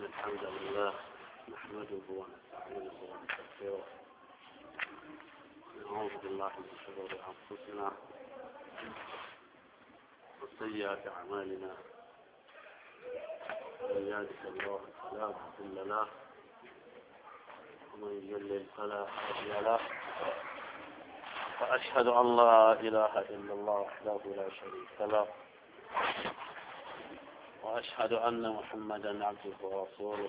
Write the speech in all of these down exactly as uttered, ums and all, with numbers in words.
إن الحمد لله نحمده ونستعينه ونستغفره ونعوذ بالله من شرور أنفسنا وسيئات أعمالنا من يهده الله فلا مضل له ومن يضلل فلا هادي له وأشهد أن لا إله إلا الله وحده لا شريك له وأشهد أن محمدا عبده ورسوله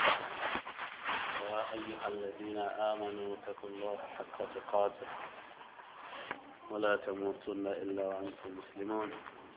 يا أيها الذين آمنوا اتقوا الله حق تقاته ولا تموتن إلا وأنتم مسلمون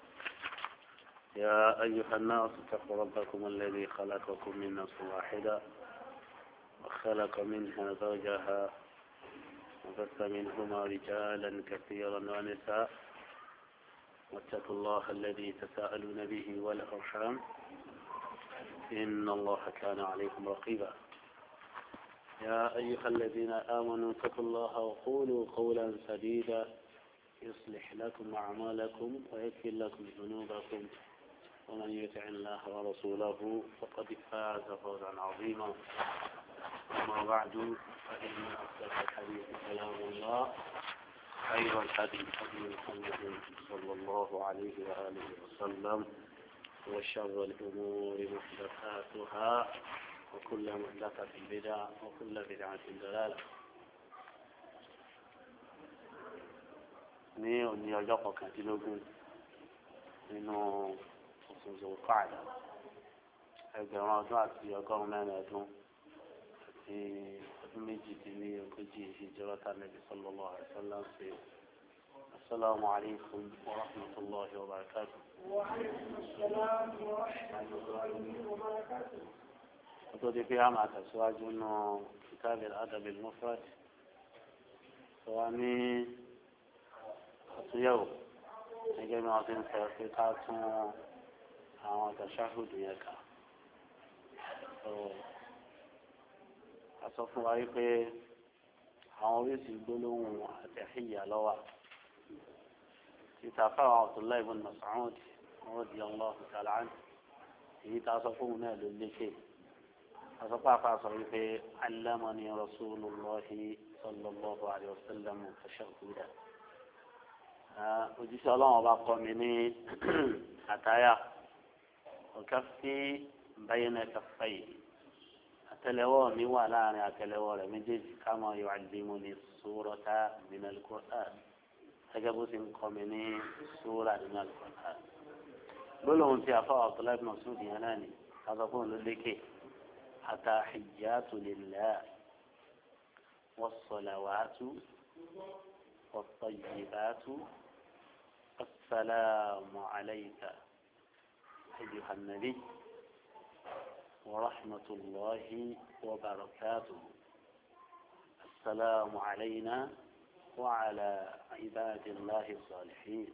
يا أيها الناس اتقوا ربكم الذي خلقكم من نفس واحدة وخلق منها زوجها وبث منهما رجالا كثيرا ونساء واتقوا الله الذي تساءلون به والأرحام إن الله كان عليكم رقيبا يا أيها الذين آمنوا اتقوا الله وقولوا قولا سديدا يصلح لكم أعمالكم ويغفر لكم ذنوبكم ومن يطع الله ورسوله فقد فاز فوزا عظيما أما بعد فإن أصدق الحديث كلام الله خير الهدي هدي محمد صلى الله عليه وآله وسلم وشر الأمور محدثاتها وكل محدثة بدعة وكل بدعة ضلالة. ní òní ọjọ́ kọkàndínlógún nínú oṣù Zulqa'dah ẹgbẹ̀rún ọdún àti ọgọ́rùn-ún mẹ́rin ọdún àti ọdún méjìdínlógójì hijrata Nabi sallallahu alaihi wasallam ṣe. Assalamu alaikum wa rahmatullahi wa barakatuh. Wa alaikum assalam wa rahmatullahi wa barakatuh. Ọjọ́ tí pé a máa tẹ̀síwájú nínú kitab al-adab al-mufrad sọ wá ní àtúnyẹ̀wò gẹ́gẹ́ bí wọ́n fi ń sọ pé ká tún àwọn tashahhud yẹn kà. A sọ fún wa wípé àwọn oríṣi gbólóhùn àtẹ̀híyà lọ́wọ́ títà fáwọn Abdullahi ibn Mas'ud radiyallahu ta'ala anhu èyí tá a sọ fún un náà ló lékè. A sọ pé àfa sọ wípé allamani rasulullahi sallallahu alayhi wa sallam tashahhuda. Òjíṣẹ́ ọlọ́run ọba kọ́ mi ní àtáyà ọ̀kẹ́fì bayna kaffayhi. Àtẹ́lẹwọ́ mi wà láàrin àtẹ́lẹwọ́ rẹ̀ méjèèjì kama yu'allimuni surata min al-Qur'an gẹ́gẹ́ bó ti ń kọ́ mi ní sura nínú al-Qur'an. gbólóhùn tí a fọwọ́ Abdullahi ibn Mas'ud yẹn náà ni kásọ fún un ló lékè at-tahiyyatu lillah was-salawatu wat-tayyibatu assalamu alayka ayyuhan nabiy ورحمة الله وبركاته السلام علينا وعلى عباد الله الصالحين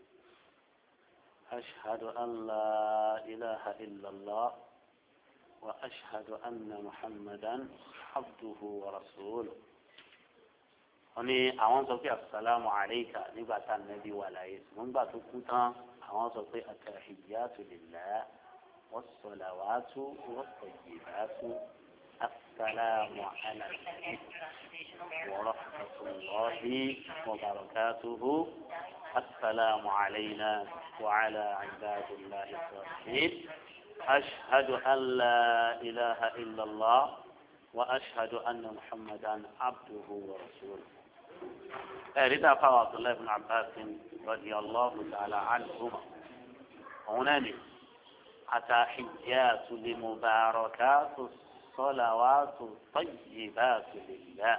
أشهد أن لا إله إلا الله وأشهد أن محمدا عبده ورسوله oni àwọn sọ pé asalaamu aleyka nígbà tá nàbí wà láyé nígbà tó kú tán àwọn sọ pé atahiyatu lillah والصلوات والطيبات السلام عليكم ورحمة الله وبركاته السلام علينا وعلى عباد الله الصالحين أشهد أن لا إله إلا الله وأشهد أن محمدا عبده ورسوله. أريد أقرأ عبد الله بن عباس رضي الله تعالى عنهما هنا التحيات لمباركات الصلوات الطيبات لله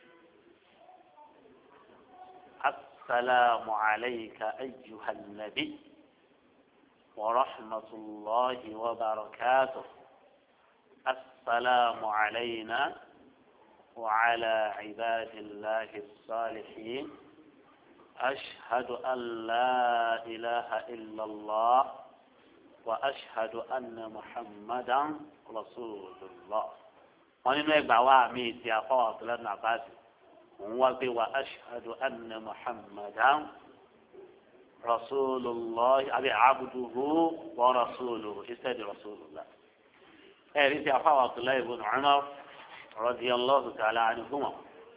السلام عليك أيها النبي ورحمة الله وبركاته السلام علينا وعلى عباد الله الصالحين أشهد أن لا إله إلا الله وأشهد أن محمدا رسول الله. وأنا يقبع وعمي سياقات لنا باسي وأشهد أن محمدا رسول الله أبي عبده ورسوله استدي رسول الله ẹ̀rí tí afáwà Abdullahi ibn Umar radiyallahu ta'ala anhuma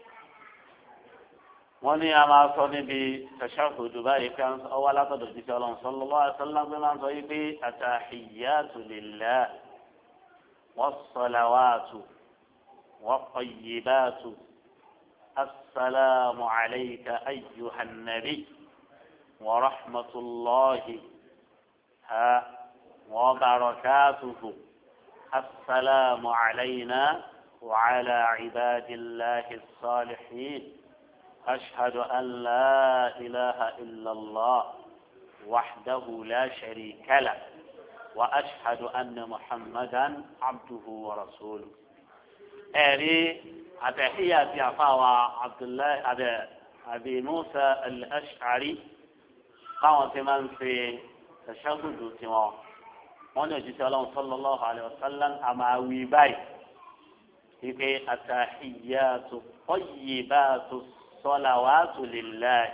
wọ́n ní a máa sọ níbi tashahhud báyìí pé ọwọ́ alátọ̀dọ̀ jíjẹ́ ọlọ́run sallallahu alaihi wasallam pé máa ń sọ yìí pé atahiyyatu lillah was-salawatu wat-tayyibatu assalamu alayka ayyuhan nabi wa rahmatullahi wa barakatuhu assalamu alayna wa ala ibadillahi as-salihin. أشهد أن لا إله إلا الله وحده لا شريك له وأشهد أن محمدا عبده ورسوله. أري أتحية عفاوة عبد الله أبي أبي موسى الأشعري قامت من في تشهد سواه ونجي صلى الله عليه وسلم أما ويباي في التحيات الطيبات الصلوات لله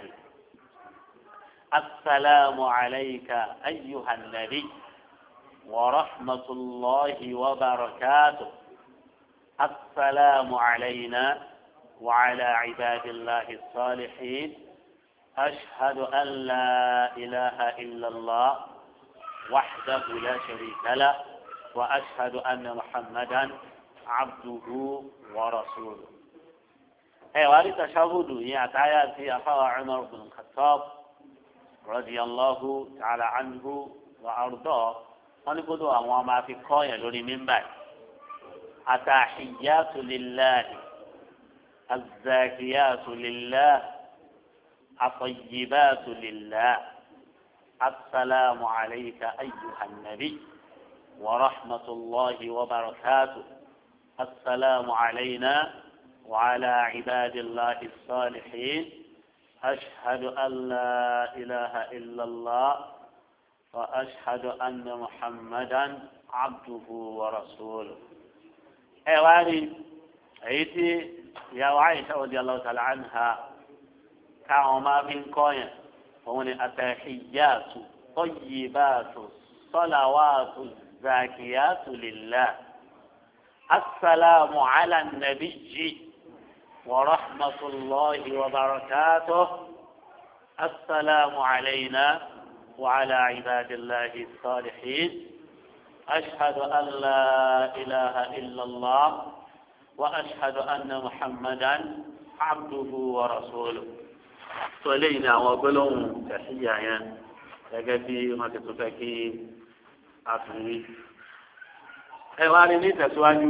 السلام عليك أيها النبي ورحمة الله وبركاته السلام علينا وعلى عباد الله الصالحين أشهد أن لا إله إلا الله وحده لا شريك له وأشهد أن محمدا عبده ورسوله. ẹ wàá rí tàṣàbùdù yẹn àtàyà sí afáwà Umar ibn Khattab radiyallahu ta'ala anhu wa arda wọn ní gbọ́dọ̀ àwọn máa fi kọ́ yẹn lórí mímbà àtàhìyàtù lillahi azzakiyàtù lillahi àtọ̀yìbàtù lillahi assalamu alayka ayyuhan nabi wa rahmatullahi wa barakatuh assalamu alayna وعلى عباد الله الصالحين أشهد أن لا إله إلا الله وأشهد أن محمدا عبده ورسوله. أيواني أيتي يا عائشة رضي الله تعالى عنها كعما من قوية هون التحيات طيبات صلوات زاكيات لله السلام على النبي ورحمة الله وبركاته السلام علينا وعلى عباد الله الصالحين أشهد أن لا إله إلا الله وأشهد أن محمدا عبده ورسوله. ولينا وقلهم تحية يعني تجدي ما تتفكي أفني أيواني نتسواجه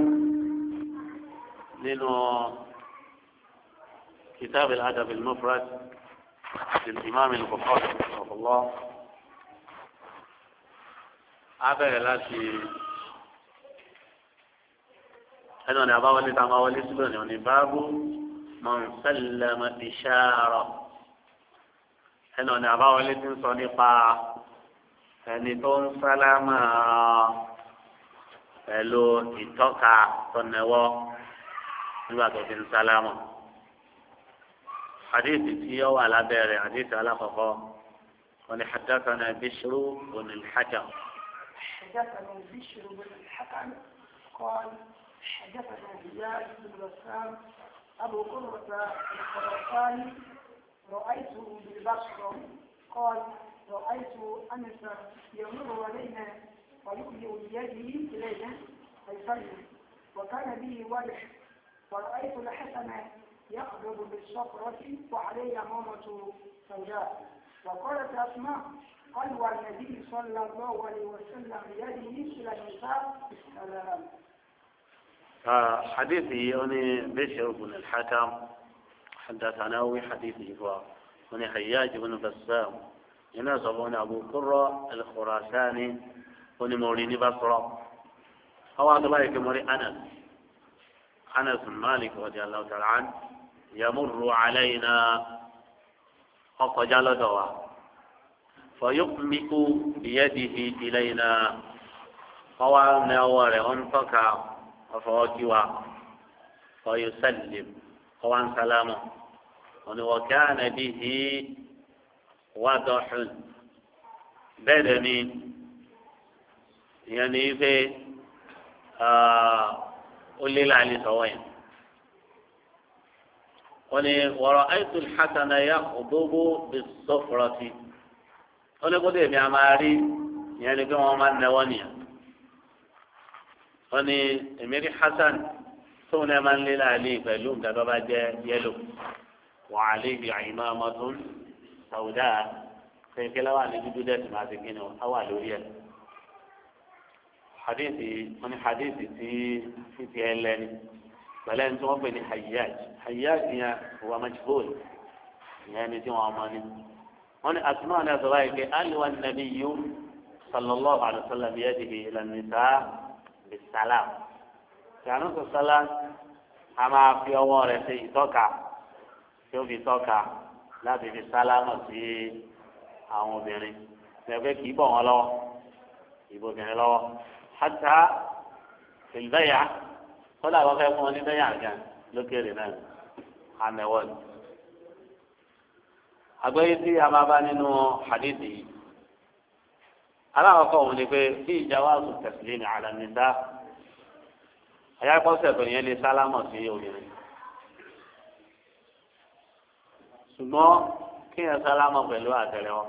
لأنه كتاب الأدب المفرد للإمام البخاري رحمه الله عبر التي أنا أنا أبغى أن أقول لسبب يعني باب من سلم إشارة أنا أنا أبغى أن صنيفا أن تون سلام pẹ̀lú ìtọ́ka tọ̀nẹ̀wọ́ nígbà tó ti ń sálámù. حديث تيو على بير حديث على خفا ولحدثنا بشر بن الحكم حدثنا بشر بن الحكم قال حدثنا زياد بن بسام أبو قرة الخراساني رأيته بالبصرة قال رأيت أنسا يمر علينا ويؤمئ بيده إلينا فيسلم وكان به وجه ورأيت الحسن يقبض بالصفرة وعليه عمامة سوداء وقالت أسماء قال والنبي صلى الله عليه وسلم بيده إلى النساء بالسلام. حديثي أني بشر بن الحكم حدثنا حديثي هو أني حياج بن بسام يناسبون أبو قرة الخراساني أني مولين بصرة هو عبد الله كمولي أنس أنس بن مالك رضي الله تعالى عنه يمر علينا فقجل دوا فيقمئ بيده إلينا قوام نور أنفك وفوكوا فيسلم قوام سلامه وكان به وضح بدني يعني في ó lé láàrin sọ̀wọ́ yẹn. wọ́n ní wọ̀rọ̀ àìsàn hasana ya òdógó bí sọ́fúrọ́tì. wọ́n ní kódé mi a máa rí ìyẹn ni pé wọ́n máa ń náwó nìyẹn. wọ́n ní èmi rí hasan tóun náà máa ń lé láàrin pẹ̀lú nǹkan tó bá jẹ́ yẹ́lò. wàhálà ibi àyìnbá ọmọdún sàwùdá kéèké lọ́wọ́ àní dúdú dẹ́sì máa ti kíni ọ wà lórí ẹ̀. hadithi wọ́n ní hadithi tí fífi ẹ lẹ́ni pẹ̀lú ẹni tí wọ́n pè ní hayyaj hayyaj yẹn wà majhul ìyẹn ni tí wọ́n mọ̀ ní. wọ́n ní asmaa náà sọ báyìí pé aliwa nabiyyu sallallahu alayhi wa sallam biyadihi ila nisaa bisalam. ìyànà sọ sálá a máa fi ọwọ́ rẹ̀ ṣe ìtọ́ka tí ó fi tọ́ka láti fi sálámà sí àwọn obìnrin ẹgbẹ́ kì í bọ̀ wọ́n lọ́wọ́ ìbò obìnrin lọ́wọ́ hátà ìlbẹ́yà kọ́lá àwọn fẹ́ fún wọn ní bẹ́yà gan lókèrè náà àmẹ́wọ́ ni. àgbẹ̀yé tí a máa bá nínú hadithi yìí aláwọ̀kọ́ òun ni pé bí jawazu taslimi ala nisa ayákọ́sẹ̀ tó yẹn lè sálámà sí obìnrin ṣùgbọ́n kí ẹ sálámà pẹ̀lú àtẹ́lẹwọ́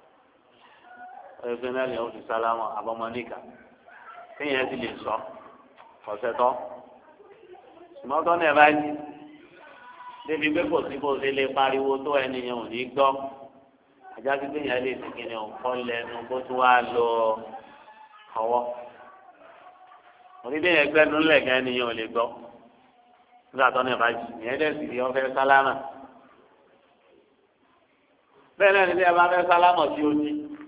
ẹgbẹ́ náà lè ó ti sálámà àbọ̀mọ́níkà kí ẹ ti lè sọ ọ̀sẹ̀ tọ́ ṣùgbọ́n tọ́ náà bá jí débi pé kò sí bó ṣe lè pariwo tó ẹnìyàn ò ní gbọ́ ajá gbígbé yẹn lè ti kí ni òǹkọ́ lẹ́nu bó tún wá lọ ọwọ́ onídé yẹn gbẹ́nu ńlẹ̀ gan ẹnìyàn ò lè gbọ́ nígbà tọ́ náà bá jí ìyẹn dẹ̀ sì ọ̀fẹ́ sálámà bẹ́ẹ̀ náà ni bí ẹ bá fẹ́ sálámọ̀ sí ojì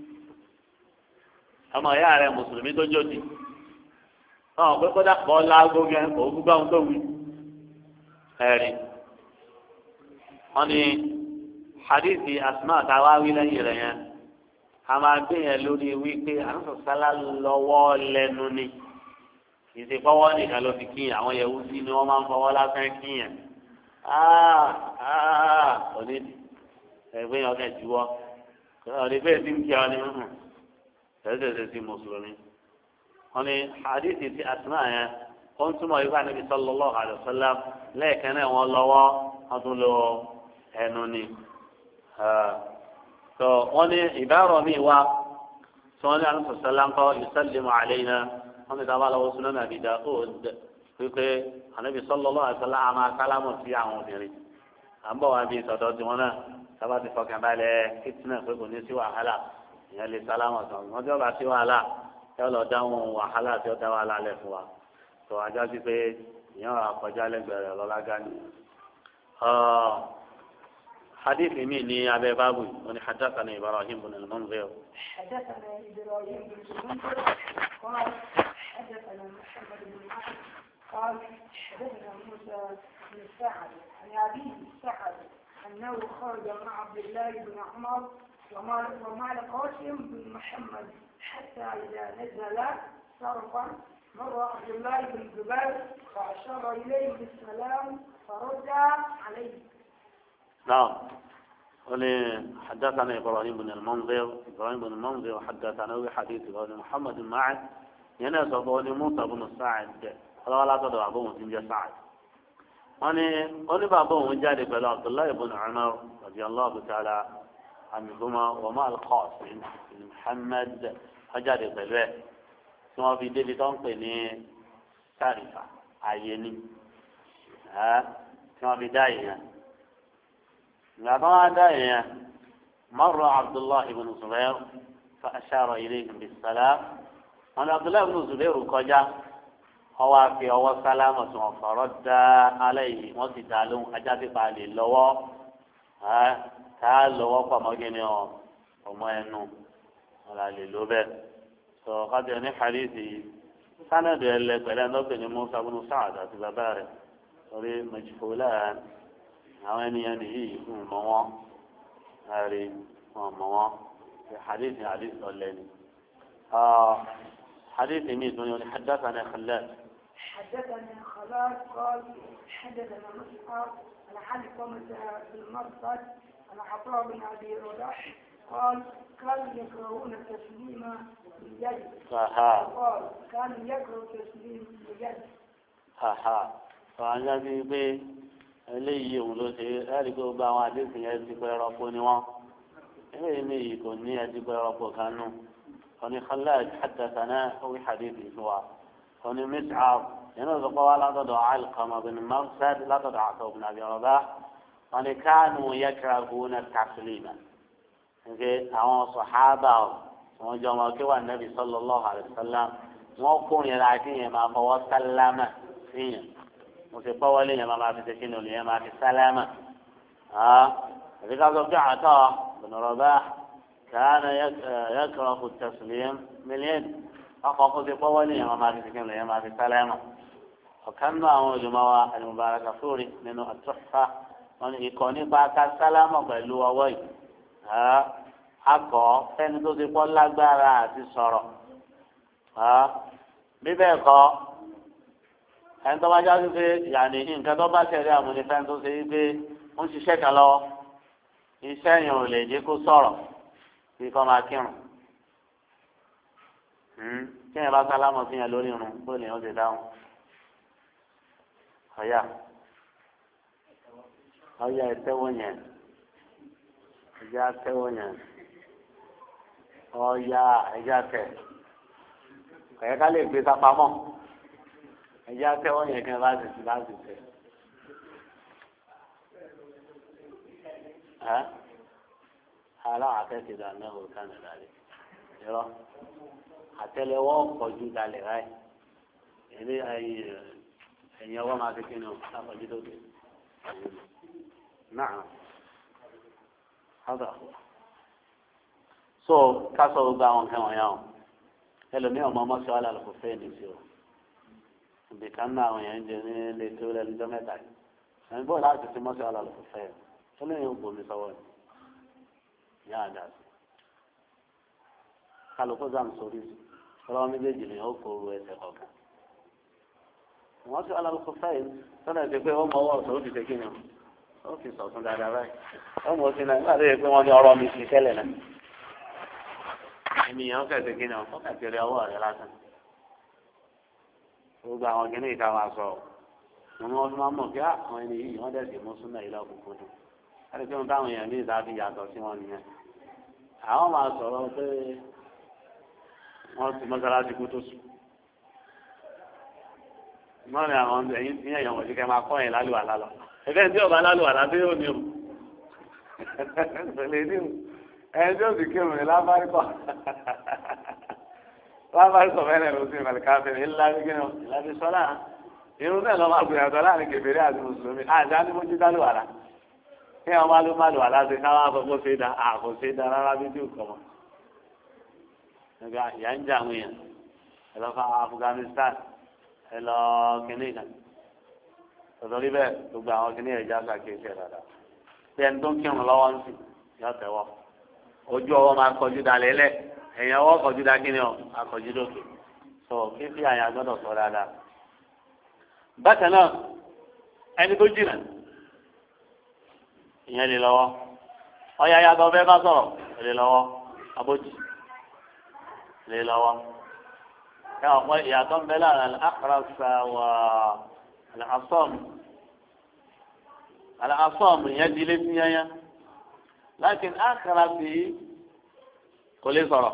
ọmọ ìyá rẹ mùsùlùmí tó jòdì náà pé kódà kọ́ láago gẹ́ òun gbọ́ ohun tó wí ẹ̀rí wọ́n ní hadithi asma táwa wí lẹ́yìn rẹ̀ yẹn a máa gbé yẹn lórí wípé àǹsọ̀ sálá lọ́wọ́ lẹ́nu ni ìsèpọ́wọ́ nìkan ló fi kíyàn àwọn yẹ̀wù sí ni wọ́n máa ń fọwọ́ lásán kíyàn áà áà onídìí ẹgbẹ́ yẹn ọkẹ́ tiwọ́ ọ̀rẹ́ bẹ́ẹ̀ ti ń kí ọ ní hàn tẹ́lẹ̀tẹ́lẹ̀ sí mùsùlùmí. wọ́n ní hadithi ti asma yẹn ó ń túmọ̀ yípa níbi sallallahu alaihi wasallam lẹ́ẹ̀kan náà wọ́n lọ́wọ́ wọ́n tún lọ ẹnu ni. tó wọ́n ní ìbára mi wá tí wọ́n ní àwọn sọ̀sọ́lá ń kọ́ yusallimu alayna wọ́n ní dábàá lọ́wọ́ sunan Abi Daud wípé ànábi sallallahu alaihi wasallam àmà kálámù sí àwọn obìnrin à ń bọ̀ wá bí ìsọ̀dọ̀ tiwọn náà sábà ti fọkàn balẹ̀ kìtìnà pé kò ní sí wàhálà ìyẹn lè sálámà sàn wọ́n tí wọ́n bá sí wàhálà tí wọ́n lọ dáhùn wàhálà tí wọ́n dá wàhálà lẹ̀ fún wa tó ajá sí pé ìyẹn wà kọjá lẹ́gbẹ̀ẹ́ rẹ̀ lọ́lá gani. حديث مين أبي بابي من حدثنا إبراهيم بن المنذر حدثنا إبراهيم بن المنذر قال حدثنا محمد بن معاذ قال حدثنا موسى بن سعد عن أبيه سعد أنه خرج مع عبد الله بن عمر ومع القاسم بن محمد حتى إذا نزل صرفا مر عبد الله بن الزبير فأشار إليه بالسلام فرد عليه. نعم. ولي حدثنا إبراهيم بن المنذر إبراهيم بن المنذر حدثنا بحديث ابن محمد معه ينسى ضوني موسى بن سعد قال لا تدع أبوه تنجى سعد أني أني بابوه جاري بلا عبد الله بن عمر رضي الله تعالى عنهما وما القاسم بن محمد فجاري بلا ثم في ديلي تنقني سارفة عيني ها ثم في داية لما داية مر عبد الله بن الزبير فأشار إليهم بالسلام أنا عبد الله بن الزبير قجا هو في هو سلامة فرد عليه وسدالون أجاب بالي اللواء ها تعال اللواء فمجني وما ينو ولا للوبة فقد يعني حديثي سند اللي قال نبي موسى بن سعد أتبارك وري مجهولان àwọn ènìyàn nìyí fún mọ wọn àrí wọn mọ wọn hadith hadith ọlẹni hadith mi tún yọ ní حدثنا خلاد حدثنا خلاد قال حدثنا مسعر عن علقمة بن مرصد عن عطاء بن ابي رباح قال كانوا يكرهون التسليم باليد. أها قال كان يقرأ تسليم باليد. أها فأنا في بي eléyìí òun ló ṣe ẹ̀rí pé gbogbo àwọn àdéhùn yẹn ti pẹ́ ẹranko ni wọ́n eléyìí ní èyí kò ní ẹtí pẹ́ ẹranko kan nù ọ̀ní Khalad haddathana orí hadith ìfúwa ọ̀ní Mus'ab yẹn náà sọpọ́ wá látọ̀dọ̀ Alqama bin Marsad látọ̀dọ̀ Ata bin Abi Rabah ọ̀ní kánú yakrahuna taslima nke àwọn sọ̀hábà wọn jọ wọn kí wà Nabi sallallahu alaihi wasallam wọn kúrin ra kí yẹn máa fọwọ́ sálámà síyàn. وتطول لي ما في تكين ولا ما في سلامة ها إذا قالوا عطاء بن رباح كان يكره التسليم من اليد أخاف تطول لي ما في تكين ولا ما في سلامة وكان معه جماعة المباركة سوري منه التحفة من يكوني بعد السلامة بلو وي ها أكو فين تطول لك بارا تسرع ها بيبقى ẹni tó bá jáde pé yàní nǹkan tó bá tẹ̀lé àmúnifẹ́ tó ṣe wípé ó ń ṣiṣẹ́ kan lọ́wọ́ iṣẹ́ yẹn ò lè jẹ́ kó sọ̀rọ̀ bí kò máa kírun kí yẹn bá sálámọ̀ sí yẹn lórí irun bó lè yẹn ó ti dáhùn ọ̀yà ọ̀yà ìtẹ́wọ́ yẹn ẹ̀jẹ̀ àtẹ́wọ́ yẹn ọ̀yà ẹ̀jẹ̀ àtẹ̀ ọ̀yà ká lè gbé sápamọ́. ẹ̀yà tẹ́wọ́ yẹn kan láti ti láti tẹ̀. aláwọ̀ akẹ́kọ̀ọ́ dáná ò kánà dálé irọ́ àtẹ́lẹwọ́ kọjú dalẹ̀ ráì ẹ̀rí ẹ̀yìn ọwọ́ máa fi kí ni àkọjú tó dé. náà ọ̀dọ̀ so kásọ̀ gbogbo àwọn nǹkan wọ̀nyá o ẹlòmíràn mọ́ ọmọ sí wàhálà lọ́kọ̀ fẹ́ẹ̀ ní sí o. Ibìkan náà àwọn èèyàn ń jẹ ní ilé tó lẹ́nu ọjọ́ mẹ́ta yìí. Ẹni bọ́ọ̀ láti fi mọ́sí ọ̀la lọ́kọ̀ fẹ́ ẹ̀. Ó lè yóò bomi sọ́wọ́ ni. Ìyá àdá sí. Kálukú dàm sórí ọlọ́wọ́ méjèèjì ni ó kó ru ẹsẹ̀ kọ̀ọ̀kan. Wọ́n sí ọ̀la lọ́kọ̀ fẹ́ yìí. Sọ́dọ̀ ti pé ó mọ ọwọ́ ọ̀sán ó fi ṣe kí ni ó fi sọ̀tún dáadáa báyìí. Ó mọ̀ sí náà nígbà tó yẹ pé wọ́n ní ọ̀rọ̀ mi fi tẹ́lẹ̀ náà. Ènìyàn fẹ́ ṣe kí ni ọ̀kọ́ kàtẹ́rẹ́ ọwọ́ rẹ̀ lásán. Gbogbo àwọn kìnnì ìta máa sọ wọn ni wọn fi máa mọ̀ kí àwọn ẹni yìí wọn dẹsẹ mú súnà yìí lọkùnkùn dùn láti fi hàn táwọn èèyàn ní ìta fi yàtọ̀ sí wọn nìyẹn àwọn máa sọ̀rọ̀ pé wọn ti mọ́sálásí kú tó sùn wọn ni àwọn ẹ̀yìn tí èèyàn wọ̀nyí kẹ́ máa kọ́ yẹn lálùwà lálọ́ ẹgbẹ́ tí ọba lálùwà lábẹ́ yóò ní o ẹni tí ó sì kírun ní lábárìkọ lábàá sọ fẹ́rẹ̀ ló sì mẹ́lẹ̀ káfíìn ńlá bí kíni ńlá bí sọ́lá irun náà lọ́ máa gbìyànjú láàrin kèfèrè àti mùsùlùmí àjà ni mo jí dá lùwàlá kí wọ́n máa ló má lùwàlá ṣe ká wá fọwọ́ ṣe dá àkó ṣe dá rárá bí tí ò kọ́ mọ́. nígbà ìyá ń jà àwọn èèyàn ẹ lọ fún Afghanistan ẹ lọ kíní kan tòtòrí bẹ́ẹ̀ gbogbo àwọn kíní ẹ̀já ṣàkíyèsí ẹ̀ dáadáa bí ẹni tó ń kírun lọ́wọ́ ń sìn yọ tẹ́wọ́ ojú ọwọ́ máa kọjú dalẹ̀ lẹ̀ ẹ̀yìn ọwọ́ kọjú dá kíni ọ akọjú lókè sọ fífi àyàn gbọ́dọ̀ sọ dáadáa. bákan náà ẹni tó jìnnà ìyẹn lè lọ́wọ́ ọ̀yà yàtọ̀ fẹ́ bá sọ̀rọ̀ lè lọ́wọ́ abójì lè lọ́wọ́ ẹ ọ̀pọ̀ ìyàtọ̀ ń bẹ láàrin àkàràṣà wà àlàásọ̀m àlàásọ̀m ìyẹn di ilé fúnyányá láti àkàràṣà yìí kò lè sọ̀rọ̀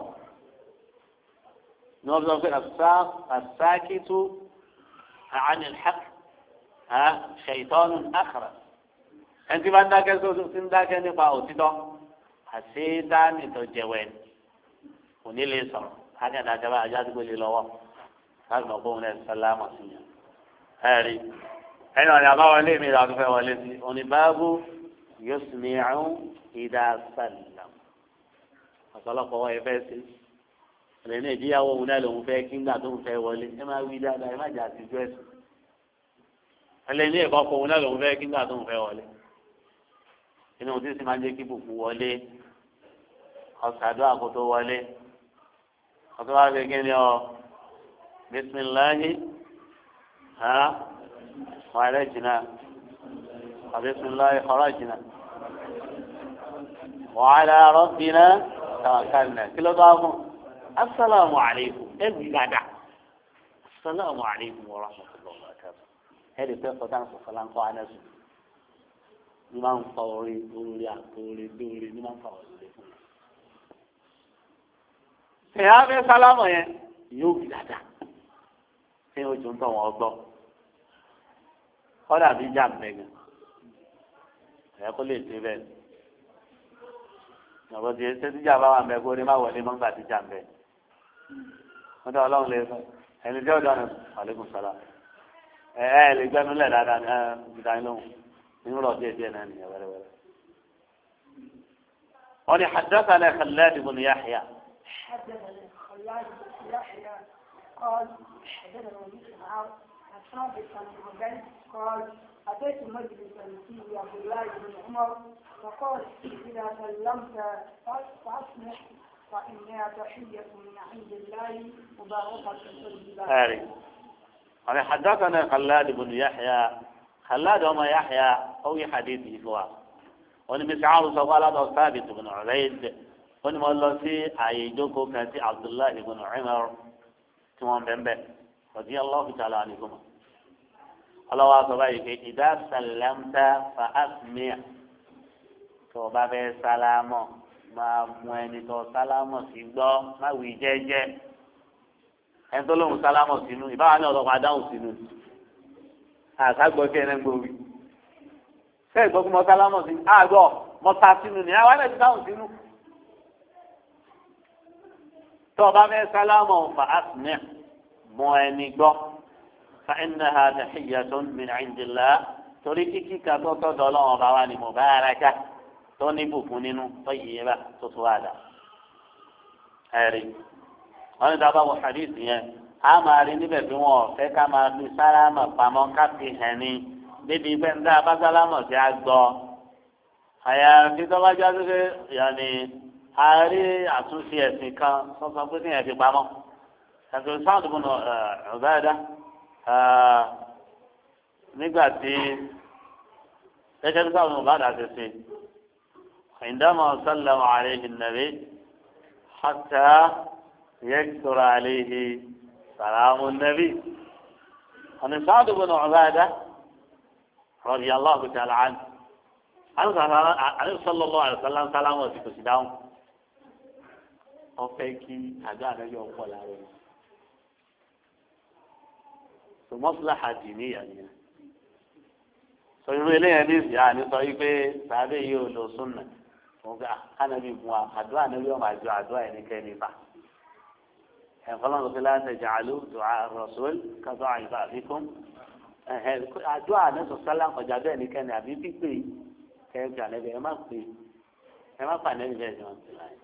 ní wọ́n sọ pé àsákìtú àánì ìhàk ha ṣèyítọ́nù àkàrà ẹni tí bá ń dákẹ́ sóso tí ń dákẹ́ nípa òtítọ́ àṣeédáni tó jẹwẹ́ kò ní lè sọ̀rọ̀ kákẹ́dá kẹ́ bá ajá tó gbélé lọ́wọ́ láti mọ̀ fóun ẹ̀ sálámà sí yẹn. ẹ̀rí ẹni ọ̀nà àbáwọlé mi ìlànà fẹ́ wọlé sí òní báàbù yóò sì ní àrùn ìdá sàlám ọ̀pọ̀lọpọ̀ wọ́n yẹ fẹ́ sí ẹ̀rẹ́ ní ìdíyàwó òun náà lòun fẹ́ kí ńgbà tó ń fẹ́ wọlé ẹ máa wí dáadáa ẹ má jà àtijọ́ ẹ̀sìn ẹ̀rẹ́ ní ìbọ̀kọ̀ òun náà lòun fẹ́ kí ńgbà tó ń fẹ́ wọlé inú tí sì máa ń jẹ́ kí bùkún wọlé ọ̀sàdó àkótó wọlé ọ̀tọ́ wá fi kíni ọ bisimilahi ha wàhálà jìnnà bisimilahi ọ̀rọ̀ jìnnà wàhálà rọ́bìnà tàwákàlìnà kí ló bá fún asalaamu alaykum ẹ̀mí dáadáa asalaamu alaykum wa rahmatullahi wa barakatuh ẹ̀rí pé kọ́tà ń sọ̀kọ́ láńkọ́ anẹ́sù ní máa ń fa orí orí àtòrí lórí ní máa ń fa orí fún mi. ẹ̀yà fẹ́ sálámọ̀ yẹn yóò bí dáadáa ṣé ojú ń tọ̀ wọ́n gbọ́ kọ́dà bí jà ń bẹ̀ gan ẹ̀yà kó lè ṣe bẹ́ẹ̀ ọ̀rọ̀ tí ṣé tíjà bá wà ń bẹ kó ní má wọlé mọ́gbà tíjà ń bẹ wọ́n tẹ́ ọlọ́run lè fẹ́ ẹni tí ó dọ̀nà aleykum salaam ẹ ẹ lè gbẹnu lẹ̀ dáadáa ní ẹ gbìdá yín lóhùn nínú rọ̀ díẹ̀ díẹ̀ náà nìyẹn wẹ́rẹ́wẹ́rẹ́. wọ́n ní haddathana Khallad ibn Yahya. حدثنا خلاد بن يحيى قال حدثنا مسعر عن ثابت عن عبيد قال أتيت مجلسا فيه عبد الله بن عمر فقال إذا سلمت فأصلح فإنها تحية من عند الله مباركة طيبة. أنا حدثنا خلاد بن يحيى خلاد وما يحيى أو حديثه فوا وأنا مسعر سوال هذا ثابت بن عبيد وأنا والله في عيدوكو كانت عبد الله بن عمر تمام بنبه رضي الله تعالى عنهما الله وصبايك إذا سلمت فأسمع tó bá fẹ́ sálámọ̀ máa mú ẹni tó sálámọ̀ sí gbọ́ má wí jẹ́jẹ́ ẹni tó lóun sálámọ̀ sínú ìbára ní ọ̀dọ́ padà hùn sínú àkágbọ́ kí ẹni gbòòwì ṣé ìgbọ́ fún mọ sálámọ̀ sí àgbọ̀ mọ ta sínú ni àwọn ẹni tó dáhùn sínú tó bá fẹ́ sálámọ̀ fà asmi' mú ẹni gbọ́ fa innaha tahiyyatun min indillah torí kíkí ka tó tọ́ dọ́lọ́wọ́n bá wà ní mubarakah tó ní bùkún nínú tó yìí bá tó tó wà dà ẹ̀rí wọn ní dábàá wọ hadith yẹn a máa rí níbẹ̀ bí wọn fẹ́ ká máa fi sálámà pamọ́ ká fi hàn ní níbi pé ń dá bá sálámà sí àgbọ̀ àyàfi tó bá jáde pé yàní a rí àtúnṣe ẹ̀sìn kan tó sọ pé tíyẹn fi pamọ́ ẹ̀sìn sáàdù bùnú Ubadah nígbà tí gẹ́gẹ́ bí sáàdù Ubadah ti ṣe. عندما سلم عليه النبي حتى يكثر عليه سلام النبي عن سعد بن عبادة رضي الله تعالى عنه عنه صلى الله عليه وسلم سلام وسيكو سيداهم أفكي أدانا يوم ولا يوم مصلحة دينية يعني سيقول لي يعني صحيح سعد يولو سنة wọ́n gbé ànábì gun wa àdúrà ànábì ọmọ àjọ àdúrà ẹni kẹ́ni bá ẹ̀fọ́n lọ́dún láti ẹ̀jẹ̀ àlù dùn ar-rasul kátó àyíká àbíkún àdúrà ànábì sọ́lá kọjá bẹ́ẹ̀ ni kẹ́ni àbí pípé kẹ́ni ànábì ẹ má pè ẹ má pàdé ní bẹ́ẹ̀ ni wọ́n ti láyé.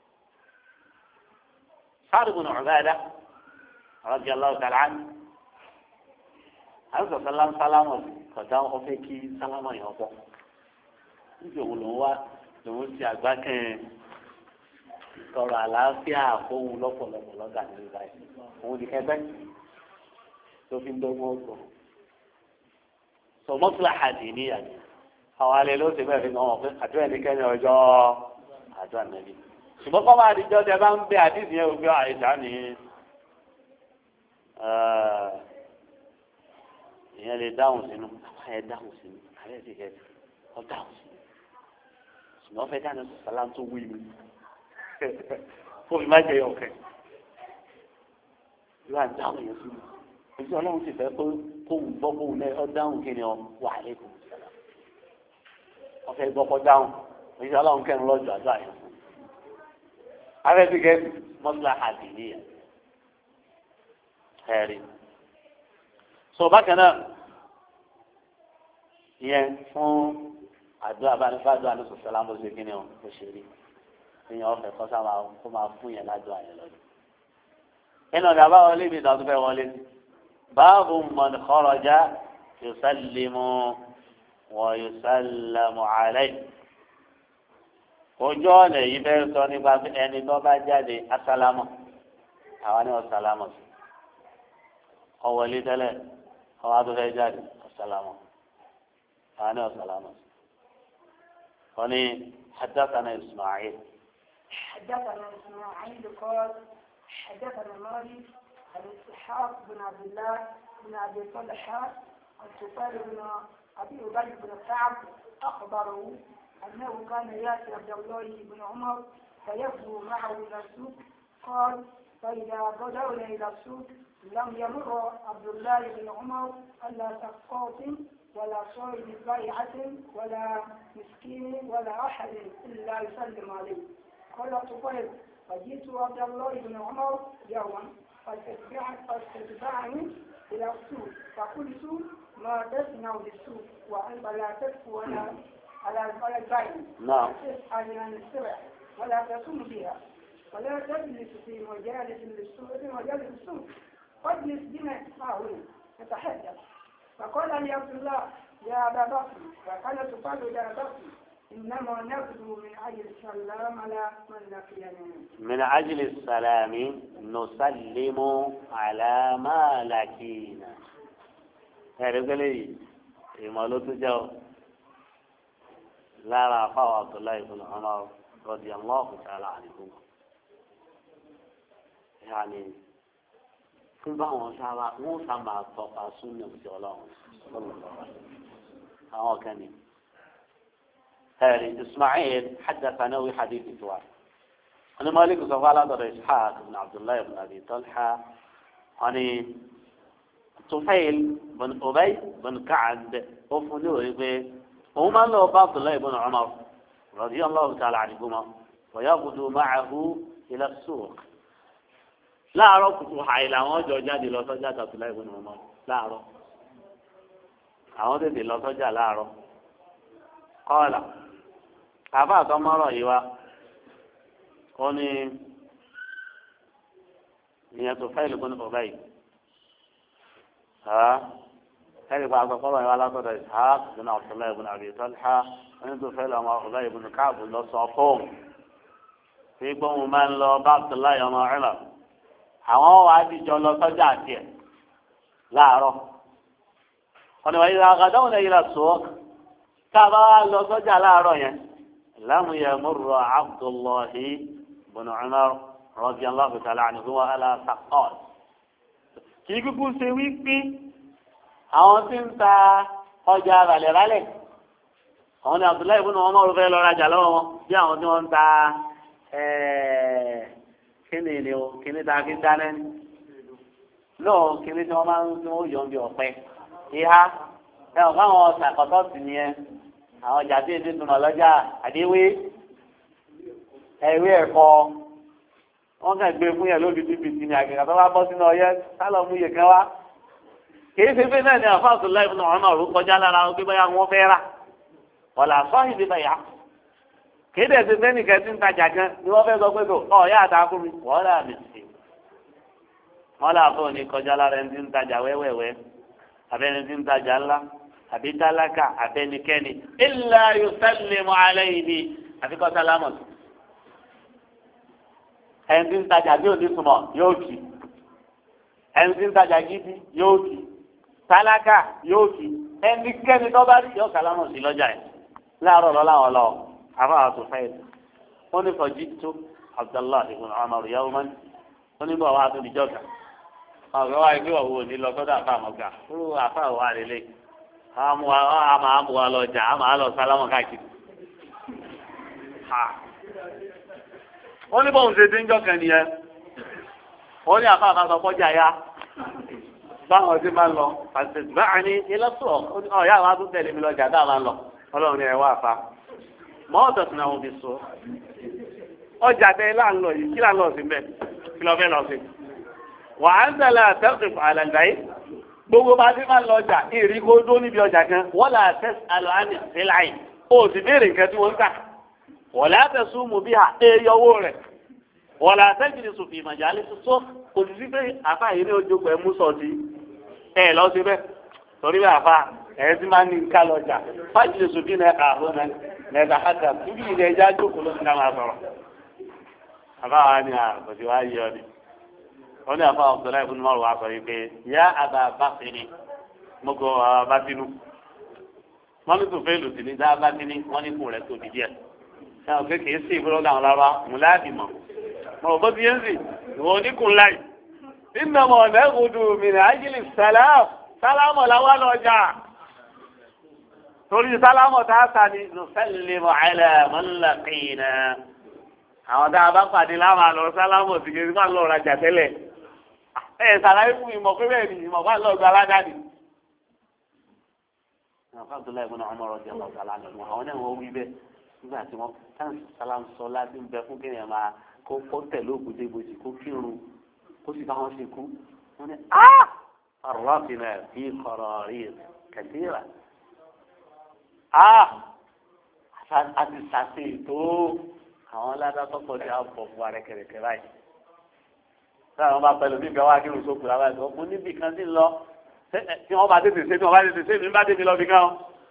Sa'd ibn Ubadah radiyallahu ta'ala anhu àlùsọ̀ sálámù sálámù kọjá wọn fẹ́ kí sálámù yẹn pọ̀ níbi òun lòún wá lòun ti àgbá kẹ́hìn tọrọ àlàáfíà fóun lọ́pọ̀lọpọ̀ lọ́gà ní ìgbà yìí òun ní kẹfẹ́ tó fi ń dọ́gbọ́n gbọ́. sọmọ́tìlá àdì níyàní àwọn alẹ́ ló ti bẹ́ẹ̀ fi hàn wọ́n pé àdúrà ẹnikẹ́ni ọjọ́ àdúrà nẹ́bí. ṣùgbọ́n kọ́ máa dijọ́ tẹ bá ń bẹ àdìsí yẹn òbí àìsàn ní ìyẹn lè dáhùn sínú àwọn ẹ̀ dáhùn sínú àwọn ẹ̀ sì kẹ́ ọ dáhùn sínú. ṣùgbọ́n fẹ́ dáná sọ́lá tó wí mi fún mi má jẹ ọ̀kẹ́ yóò dáhùn yẹn sínú ojú ọlọ́run sì fẹ́ kó kóun gbọ́ kóun náà ọ dáhùn kí ni ọ wà lẹ́kùn ọ̀fẹ́ gbọ́ kọ́ dáhùn ojú ọlọ́run kẹ́rin lọ́jọ́ àjọ àyẹ̀ fún afẹ́ ti kẹ́ mọ́tò àdìyẹ ẹ̀rí sọ bákan náà ìyẹn fún àdúrà bá ní fàdúrà ní sọ̀sọ́lá mo ṣe kí ni o ṣe rí ìyẹn ọ̀fẹ́ kọ́ sábà kó máa fún yẹn ládùúgbò àyẹ̀ lọ́dún. nínú ọ̀dà bá wọlé mi ìdánwò fẹ́ wọlé báàbù man kharaja yusallimu wa yusallamu alayhi. ojú ọ̀nà yìí fẹ́ sọ nípa ẹni tó bá jáde asálámọ̀ àwa ni wọ́n sálámọ̀ sí ọ̀wọ́lé tẹ́lẹ̀ ọwọ́ adúfẹ́ jáde asálámọ̀ àwa ni wọ́n sálámọ̀ sí. وني حدثنا إسماعيل حدثنا إسماعيل قال حدثنا مالك عن إسحاق بن عبد الله بن أبي طلحة عن سفيان بن أبي أبي بن كعب أخبره أنه كان يأتي عبد الله بن عمر فيغزو معه إلى السوق. قال فإذا غدونا إلى السوق لم يمر عبد الله بن عمر إلا سقاط ولا صاحب بيعة ولا مسكين ولا أحد إلا يسلم عليه. قال طفيل فجئت عبد الله بن عمر يوما فاستتبعني إلى السوق فقلت ما تصنع بالسوق وأنت لا تكفو على على البيع نعم تسأل عن السبع ولا تصوم بها ولا تجلس في مجالس السوق في مجالس السوق فاجلس بنا هنا نتحدث. فقال لي عبد الله يا أبا بكر وكان تقال يا بكر إنما نبدو من أجل السلام على من لقينا. من أجل السلام نسلم على ما لقينا. هذا لي إما لو تجاو لا رفع عبد الله بن عمر رضي الله تعالى عنهما. يعني fún báwọn sábà wọn sábà tọpa súnmọ́ ìjọ Ọlọ́run àwọn kan ní. هذه إسماعيل حدث نوي حديث سواء أنا مالك سوى على إسحاق بن عبد الله بن أبي طلحة أنا طفيل بن أبي بن كعب أفنوه به وما له عبد الله بن عمر رضي الله تعالى عنهما ويغدو معه إلى السوق. láàárọ̀ kùtù àìlà àwọn ọjọ́ jáde lọ sọ́jà tàbílá ìbùn ọmọ láàárọ̀ àwọn tètè lọ sọ́jà láàárọ̀ kọ́ọ̀là àbá àtọmọ́rọ̀ yìí wá ó ní ìyẹn tó fẹ́ ìlú ọ̀gá yìí ẹ̀rí pa àgbẹ̀kọ́rọ̀ yìí wá látọ̀dọ̀ Ishaq ibn Abdullah ibn Abi Talha wọ́n tó fẹ́ lọ́mọ ọ̀gá ibn Ka'b lọ sọ fóun tí gbóhùn máa ń lọ bá Abdullah ọmọ Umar àwọn wà á dìjọ lọ sọ́jà àti ẹ̀ láàárọ̀ ọ̀nà ìwà ìlà àgàdáwọn ẹ̀yìn là sọ tá a bá lọ sọ́jà láàárọ̀ yẹn lam yamurru Abdullahi ibn Umar radiyallahu ta'ala anhu wa ala saqat kì í kúkú ṣe wípé àwọn tí ń ta ọjà ràlẹ̀ràlẹ̀ àwọn ní Abdullahi ibn Umar fẹ́ lọ rajà lọ́wọ́ wọn bí àwọn tí wọ́n ń ta ẹ̀ẹ́ kíni ni o kíni tá a fi dáná ní lóò kíni tí wọn máa ń tí wọn yọ ń bí ọ̀pẹ ìhá ẹ ò káwọn ṣàkọtọ sí nìyẹn àwọn ọjà tí èdè dùnà lọ́jà àdéwé ẹwé ẹ̀kọ́ wọn kàn gbé fún yẹn lóbi bíbí ní àgbẹ̀ká tó bá bọ́ sínú ọyẹ sálọ mú yẹn kan wá kìí ṣe pé náà ni àfáàtò láì fún ọ̀nà ọ̀rú kọjá lára wọn pé báyà wọn fẹ́ rà ọ̀là sọ́yìn bí báyà kéde ẹsẹ fẹni kẹsí ń tajà kan ni wọn fẹ́ sọ pé tó ọ yá àtàkùn mi wọn là mí sí wọn là fún òní kọjá lára ẹni tí ń tajà wẹ́wẹ́wẹ́ abẹni tí ń tajà ńlá àbí tálákà abẹnikẹ́ni illa yusallimu alayhi àbí kọ sálámù ẹni tí ń tajà bí òní sùnmọ yóò kì ẹni tí ń tajà gidi yóò kì tálákà yóò kì ẹnikẹ́ni tó bá rí yóò sálámù sí lọ́jà yẹn láàárọ̀ lọ láwọn lọ. أراد فيض هنا فجئت عبد الله بن عمر يوما هنا بوعد بجوكا قال رواي كي وهو ني لو صدا فامك هو عفا وعلي لي ام وا ام ام وا جا ام لو سلام كاكي ها هنا بون ṣe tin jokan nìyẹn ó ní àfà bá sọ kọjá ya báwọn tí máa ń lọ àti báàní ilé sọ ọ yà wá tún tẹ̀lé mi lọ jà dáa máa ń lọ Ọlọ́run ni ẹ wá àfà mọ́ọ̀tọ̀ tí náà fi sọ ọjà tẹ láńlọ yìí kí láńlọ sí mbẹ kí lọ fẹ́ lọ sí. wà á ń tẹ̀lé àtẹ́sìf àlàǹdà yìí gbogbo bá ti máa ń lọ ọjà ìrì kó dó níbi ọjà kan wọ́n là tẹ́s àlọ́ àmì síláì ó sì béèrè nǹkan tí wọ́n ń tà wọ́n là tẹ̀sùn mú bí i owó rẹ̀ wọ́n là tẹ́jìlì sùn fìmọ̀ jà lè tó kò sí pé àfa yìí ní ojú pẹ̀ mú sọ̀tì ẹ̀ lọ sí bẹ́ẹ̀ torí bẹ́ẹ̀ àfa ẹ̀ ti máa ń ní ká lọ́jà fájìlì sùn bí lẹ́gbà hàtà níbi ilẹ̀ ẹja jókòó ló ti ká máa sọ̀rọ̀. Àbá wa ni àkọsí wa yí ọ ni. Wọ́n ní àfa Abdullahi ibn Umar wa sọ yìí pé yá àbá bàtìní mo kọ àbá bàtìnú. Wọ́n ní tòfé lù sí ní dá bàtìní wọ́n ní kùn rẹ̀ tóbi díẹ̀. Ṣé àwọn kékeré sí ìfúrọ́ làwọn lára mùláàdì mọ̀? Mo rò bó ti yẹn sì ìwọ oníkùn láì nínú ọmọ ọ̀nà ẹ̀kúndù mìíràn ájílì sàlám sálámọ̀ làwọn lọ́jà torí sálámọ̀ tá a sà ní nùsẹ́lẹ̀mọ̀ àìlẹ̀ mọ́lákìnà àwọn tá a bá pàdé láwọn àlọ́ sálámọ̀ sì kì í máa lọ rajà tẹ́lẹ̀ ẹ̀ sàlàyé fún ìmọ̀ pé bẹ́ẹ̀ ni ìmọ̀ bá lọ́ọ́ gba aládàáni. Abdullahi ibn Umar radiyallahu ta'ala anhu àwọn náà wọ́n wí bẹ́ẹ̀ nígbà tí wọ́n tán sálámù sọ láti ń bẹ fún kéèyàn máa kó kó tẹ̀lé òkúté bòjì kó kírun kó sì bá wọn ṣe kú wọn ni ah arrafina fi qararir kathira ah àti sàṣe ètò àwọn aládàtọ́pọ̀ tí a bọ̀ fún arẹ kẹrẹkẹrẹ báyìí tí àwọn bá pẹ̀lú níbi àwọn akérò sókù lábáyé tó fún níbi kan sí lọ tí wọ́n bá tètè ṣe tí wọ́n bá tètè ṣe mi bá tètè lọ bí kan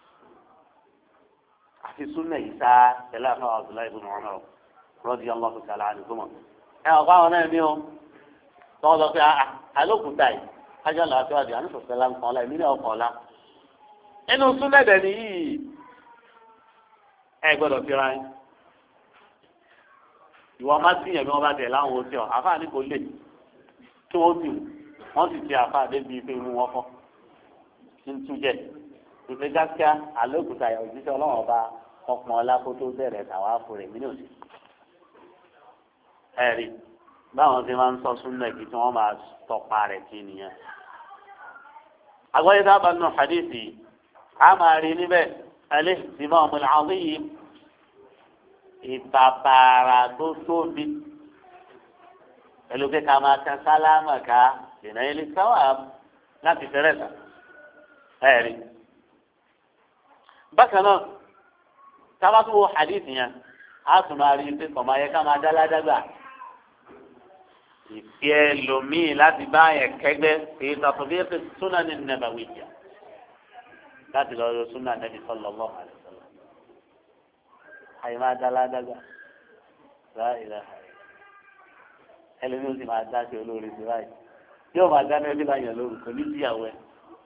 àti súnmọ́ yìí sá tẹ̀lé àfọwọ́ Abdullahi ibn Umar radiyallahu ta'ala anhuma ẹ ọ̀pá àwọn náà ní o tọ́ lọ pé alókùúta yìí ájọ́ làwọn tó wà di àánú sọ̀tẹ́ láǹkan ọ̀la ìmílẹ̀ ọkọ̀ ọ̀la inú súnmọ́ ẹ̀dẹ̀ nìyí ẹ gbọ́dọ̀ fi ra yín ìwọ má sí yẹn bí wọ́n bá tẹ̀ láwọn oṣù ọ̀ àfáà ní kò lè tí wọ́n sì wọ́n sì ti àfáà débi pé inú wọn fọ́ ń tújẹ́ ìfẹ́ gáskíá alókùúta yìí òjíṣẹ́ ọlọ́run ọba ọkùnrin ọlá kó tó bẹ̀rẹ̀ tàwa fúre mí ní òsì ẹ̀rí báwọn ti máa ń sọ súnmọ́ kí tí wọ́n máa tọpa rẹ̀ kí nìyẹn. àgbáyé dábàá nù hadithi a máa rí níbẹ̀ ẹlẹ́ ìsìnmọ́ ọmọ ìlànà yìí ìbàbàrà tó tóbi pẹ̀lú pé ká máa kan sálámà ká dènà ilé sáwà láti fẹ́rẹ̀ tà ẹ̀rí. bákan náà tábà tó wọ hadithi yẹn a tún máa rí pé kọ̀ọ̀mọ́ ayẹ ká máa dá ládàgbà ìfẹ́ lomiin láti bá yẹn kẹgbẹ́ èyí tàbí bí ẹ̀fẹ̀ súnà ní nàbàwìjà láti lọ yọ súnà nàbì sallallahu alaihi wasallam. àyè máa dá ládàgbà láìlà ẹlẹ́ni ó sì máa dá sí olórí sí báyìí yóò máa dá nàbì láyàn lóru kò ní jíyàwó ẹ̀.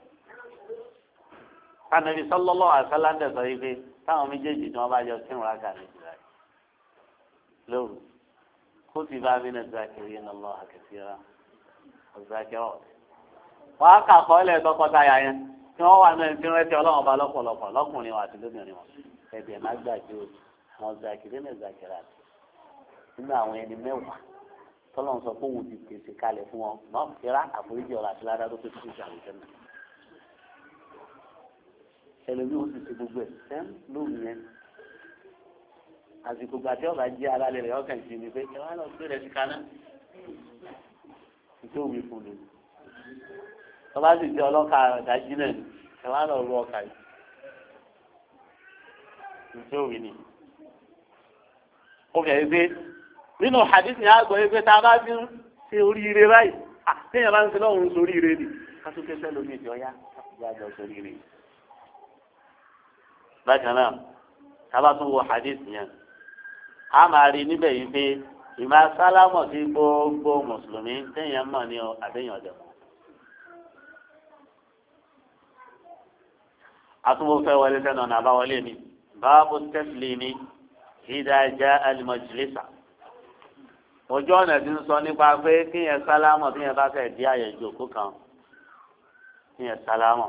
kánàbì sallallahu alaihi wasallam ń sọ yìí pé táwọn méjèèjì tí wọ́n bá yọ sínú rákà ní ìsirà lóru. كتب من الذاكرين الله كثيرا والذاكرات وأكا قولي تقطع يعني tí wọ́n wà ní ẹni tí wọ́n ti ọlọ́run ọba lọ́pọ̀lọpọ̀ lọ́kùnrin wọn àti lóbìnrin wọn ẹ̀bẹ̀ má gbàgbé o àwọn zakiri ní zakira nínú àwọn ẹni mẹ́wàá tọ́lọ́run sọ pé òun ti pèsè kalẹ̀ fún wọn náà kíra àforíjì ọ̀rọ̀ àti ládàá tó pèsè fún ìṣàlùjẹ́ náà ẹlòmíì ó sì ṣe gbogbo ẹ̀ sẹ́m lóhùn yẹn àsìkò gbàtí ọba jí ara rẹ̀ ọkàn sí ni pé ẹ wá lọ gbé rẹ̀ sí kaná ìtòwé fún mi tọ́ba sì jẹ́ ọlọ́ka dájí náà ẹ wá lọ rú ọkà yìí ìtòwé ni. ó fẹ́ pé nínú hadith yẹn àgbọ̀ yìí pé tá a bá fi ń ṣe oríire báyìí àtẹ̀yìn bá ń ṣe lọ́run sóríire ni ká tó kẹsẹ́ lómi ìjọ yá ìjọ àjọ sóríire. bákan náà tá a bá tún wo hadith yẹn a máa rí níbẹ̀ yìí pé ìmọ̀ sálámọ̀ sí gbogbo mùsùlùmí téèyàn mọ̀ ní àbẹ́yàn ọ̀dọ̀. àtúbọ̀ fẹ́ wọlé sẹ́nu ọ̀nà àbáwọlé mi báàbù tẹ́sílímì ìdá jẹ́ alimọ̀jìlísà. ojú ọ̀nà tí ń sọ nípa pé kíyẹn sálámọ̀ kíyẹn bá fẹ́ di àyè ìjòkó kan kíyẹn sálámọ̀.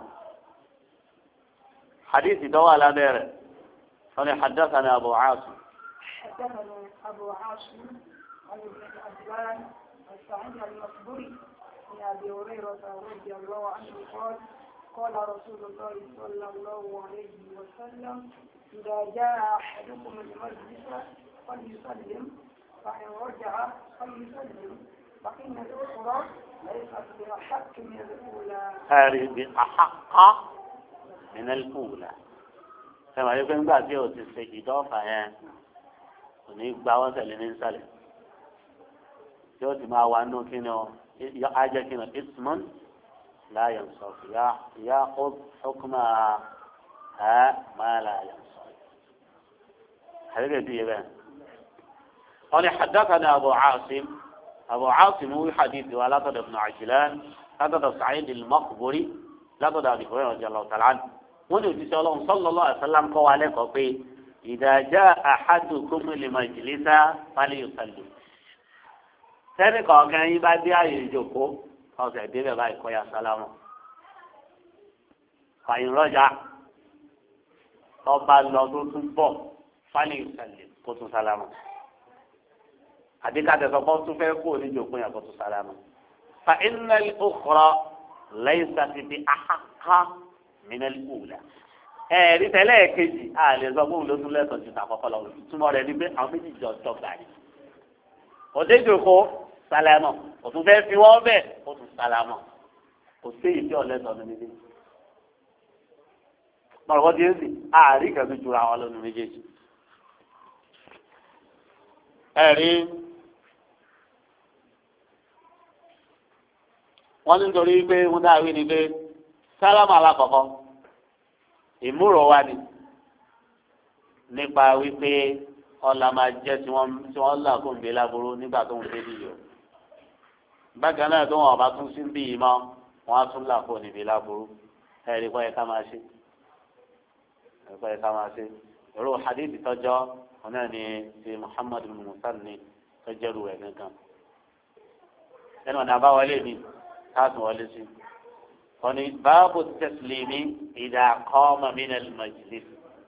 hadith ìdánwò alábẹ́rẹ̀ wọ́n ní haddathana Abu Asim. حدثنا أبو عاصم عن ابن عجلان السعيد المقبري عن أبي هريرة رضي الله عنه قال قال رسول الله صلى الله عليه وسلم إذا جاء أحدكم المجلس فليسلم فإن رجع فليسلم فإن الأخرى ليست بأحق من الأولى. هذه بأحق من الأولى. كما يقول بعد يوم تستجدوا فهي òní gba wọn tẹ́lẹ̀ ní nsàlẹ̀ yóò ti máa wà nù kí ni ọ ajẹ kí ni ismun láàyè nsọ ya ya ọkùnmá ẹ máa láàyè nsọ àyẹ̀kẹ́ bí yẹ bẹ́ẹ̀. wọ́n ní haddathana Abu Asim Abu Asim wí hadithi wa látọ̀dọ̀ Ibn Ajlan látọ̀dọ̀ Sa'id al-Maqburi látọ̀dọ̀ Abi Hurairah radiyallahu ta'ala anhu. wọ́n ní òjíṣẹ́ Ọlọ́run sallallahu alaihi wasallam kọ́ wa lẹ́kọ̀ọ́ pé إذا جاء أحدكم لمجلس فليصلي sẹ́ni kọ̀ọ̀kan yín bá dé àyè ìjòkó ọ̀sẹ̀ débẹ̀ báyìí kọ́ ya sálámù. fàyín rọ́jà ọba lọ tó tún bọ̀ fálẹ̀ ìsàlẹ̀ kó tún sálámù. àdékàtẹ̀ sọ fún tún fẹ́ kó oníjòkó yẹn kó tún sálámù. fa iná òkúrọ̀ lẹ́yìn sàtìbí àhàkà mìíràn ìkúlẹ̀. ẹ̀ẹ́dì tẹ́lẹ̀ kejì àlè sọ fún olóṣù lẹ́tọ̀ọ́ ju tàkọ́kọ́ lọ túmọ̀ rẹ̀ ní pé àwọn méjì jọ dọ́gba ni. òde ìjòkó sálámù òtún fẹ́ fi wọ́n bẹ́ẹ̀ ó tún sálámù kò sí èyí tí ọ̀lẹ́tọ̀ọ́ ní méjèèjì. mọ̀rọ̀ wọ́n ti ń sìn àárí kẹ́kẹ́ jura wọn lọ́nu méjèèjì. ẹ̀rí wọ́n ní nítorí pé wọ́n dáwé ni pé sálámù alákọ̀ọ́kọ́ ìmúrò wa ni nípa wípé ọ̀la máa jẹ́ tí wọ́n tí wọ́n là kó ń gbé láboró nígbà tó ń débi yòó. bákan náà tó wọn ọba tún sí bí yìí mọ́ wọ́n á tún là kó níbi láboró ẹ̀rí kọ́ yẹ ká máa ṣe ẹ̀rí kọ́ yẹ ká máa ṣe. èrò hadith tọ́jọ́ wọn náà ni ti Muhammad bin Musanni tọ́jọ́rù ẹ̀ gangan. ẹnu ọ̀nà àbáwọlé mi káàtún wọlé sí. wọ́n ní báàbù tẹ̀sílímì idha qama min al-majlis.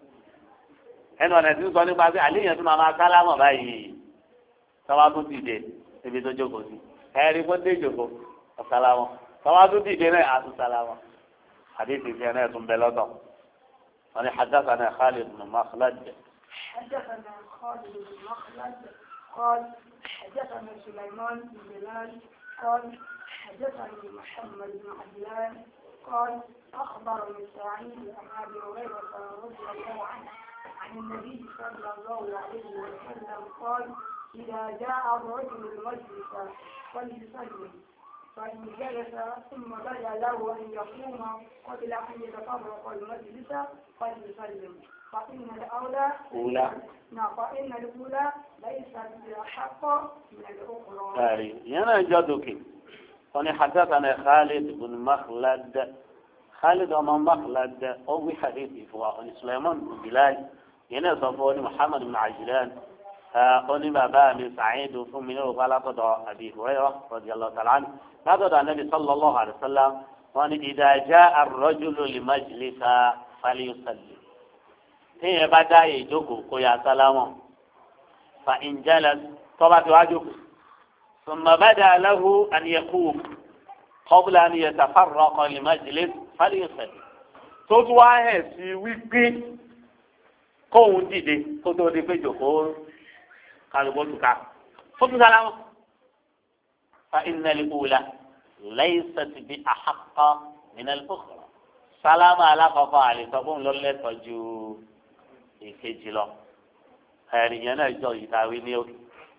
ẹnu ọ̀nà tí ń sọ nípa pé àléyàn tó máa máa sálámọ̀ báyìí tọ́wá tó dìde ibi tó jókòó sí ẹ̀rí kó dé jókòó ọ̀sálámọ̀ tọ́wá tó dìde náà àtún sálámọ̀ àdéhùn ìfẹ́ náà tún bẹ lọ́dọ̀ wọn ni haddathana Khalid bin Makhlad. حدثنا خالد بن مخلد قال حدثنا سليمان بن بلال قال حدثني محمد بن عجلان قال أخبرني سعيد عن أبي هريرة رضي الله عنه عن النبي صلى الله عليه وسلم قال إذا جاء الرجل المجلس فليسلم فإن جلس ثم بدا له أن يقوم قبل أن يتفرق المجلس فليسلم فإن الأولى أولى نعم فإن الأولى ليست بأحق من الأخرى. أي أنا جدك أنا حدثنا خالد بن مخلد خالد بن مخلد أو حديثي فوق سليمان بن بلال هنا صفوني محمد بن عجلان أني بابا من سعيد ثم من غلط أبي هريرة رضي الله تعالى عنه هذا النبي صلى الله عليه وسلم وأن إذا جاء الرجل لمجلس فليسلم هي بدا يجوكو يا سلام فإن جلس طبعا واجب ثم بدا له أن يقوم قبل أن يتفرق المجلس فليسلم تطوعه في ويكي كون ديدي كتو دي في جوكو قالوا فوتو سلام فإن الأولى ليست بأحق من الأخرى سلام على قفال تقوم لله تجو ìkejìlọ ẹ̀rì yẹn náà jọ ìtàwé ní òkè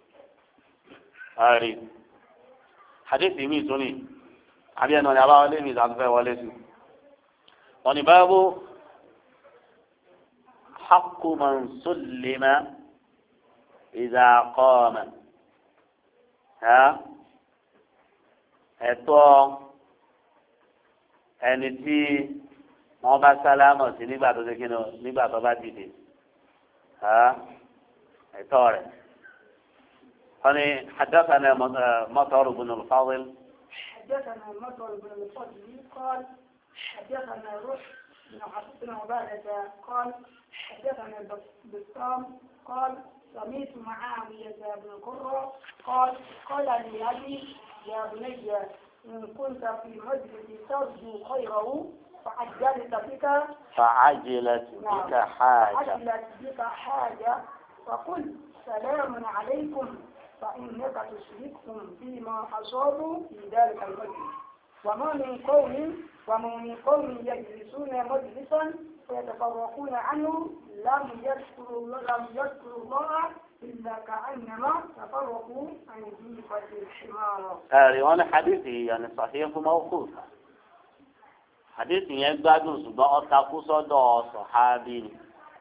ẹ̀rì hadith mi tún ní àbí ẹnu ọ̀nà àbáwọlé mi ìdájọ́ fẹ́ wọlé sí wọn ni báyìí haqqu man sullima idha qama ẹ̀tọ́ ẹni tí wọ́n bá sálámọ̀ sí nígbà tó ṣe kí ni nígbà tó bá dìde. طارق أنا حدثنا مطر بن الفاضل حدثنا مطر بن الفاضل قال حدثنا روح بن عبادة قال حدثنا بسام قال سمعت معاوية بن قرة قال قال لي أبي يا بني إن كنت في مجلس ترجو خيره فعجلت بك فعجلت بك حاجة فعجلت بك حاجة فقل سلام عليكم فإنك تشركهم فيما أصابوا في ذلك المجلس وما من قوم وما من قوم يجلسون مجلسا فيتفرقون عنه لم يذكروا لم يذكروا الله إلا كأنما تفرقوا عن جيفة الحمار. هذا وانا حديثي يعني صحيح موقوف hadith yẹn gbádùn ṣùgbọ́n ọ̀takú sọ́dọ̀ sọ̀hábì ni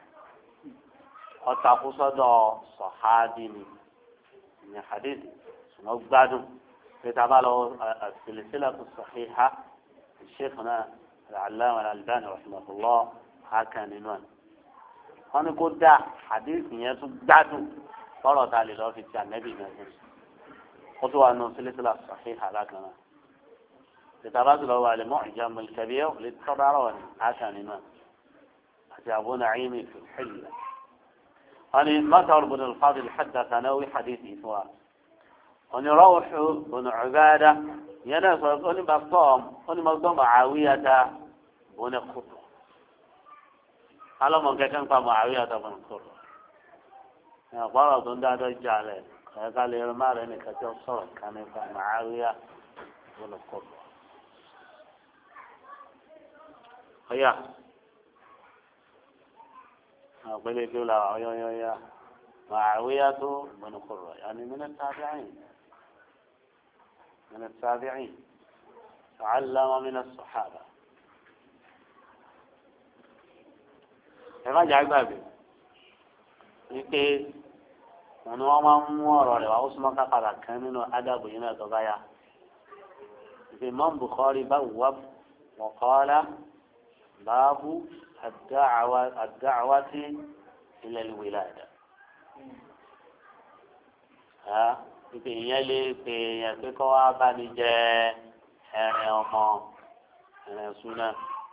ọ̀takú sọ́dọ̀ sọ̀hábì ni ní hadith ṣùgbọ́n gbádùn pété abálọ as-silsilatu as-sahiha sheikhuna al-allama al-albani rahimahullah hakan nínú ẹ̀ wọ́n ní kó dá hadith yẹn tún gbádùn fọ́rọ̀ ta lè lọ́ọ́ fi ti ànẹ́bì náà خطوة أنه سلسلة صحيحة لكن لتبادل هو المعجم الكبير للطبراني عشان ما أبو نعيم في الحلة أني مطر بن الفاضل حدثنا حديثي سواء أني روح بن عبادة ينسى أني بصام أني مصدوم معاوية بن الخطوة على من كان معاوية بن الخطوة قال دون هذا الجعل قال لي ما لأنك تصور كان معاوية بن الخطوة هيا أقول لك لا يا يا يا معاوية بن قرة يعني من التابعين من التابعين تعلم من الصحابة راجع بابي يكي من وما مورا لوا واسمك قد كانوا أدب هنا تضيع في من بخاري بواب وقال باب الدعوة الدعوة إلى الولادة ها يلي في يتكوا بنجة هريما هرسونا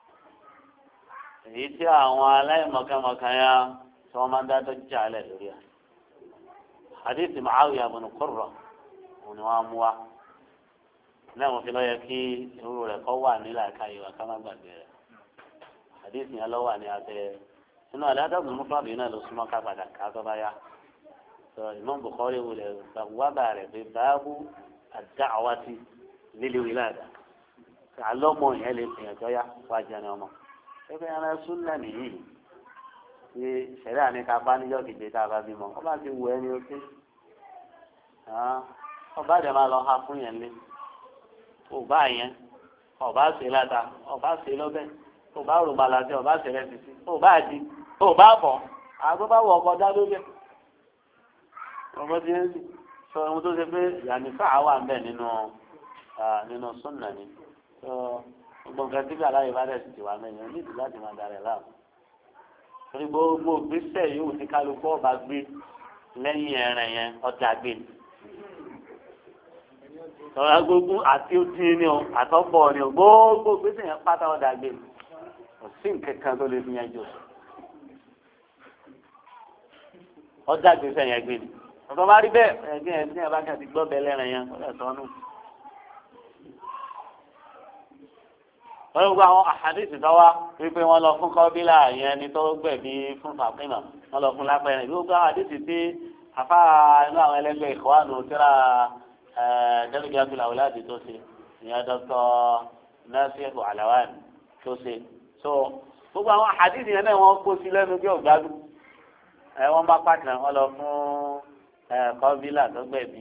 يتي أولا مكان مكان ثم دات جعل الريا حديث معاوية بن قرة ونواموا نعم في لا يكي يقول قوة نلا كاي وكما بدر حديث يلو أن يأتي إنه لا تبغى المفرد هنا لو سمع كذا كذا بايا الإمام بخاري ولا هو بارع باب الدعوة للولادة تعلموا يلي في جاية واجنا ما إذا أنا سنة نهي في شريعة نكاباني جو كي بيتا بابي ما وما في وين يوكي ها وبعد ما لو حافظ يلي وباين وبعد سيلاتا وبعد سيلوبين ọba rògbàlà tí ọba ṣẹlẹ̀ títí ọba àdí ọba bọ àgbọ̀bá wọ ọkọ dá lórí ẹ ọmọ tí ń sọ ohun tó ṣe pé yàní sáà wà ń bẹ nínú nínú súnnà ni gbogbo nǹkan tí bí aláyè bá dẹ̀ sì ti wà mẹ́yìn nídìí láti máa darẹ̀ láàmú torí gbogbo gbèsè yóò ti kálukú ọba gbé lẹ́yìn ẹ̀rẹ̀ yẹn ọjà gbé ni ọ̀rọ̀ gbogbo àti otí ni o àtọ́pọ̀ ni o gbogbo gbèsè yẹn pátá ọjà gbé ni. sí nǹkan tó lè fi yẹn jò ọjà gbèsè yẹn gbé ni ọ̀tọ̀ bá rí bẹ́ẹ̀ ẹgbẹ́ yẹn tí yẹn bá kàn ti gbọ́ bẹ́ẹ̀ lẹ́rìn yẹn ó lè sọ ọ́nù. wọ́n gbọ́ àwọn àhàdìsì tó wá wípé wọ́n lọ fún kọ́bílà yẹn ni tó gbẹ̀bí fún fàpínà wọ́n lọ fún lápẹ̀rẹ̀ bí ó gbọ́ àhàdìsì tí afá inú àwọn ẹlẹ́gbẹ́ ìkọ́wánu tíra dẹ́rẹ́gẹ́tù làwùláàdì tó ṣe ìyẹn dọ́kítọ̀ nasiru alawan tó ṣe. so gbogbo àwọn àhàdìsì yẹn náà wọ́n kó sí lẹ́nu bí ọ̀gbádùn ẹ wọ́n bá pàtàkì wọ́n lọ fún kọ́bílà tó gbẹ̀bí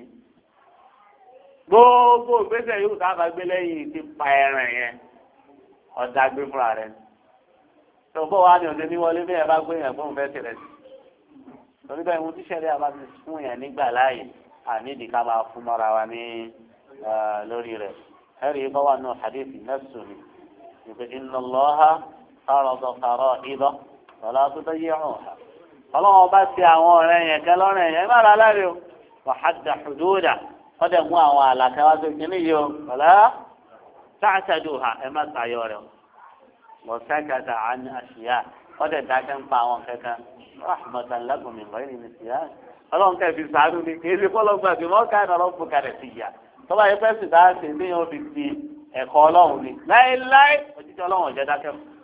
gbogbo ìgbésẹ̀ yóò sábà gbé lẹ́yìn ti pa ẹran yẹn ọ̀dà gbé fúnra rẹ̀ tó bọ́ wá ní ọ̀dẹ ní wọlé bẹ́ẹ̀ bá gbé yẹn fún fẹ́ tẹ̀lẹ̀ sí torí bẹ́ẹ̀ ohun tíṣẹ̀lẹ̀ àbá ti fún yẹn nígbà láàyè àníìdí ká máa fún mọ́ra wa ní lórí rẹ̀ ẹ̀rí bá wà náà hadithi nẹ́sù ni ìpè inna Allaha farada fara'ida fala tudayyi'uha ọlọ́wọ́n bá ti àwọn ọ̀rẹ́ yẹn kẹ́ lọ́rẹ́ yẹn má ra láre o wa hadda hududa wọ́n dẹ̀ mú àwọn àlàkẹ́ wá tó kíní yìí o fala ta'taduha ẹ má tayọ rẹ o wọ́n sakata an ashiya wọ́n dẹ̀ dákẹ́ ń pa àwọn kankan rahmatan lakum min ghayri nisyan ọlọ́run kẹ́ fi sàánú ni kì í ṣe fọlọ́gbà tí wọ́n ká ẹ̀rọ fún kalẹ̀ sí ìyá tọ́ba yẹn fẹ́ẹ́ sì dáa sí ní yóò fi ti ẹ̀kọ́ ọlọ́run ni láéláé òjijì ọlọ́run ọ̀jẹ̀ dákẹ́ fún.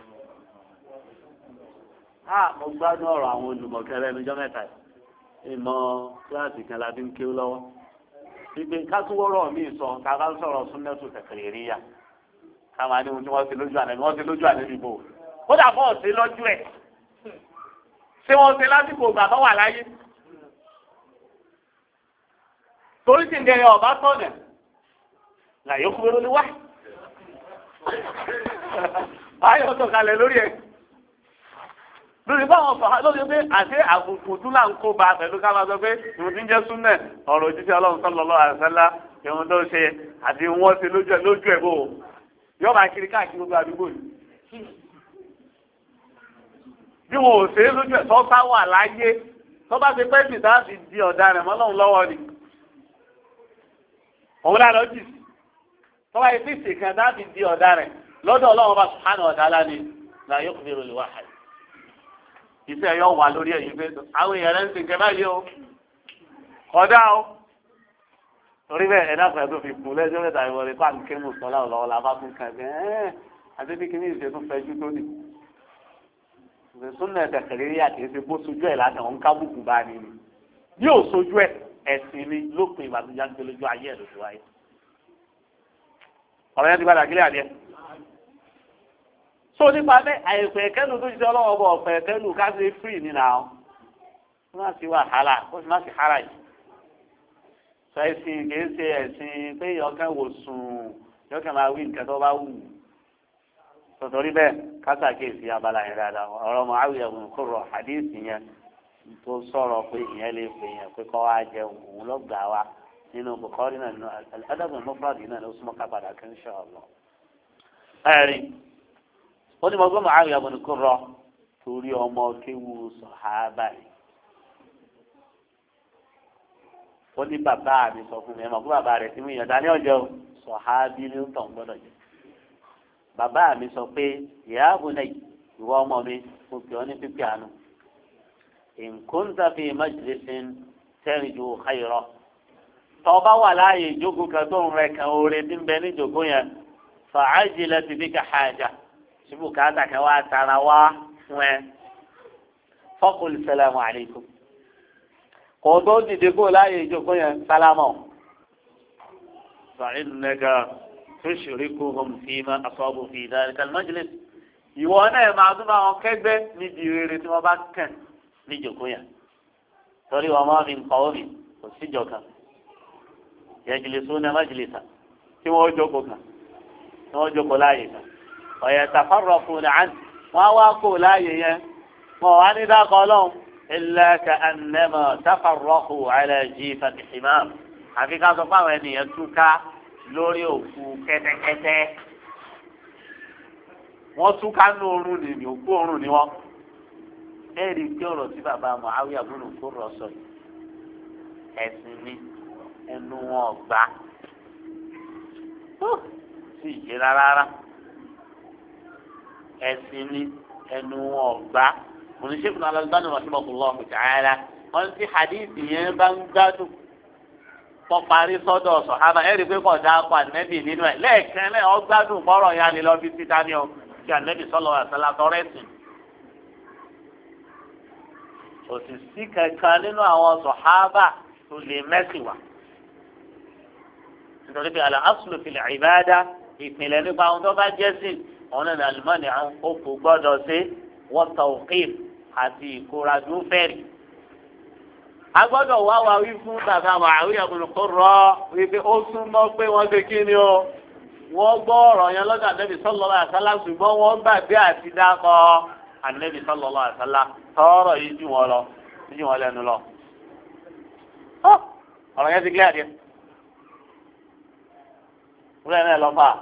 a mo gbádùn ọ̀rọ̀ àwọn olùmọ̀kẹ́rẹ́ ẹnujọ́ mẹ́ta yìí ìmọ̀ kíláàsì kan la fi ń kéwú lọ́wọ́ ìgbé kátúwọ́rọ̀ mi sọ ká bá ń sọ̀rọ̀ súnmẹ́tù kẹ̀kẹ́ rí yá ká máa ní ohun tí wọ́n ti lójú àná wọ́n ti lójú àná níbo kódà fún ọ̀sẹ̀ lọ́jú ẹ̀ ṣé wọ́n ṣe lásìkò ìgbà tó wà láyé torí sì ń dẹrẹ ọba tọ̀nà làyè kúrò lórí wá ayọ̀ sọ̀kalẹ̀ lórí ẹ̀ lórí báwọn fà lórí pé àti àbùkù tún là ń kó ba pẹ̀lú ká máa sọ pé ìwọ̀n tí ń jẹ́ súnmẹ̀ ọ̀rọ̀ òjíṣẹ́ ọlọ́run sallallahu alaihi wasallam ìwọ̀n tó ṣe àti wọ́n ṣe lójú ẹ̀ lójú ẹ̀ bò ó yọ máa kiri káàkiri gbogbo àdúgbò yìí bí wọn ò ṣe é lójú ẹ̀ tó bá wà láyé tó bá ti pẹ́ sì dáàbì di ọ̀daràn mọ́lọ́run lọ́wọ́ ni òun lára ó jì sí tọ́wá yìí fíìsì kan láti di ọ̀dà rẹ̀ lọ́dọ̀ ọlọ́run bá subhanahu wa ta'ala ni la yuqdiru li wahid iṣẹ́ yọ wà lórí ẹ̀yìn pé àwọn èèyàn rẹ̀ ń sìn kẹ́ báyìí o kọjá o torí bẹ́ẹ̀ ẹ̀dá kan tó fi kú lẹ́jọ́ mẹ́ta ìwọlé pa ń kéwù sọ́lá ọ̀lọ́wọ́ la bá tún kàn ẹ́ ẹ́ àti bí kìíní ìṣe tún fẹjú tó ní. ìṣúná ẹ̀tẹ̀kẹ̀rẹ́ yà kìí ṣe bó sojú ẹ̀ láti àwọn kábùkù bá ní ni bí ò sojú ẹ̀ ẹ̀sìn ni lópin ìbàdújá ń gbé lójú ayé ẹ̀ lójú ayé. ọ̀rọ̀ yẹn ti padà kílẹ̀ àdìẹ. so nípa bẹ́ẹ̀ àìpẹ́ ẹ̀kẹ́nu tó ṣiṣẹ́ ọlọ́wọ́ bọ̀ ọ̀pẹ̀ ẹ̀kẹ́nu ká ṣe free nínú àwọn ó má sí wàhálà ó sì má sí hara yìí sọ ẹ̀sìn kìí ṣe ẹ̀sìn pé ọkàn wò sùn yọkàn máa wí nǹkan tó bá wù tòtòrí bẹ́ẹ̀ kásá kéèsì abala yẹn dáadáa ọ̀rọ̀ Muawiya ibn Qurra hadith yẹn tó sọ̀rọ̀ pé ìyẹn lè pè yẹn pé kọ́ wá jẹ òun ló gbà wá nínú Bukhari náà nínú al-Adab al-Mufrad náà ló súnmọ́ ká padà kí insha Allah. ẹ̀rí ó ní mo gbọ́ Muawiya ibn Qurra torí ọmọ kéwu sàhábà yìí. ó ní bàbá mi sọ fún mi ẹ mọ̀ kó bàbá rẹ̀ tí mo yàn dání ọjọ́ sọ̀hábí ní ń tàn gbọ́dọ̀ jẹ. bàbá mi sọ pé ìyá àbúlé ìwọ ọmọ mi mo pè ọ́ ní pípé àánú. in kunta fi majlisin tarju khayra. tọ́ bá wà láàyè ìjókòó kan tó ń rẹ kan oore tí ń bẹ ní ìjókòó yẹn fa'ajilat bika haja. ṣubú káàtà kan wá tara wá fún ẹ. faqul salamu alaykum. kò tó dìde kó láàyè ìjókòó yẹn sálámọ̀. fa'innaka tushrikuhum fima asabu fi dhalika al-majlis. ìwọ náà máa tún bá wọn kẹ́gbẹ́ níbi rere tí wọ́n bá kàn ní ìjókòó yẹn. torí wọn máa fi ń kọ́ omi kò síjọ kan. yajlisuna majlisan tí wọ́n jókòó kan tí wọ́n jókòó láàyè kan. wa yatafarraquna an wọ́n wá kó láàyè yẹn wọ́n wá ní dákọ̀ ọlọ́run. إلا كأنما تفرقوا على جيفة حمام àfi ká sọ fún àwọn ènìyàn túká lórí òkú kẹ́tẹ́kẹ́tẹ́ wọ́n túká ní oorun ní òkú oorun ni wọ́n ẹ̀rí tí ọ̀rọ̀ tí bàbá Muawiya ibn Qurra sọ yìí ẹ̀sìn ni ẹnu wọn gbà sí ìyè rárá ẹ̀sìn ni ẹnu wọn gbà. ونشوف على الباني رحمه الله تعالى قال في حديث ينبغدو فقاري صدو صحابة ẹ̀rí pé kò dáko Ànábì nínú ẹ̀ lẹ́ẹ̀kan náà ó gbádùn bọ́rọ̀ ya ni lọ bí títa ní ọ kí Ànábì sallallahu alaihi wasallam tọrẹ́sì. òsìsí kankan nínú àwọn sọ̀hábà tó lè mẹ́sì wá. nítorí pé al-aslu fil ibada ìpìlẹ̀ nípa àwọn tó bá jẹ́ sí ọ̀nà ìlànà àwọn òkú gbọ́dọ̀ sí wọ́n tawqif àti ìkóradú fẹ́rì. a gbọ́dọ̀ wá wa wí fún bàbá Muawiya ibn Qurra wípé ó súnmọ́ pé wọ́n ṣe kí ni o wọ́n gbọ́ ọ̀rọ̀ yẹn lọ́dọ̀ Ànábì sallallahu alaihi wasallam ṣùgbọ́n wọ́n gbàgbé àti dákọ̀ Ànábì sallallahu alaihi wasallam tọ́rọ̀ yìí jù wọ́n lọ jù wọ́n lẹ́nu lọ. ọ̀rọ̀ yẹn ti kílẹ̀ àdìẹ. wúlẹ̀ náà lọ fà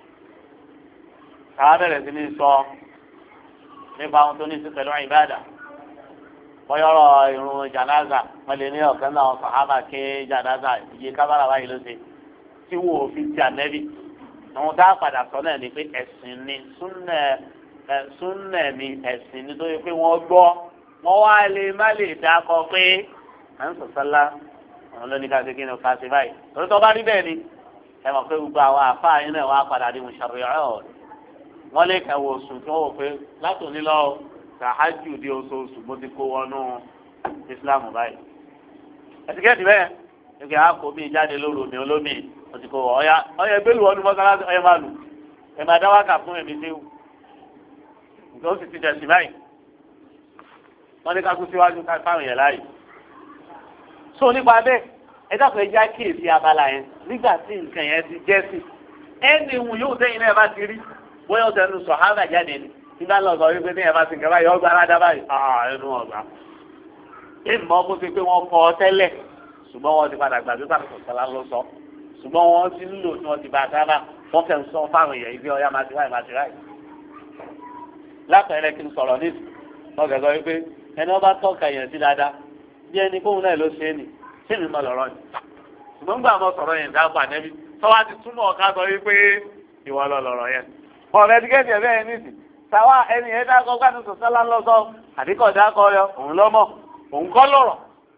ká bẹ̀rẹ̀ sí ní sọ nípa àwọn tó ní sí pẹ̀lú ìbádà bọ́yọ̀rọ̀ ìrun jànáza wọ́n lè ní ọ̀kan náà sàhábà ké jànáza iye kábàrà báyìí ló ṣe tí wò ó fi ti Ànábì àwọn tá a padà sọ náà ni pé ẹ̀sìn ni súnnà ẹ̀ súnnà ni ẹ̀sìn ni tó yẹ pé wọ́n gbọ́ wọ́n wá lè má lè dákọ pé à ń sọ̀sọ́lá àwọn lóní ká ṣe kí ni ká ṣe báyìí torí tó bá rí bẹ́ẹ̀ ni ẹ mọ̀ pé gbogbo àwọn àfáà yín náà wọ́n á padà di musharri'un wọ́n lè kẹ́wọ́ oṣù tí wọ́n wò pé látòní lọ sàhájù di oṣooṣù bó ti kó wọnú Islam báyìí. ẹ̀tíkẹ́tì bẹ́ẹ̀ ẹ̀kẹ́ àkó bíi jáde lóru mi olómi ó ti kó wọ ọ̀ya ọ̀ya ẹgbẹ́ lu ọdún mọ́sálásí ọ̀ya máa lù ẹ̀ máa dá wákà fún ẹ̀mí sí nǹkan ó sì ti dẹ̀sí báyìí. wọ́n ní ká kú síwájú ká fáwọn yẹn láàyè. so nípa bẹ́ẹ̀ ẹ dákun ẹ já kíyèsí abala yẹn nígbà tí nǹkan yẹn ti jẹ́ sí ẹni ìwùn yóò tẹ́yìn náà bá ti rí bóyá ọ̀sẹ̀ ẹnu sọ̀hánà jáde ni nígbà lọ sọ wípé ní ẹ̀fà sìnkẹ́ báyìí ọgbà aládá báyìí àà ẹnu ọ̀gbà. ìmọ̀ kó ti pé wọ́n kọ́ ọ tẹ́lẹ̀ ṣùgbọ́n wọ́n ti padà gbàgbé pàtàkì sọ̀lá ló sọ ṣùgbọ́n wọ́n ti ń lò tí wọ́n ti bá a sábà wọ́n fẹ́ sọ fáwọn èèyàn ibi ọ̀yá máa ti ráì máa ti ráì. lápẹẹrẹ kí n sọ̀rọ̀ ní wọ́n kẹ́ sọ wípé ẹni wọ́n bá tọ́ka èèyàn sí dáadáa bí ẹni kóhun náà ló ṣe é nì sí mi mọ lọ́rọ́ ni ṣùgbọ́n gbà mọ́ sọ̀rọ̀ yẹn dáàbò ànẹ́bí tọ́wá ti túmọ̀ ọ̀ká sọ wípé ìwọ lọ lọ̀rọ̀ yẹn. ọ̀rẹ́ ti kẹ́sì ẹ̀fẹ́ yẹn nísì tàwa ẹni yẹn dákọ̀ gbàdú sọ̀sọ́lá lọ́sọ̀ àdìkọ̀ dákọ̀ yọ òun lọ́mọ òun kọ́ lọ̀rọ̀.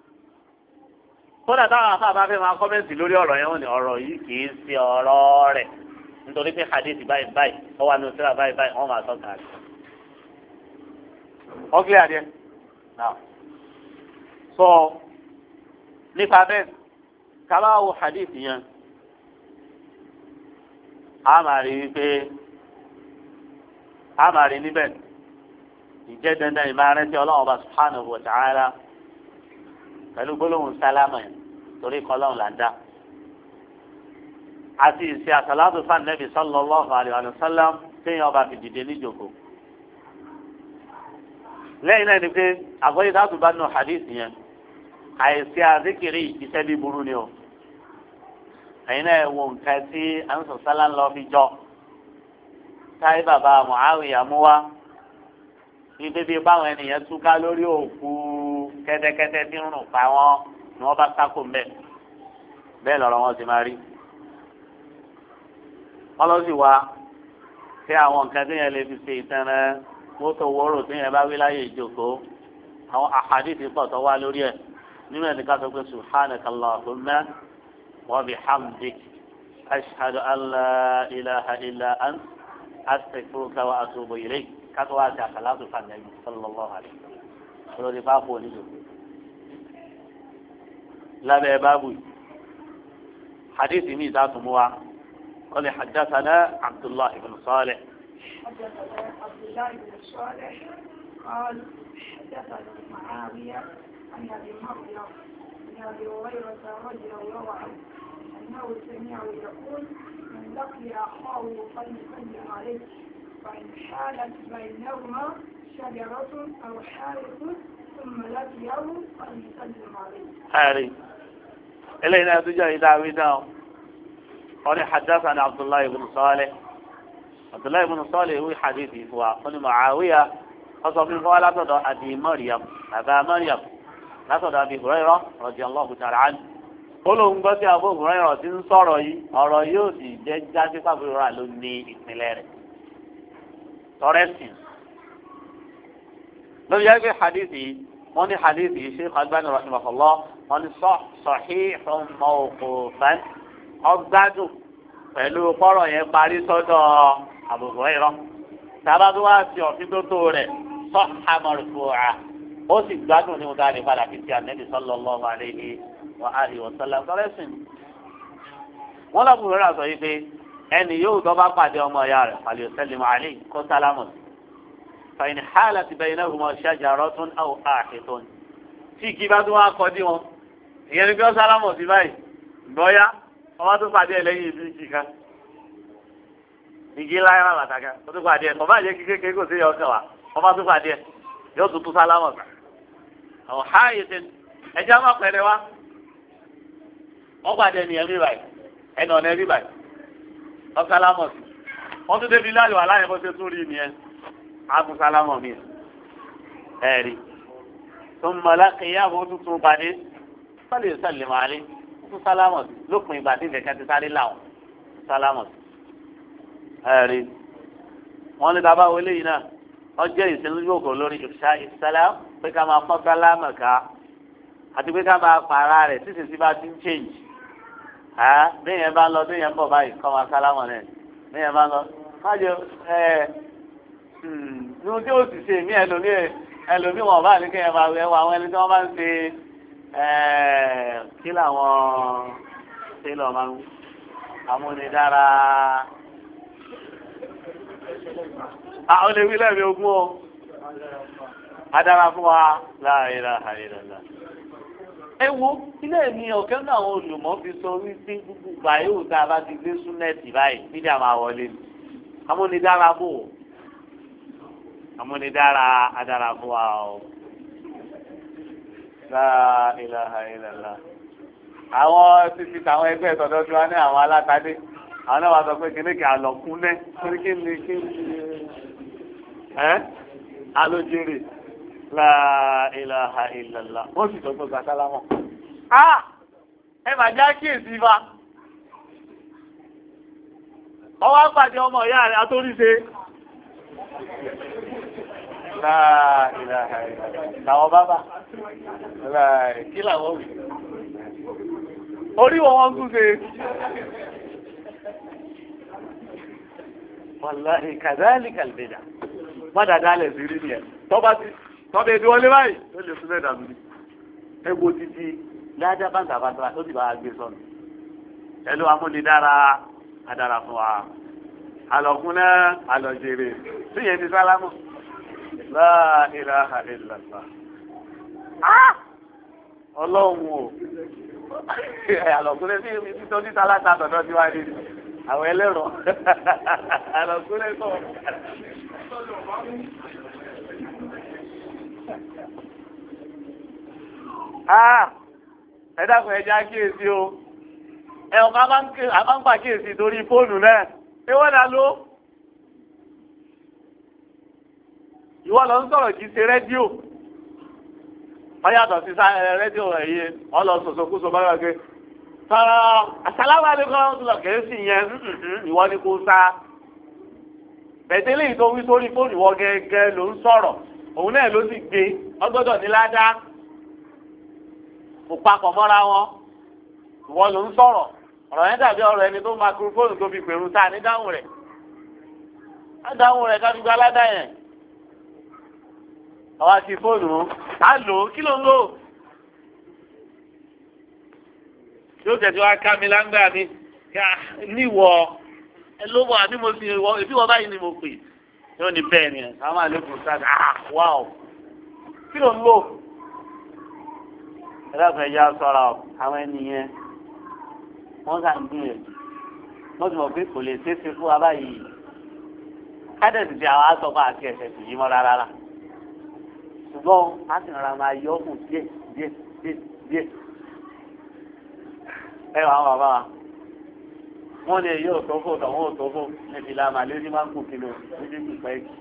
kódà táwọn afá bá fẹ́ máa kọ́mẹ́ǹtì lórí ọ̀rọ̀ yẹn wọ́n ní ọ̀rọ̀ yìí kì í ṣe ọ̀rọ̀ rẹ̀ nítorí pé hadith báyìí báyìí ó wà ní òṣèlú báyìí báyìí wọ́n máa sọ kàrí. ọ̀gbìn adìẹ náà sọ nípa bẹ́ẹ̀ kábàáwò hadith yẹn a máa rí wípé a máa rí níbẹ̀ ìjẹ́ dandan ìmárẹ́tì ọlọ́run bá subhanahu wa ta'ala pẹ̀lú gbólóhùn sálámà yẹn torí kọ́lọ́run là ń dá àti ìṣe àsàlátù fún Ànábì sallallahu alaihi wa sallam téèyàn ọba fi dìde níjòkó lẹ́yìn náà ni pé àgbọ̀yé dáàtú bá nù hadith yẹn àìsí àzíkiri iṣẹ́ bí burú ni o ẹ̀yin náà wo nǹkan tí àǹsọ̀ sálá ń lọ fi jọ táyé bàbá Muawiya mú wá ní bíbí báwọn ènìyàn túká lórí òkú kẹ́tẹ́kẹ́tẹ́ tí ń rùn pa wọ́n ni wọ́n bá sáko mbẹ́ bẹ́ẹ̀ lọ́rọ̀ wọn ti máa rí wọ́n lọ sí wa tí àwọn nǹkan tí yẹn lè fi ṣe ìtẹ́rẹ́ mọ́tò wọ́rọ̀ tí yẹn bá wí láyé ìjókòó àwọn àhàdìsí pọ̀ tó wá lórí ẹ̀ nínú ẹ̀ ní ká sọ pé subhanaka Allahumma wa bihamdik ashhadu an la ilaha illa ant astaghfiruka wa atubu ilayk kátó wá sí àkàlàtò fànẹ́bí sallallahu alaihi wasallam olórí bá kú onídòkó lábẹ́ báàbù hadith mi ìta tún mú wa wọ́n lè haddathana Abdullah ibn Salih. حدثنا عبد الله بن صالح قال حدثنا معاوية عن ابي مريم عن ابي هريرة رضي الله عنه انه سمعه يقول من لقي اخاه فليسلم عليه فان حالت بينهما شجرة او حائط ثم لقيه فليسلم عليه. هاري إلينا تجاه داوود قال حدثنا عبد الله بن صالح عبد الله بن صالح هو حديثي هو قال معاوية قصة في قولة أبي مريم أبا مريم لقد أبي هريرة رضي الله تعالى عنه قولوا مبتي أبو هريرة تنصري أرأيوتي جاجة أبو هريرة لني إثنالي ترسين لو يجب حديثي من حديثي شيخ الباني رحمه الله من صح صحيح موقوفا أبداته pẹ̀lú kọ́rọ̀ yẹn parí sọ́dọ̀ Abu Hurairah sábàbí wá sí ọ̀fin tó tó rẹ̀ sahha marfu'a ó sì gbádùn ní ọ̀gá rẹ̀ padà fi ti Ànábì sallallahu alayhi wa alihi wa sallam tọ́lẹ́sìn. wọ́n lọ́kùnrin Hurairah sọ yìí pé ẹnì yóò tó bá pàdé ọmọ ìyá rẹ̀ falyusallim alayhi kó sálámù fa in halat baynahuma shajaratun aw ahitun tí kí bá tó wá kọ́ dí wọn ìyẹn ni bí wọ́n sálámù sí báyìí gbọ́yá ọba tó pàdé ẹlẹ́yìn ibi ìjì kan igi láyé bàtà kan ó tó pàdé ẹ ọba àjẹ kékeré kò sí ọkàn wa ọba tó pàdé ẹ yóò tuntun sálámọ̀ gbà àwọn háàyè tẹ ẹjẹ má pẹrẹ wa wọn pàdé ẹni ẹrí báyìí ẹnì ọ̀nà ẹrí báyìí wọn sálámọ̀ sí wọn tún débi láàlú aláyẹ bó ṣe tún rí nìyẹn á tún sálámọ̀ mi ẹ rí tó ń mọlá kéèyàn tuntun pàdé sọlẹ sọlẹ màálí sálámọ̀ lópin ìgbà tí ìfẹ̀kẹ́ ti sáré làwọn sálámọ̀ ẹ̀rí wọ́n ní dábàá wọlé yìí náà wọ́n jẹ́ ìsinlójókòó lórí ìṣá ìsálám pé ká máa fọ́ sálámọ̀ ká àti pé ká máa pààrà rẹ̀ títí tí bá ti ń change ẹ́ bẹ́ẹ̀yẹn bá ń lọ bẹ́ẹ̀yẹn ń bọ̀ báyìí kọ́ máa sálámọ̀ náà bẹ́ẹ̀yẹn bá ń lọ má jẹ ẹ ní ojú ó sì ṣe mí ẹlòmí ẹlòmí wọn bá ní kéèyàn máa wẹ̀ wọ àwọn ẹni tí wọ́n bá ń ṣe kí làwọn tẹ́lọ̀ máa ń amúnidára àwọn olè wí lẹ́ẹ̀mí ogún o adára fún wa la ilaha illallah. ẹ wo ilé mi ọ̀kẹ́ náà àwọn olùmọ̀ fi sọ wípé gbogbo ìgbà yóò tá a bá ti gbé súnẹ́ẹ̀tì báyìí níbi àmà wọlé ni amúnidára bò amúnidára adára fún wa o. La ilaha illallah. Àwọn títí táwọn ẹgbẹ́ ìtọ́jọ́ tí wọ́n ní àwọn alátadé àwọn náà wà sọ pé kíní kí àlọ́kún náà torí kí ni kí ni ẹ́ alójèrè la ilaha illallah wọ́n sì tọ́jú gba sálámọ̀. ẹ mà já kíyèsí fa ọwọ́ àpàdé ọmọ ìyá rẹ̀ atóríṣe làwọn bábà kí làwọn wì orí wọn wọn tún ṣe wàláhì kàdáàlì kàlbẹ̀dà má dáadáa lẹ̀ sí rí nìyẹn tọ́ba ti tọ́ba èdè wọlé báyìí ó lè fún mẹ́ta mi ẹgbò títí ládàá bàǹtà bàǹtà ó ti bá a gbé sọnù ẹlò amúnidára adára fún wa alọ̀kún náà alọ̀jèrè síyẹn ti sálámù la ilaha illallah ọlọ́run o alọ̀kún náà sí ibi tó níta láti àtọ̀dọ̀ tí wàá rí àwọn ẹlẹ́rọ alọ̀kún náà sọ. ẹ dákun ẹja kíyèsí o ẹ ọ̀ka máa ń pa kíyèsí torí fóònù náà ẹ wọ́n dà ló. ìwọ lọ ń sọ̀rọ̀ kìí ṣe rédíò wọ́n yàtọ̀ sí rédíò ẹ̀yẹ wọ́n lọ sọ̀sọ̀kúsọ bá wà pé sọ̀rọ̀ àṣàláwà ní kọ́ ọ́n lọ kìí sì yẹn ìwọ ni kò sá bẹ̀tẹ́lẹ̀ tó wí sórí fóònù ìwọ gẹ́gẹ́ ló ń sọ̀rọ̀ òun náà ló sì gbé ọgbọ́dọ̀ ní ládàá kò papọ̀ mọ́ra wọn ìwọ ló ń sọ̀rọ̀ ọ̀rọ̀ yẹn dàbí ọ̀rọ̀ ẹni tó máa kúrú fóònù tó fi pèrú sáà ní dáhùn rẹ̀ á dáhùn rẹ̀ ká fi gba ládàá yẹn àwa ti fóònù mú á lò ó kí ló ń lò yóò tẹ̀sí wá ká mi láńgbà mi níwọ̀ ẹ ló wà bí mo sì wọ èbí wọ báyìí ni mo pè yóò ní bẹ́ẹ̀ ni ẹ̀ àwọn àlékún sáà ah wow kí ló ń lò ẹ dákun ẹ yá sọ̀rọ̀ àwọn ènìyàn wọ́n kà ń gbìyànjú wọ́n ti mọ̀ pé kò lè ṣeéṣe fún wa báyìí kádẹ́sì ti àwọn aṣọ fún àti ẹ̀sẹ̀ sì yí mọ́ rárá ṣùgbọ́n a sì rọra máa yọ ọkùn díẹ̀ díẹ̀ díẹ̀ díẹ̀ ẹ wà wọn bàbá wa wọ́n ní èyí ò tó fò tọ̀wọ́n ò tó fò níbi ìlànà lórí máa ń kù kìlọ̀ níbi ìpẹ́ kì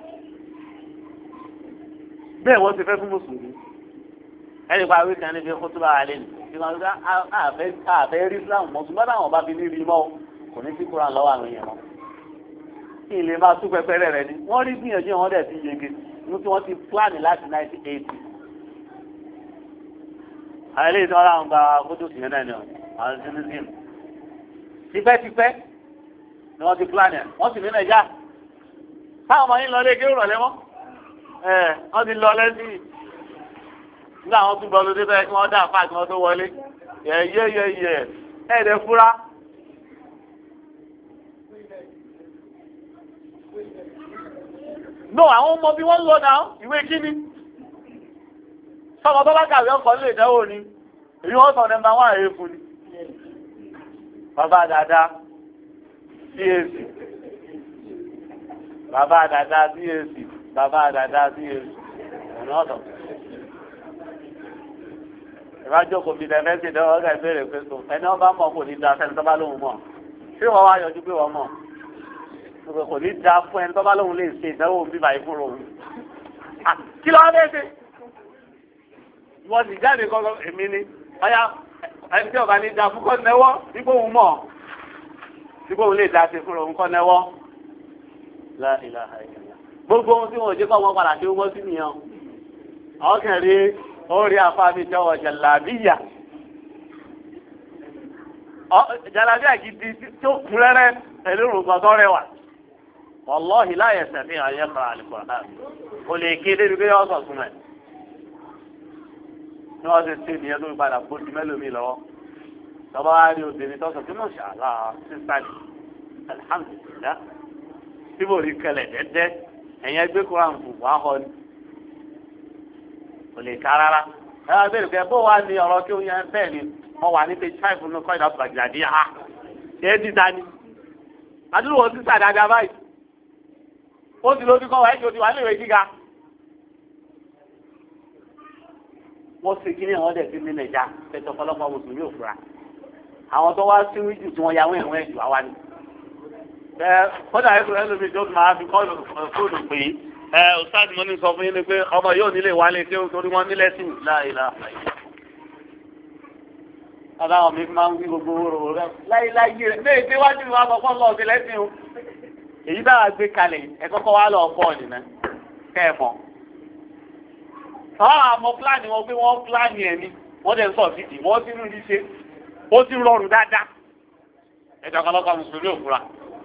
bẹ́ẹ̀ wọ́n ti fẹ́ fún mùsùlùmí ẹni pa awé kan níbi kótóbá alẹ́ nì tí wọ́n gbá àfẹ́ rí Islam mọ́ ṣùgbọ́n táwọn bá fi ní rí mọ́ kò ní sí kúrò lọ́wọ́ àwọn èèyàn mọ́ kí ilé máa tún pẹpẹrẹ rẹ ni wọ́n rí gbìyànjú wọn dẹ̀ ti yege ní tí wọ́n ti pláàni láti nineteen eighty àwọn ilé ìtọ́ ara ń gba fótó sí náà ni àwọn sinizim tipẹ́tipẹ́ ni wọ́n ti pláàni ẹ̀ wọ́n sì ní nàìjà táwọn ọmọ yín lọ lé kérò rọ̀lẹ́ mọ́ ẹ̀ wọ́n ti lọ lẹ́sìn nígbà wọn tún bọ́ọ̀lù dé bẹ́ẹ̀ kí wọ́n dá àpá kí wọ́n tó wọlé yẹ̀yẹ̀yẹ̀ ẹ̀ẹ́dẹ̀ fúra. no àwọn ọmọ bí wọ́n lọ náà ìwé kíní sọmọ bọ́lá kàwé ọkọ̀ lè dẹ́wò ni èyí wọ́n sọ nẹ́mbà wọn àyè fún ni bàbá dada cac bàbá dada cac bàbá dada cac ọ̀nà ọ̀dọ̀ ìrájọ́ kò fi dẹ̀mẹ́ sí ìdẹ́wọ́ ọ̀gá ìbéèrè pé tó ẹni ọba mọ̀ kò ní da sẹ́ni tó bá lóhùn mọ̀ ṣé wọ́n wá yọjú pé wọ́n mọ̀ kò ní da fún ẹni tó bá lóhùn lè ṣe ìdánwò bíbá ìfún òun kí ló wá bẹ́ẹ̀ ṣe wọ́n sì jáde kọ́kọ́ èmi ni ọ̀yá ẹni tí ọba ní da fún kọ́ nẹ́wọ́ dípò òun mọ̀ dípò òun lè da ṣe fún òun kọ́ nẹ́wọ́ gbogbo ohun tí wọn ò jẹ́ kọ́ wọn padà ṣe wọ́n sí nìyẹn ọkàn orí afáàmì jọwọ jàlábíyà jàlábíyà gidi tí ó kún rẹ́rẹ́ pẹ̀lú òrùka tó rẹwà wàlọ́hì láyé sẹ̀mí àyẹ̀kọ̀ àlùkò náà kò lè kéde bí yọ sọ̀ súnmọ́ ẹ̀ ní wọ́n ti ṣe ìdíyẹ tó ń padà bó ti mẹ́lòmí lọ́wọ́ tọ́ba wá rí obìnrin tó sọ kí mo ṣàlá sísá ni alihamdulilah tí mo rí kẹlẹ̀ dẹ́dẹ́ ẹ̀yẹn gbé koran fún wàá họ ni kò lè ká rárá ẹ wá bẹ̀rẹ̀ pé bó wà ní ọ̀rọ̀ kí ó yẹn bẹ́ẹ̀ ni wọ́n wà ní page five nínú kọ́ ìdá gbàgìdàdí ha ṣé é dídá ni àdúrà wọn ti sàdáadáa báyìí ó ti lójú kọ́ wáyé tí o ti wà níwèé gíga wọ́n ṣe kí ní àwọn ọ̀dẹ̀ sí ní nàìjà pẹ̀tọ́ ọ̀pọ̀lọpọ̀ mùsùlùmí ò fura àwọn tó wá sí wíjù tí wọ́n ya wọ́n ẹ̀wọ̀n ẹ̀jù àwa ni ẹ kódà ẹ̀sùn ẹlòmíì tó máa fi kọ́ fóònù pé ẹ ọ̀sáàdì mọ́ ní sọ fún yín ni pé ọmọ yóò nílé wálé tí ó torí wọ́n nílẹ̀ sí láìlá aláwọn mi máa ń wí gbogbo owó rẹ láyéláyé rẹ bẹ́ẹ̀ tí wájú wa kọ́kọ́ lọ sí lẹ́sìn o èyí bá wa gbé kalẹ̀ ẹ kọ́kọ́ wá lọ pọ̀ nìyẹn kẹ́ ẹ mọ̀. àwọn àmọ́ pílánì wọn pé wọ́n pílánì ẹ̀ ni wọ́n dẹ̀ ń sọ̀ fìdí wọ́n ti rú ní ṣe ó ti rọrùn dáadáa ẹ̀jọ̀ kan lọ́kọ̀ mùsùlùmí òfurà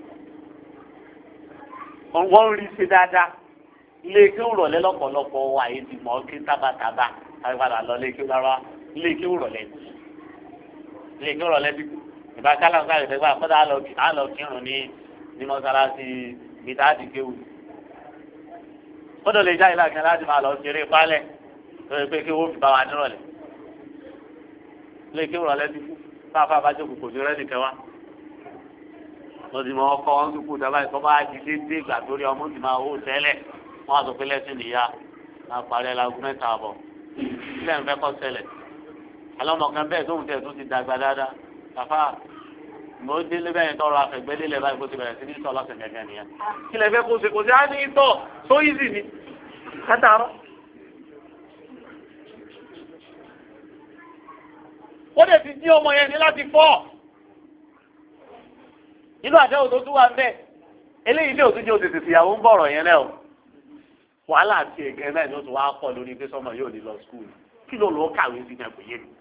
wọ́n ń rí ṣe dáadáa ilé ike ń rọ̀lẹ́ lọ́pọ̀lọpọ̀ wà yìí ti mọ̀ kí tábàtábà àgbàdà lọ ilé ike rárá ilé ike ń rọ̀lẹ́ ilé ike ń rọ̀lẹ́ bí ìbá kálá nǹkan àgbẹ̀ gbà kọ́dà á lọ kírun ní ní mọ́sálásí gbìtá àti kéwù kọ́dọ̀ lè já ìlà kan láti máa lọ ṣeré pálẹ̀ lórí pé kí wọ́n fi bá wa nírọ̀lẹ́ ilé ike ń rọ̀lẹ́ bí fáfá bá jókòó kò sí rẹ́ẹ̀dì kẹwàá wọ́n ti mọ ọkọ̀ wọn tó kú dábàá ìkọ́ bá di dédé ìgbà torí ọmọ ti máa hó tẹ́lẹ̀ wọ́n á sọ pé lẹ́sìn nìyá máa parí ẹlágún mẹ́ta àbọ̀ ilé ń fẹ́ kọ́ ṣẹlẹ̀ alọ́mọkan bẹ́ẹ̀ tóun tẹ̀ tó ti dàgbà dáadáa kàfá mo délé bẹ́ẹ̀ tọrọ afẹ́gbẹ́ délé báyìí kó ti bẹ̀rẹ̀ sí ní sọ lọ́sẹ̀ gẹ́gẹ́ nìyẹn kí lè fẹ́ kó ṣe kó ṣe á ní tọ̀ tó yíṣì ni kátàrọ́. ó dẹ̀ ti dín ọmọ yẹn ní láti fọ́ nínú àdéhùn tó tún wà ń bẹ eléyìí ilé òtún jẹ́ òtètè ìyàwó ń bọ̀rọ̀ yẹn náà wàhálà àti ẹ̀gẹ́ náà ni ó tún wá pọ̀ lórí pé sọmọ yóò ní lọ skul kí ló lọ́ọ́ kàwé sí náà kò yé mi.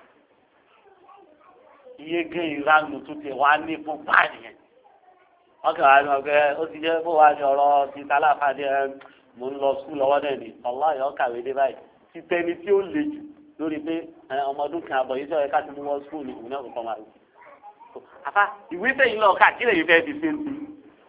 iye gé ìranù tó ti wá ní fún báyìí yẹn wọ́n kàn wá ní ọ̀gẹ́ ó ti jẹ́ bó wá ní ọ̀rọ̀ ti tálàfàdé ẹ̀ mò ń lọ skul lọ́wọ́ náà ni ọláyọ̀ kàwé dé báyìí ti tẹni tí ó le jù lórí pé ọmọ ọdún kan àbọ̀ yìí sọ̀rọ̀ ká ti mú wọ́n skul ní ìwé náà kò kọ́ máa rí àfa ìwé sẹ́yìn lọ ká kí lèyìn fẹ́ fi ṣe ń tu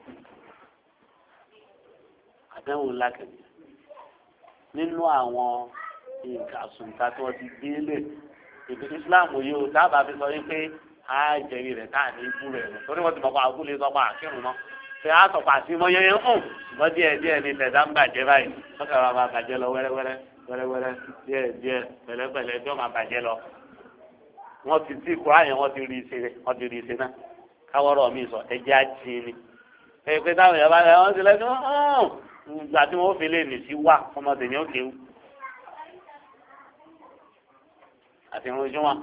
àdéhùn lákàtí nínú àwọn nǹkan àsùnta tí wọ́n ti gbé lè ètò Islam yìí ó dábàá fi sọ wípé á jẹ̀rí rẹ̀ káà ní ikú rẹ̀ torí wọ́n ti mọ̀ pa àgúlé sọ́pà àkírun mọ́ ṣé á sọ̀pà sí mọ́ yẹn hàn ṣùgbọ́n díẹ̀ díẹ̀ ní tẹ̀dá ń bàjẹ́ báyìí wọ́n kà máa bàjẹ́ lọ wẹ́rẹ́wẹ́rẹ́ wẹ́rẹ́wẹ́rẹ́ díẹ̀ díẹ̀ pẹ̀lẹ́pẹ̀lẹ́ tí wọ́n máa bàjẹ́ lọ wọ́n ti tí kura yẹn wọ́n ti rí iṣẹ́ wọ́n ti rí iṣẹ́ náà káwọ́rọ̀ mi sọ ẹjẹ́ àjí ni ẹ pé táwọn èèyàn bá rẹ̀ wọ́n ti lẹ́nu ọ̀hún ìgbà tí wọ́n fi lè nì sí wà ọmọdé ní òkè wù àti irun ojú wọn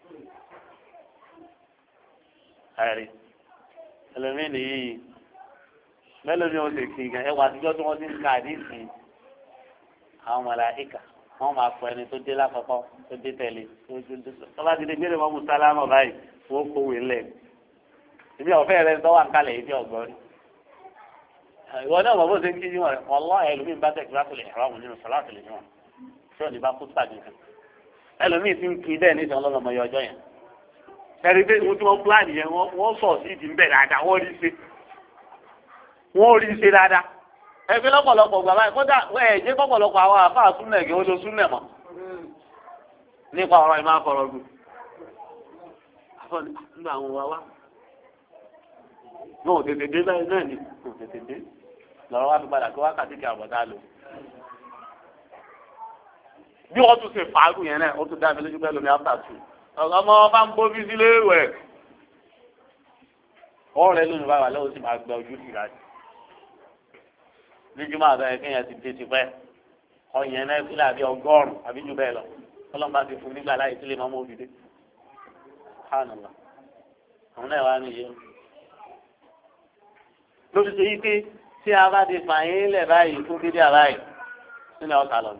ẹ̀rí ẹlòmíì nìyí mẹ́lòmíì ó sì kì í gan ẹwà àtijọ́ tí wọ́n ti ń ka àdìsí àwọn màláíkà wọ́n máa fọ ẹni tó dé lákọ̀ọ́kọ́ tó dé tẹ̀lé tó dé tó sọ tọ́lá ti dé gbére mọ́ mùsálámọ̀ báyìí wọ́n kówé ńlẹ̀ ìbí ọ̀fẹ́ rẹ tọ́wọ́ àǹkálẹ̀ yìí bí ọ̀gbọ́n rí ìwọ náà mọ̀ bó ṣe ń kí wọn ọlọ́ ẹlòmíì bá tẹ̀ kíláàsì lè rọ́ọ̀mù nínú sọ̀lá àtìlẹ̀ wọn tí ò ní bá kú pàdé kan ẹlòmíì ti ń kí bẹ́ẹ̀ ní ìtàn ọlọ́mọ yọ ọjọ́ yẹn ẹ̀rí pé ohun tí wọ́n pílánì yẹn wọ́n sọ̀ sí ìdí ń bẹ̀ dáadáa wọ́n rí ṣe wọ́n rí ṣe dáadáa ẹgbẹ́ lọ́pọ̀lọpọ̀ gbà báyìí kódà ẹ̀ jẹ́ pọ̀pọ̀lọpọ̀ àwọn àfáà súnmẹ̀ kí ó lo súnmẹ̀ mọ́ nípa ọ̀rọ̀ ìmọ̀ akọ̀rọ̀ gùn nígbà àwọn wa wá náà tètè dé báyìí náà ni tètè dé lọ́rọ̀ wá fi padà kí wákàtí kí àbọ̀dá lò bí wọ́n tún ṣe fàárù yẹn náà ó tún dá mi lójú pẹ́ lómi after two ọ̀gá ọmọ ọba ń bó bí sílé rẹ̀ ọ̀rẹ́ lónìí báwa lọ́wọ́ sì máa gba ojú tìrà níjúmọ́ àgbà yẹn kéèyàn ti dé ti pẹ́ ọ̀yàn náà fi láàbí ọgọ́rùn-ún àbí jù bẹ́ẹ̀ lọ ọlọ́mọba ti fún nígbà láyé sílé mọ́mọ́ òbí dé hánàlá àwọn náà wà níyẹn ló fi ṣe yí pé tí a bá ti fà yín lẹ̀ báyìí fún dídí àbáyìí sínú ọ̀tà lọ.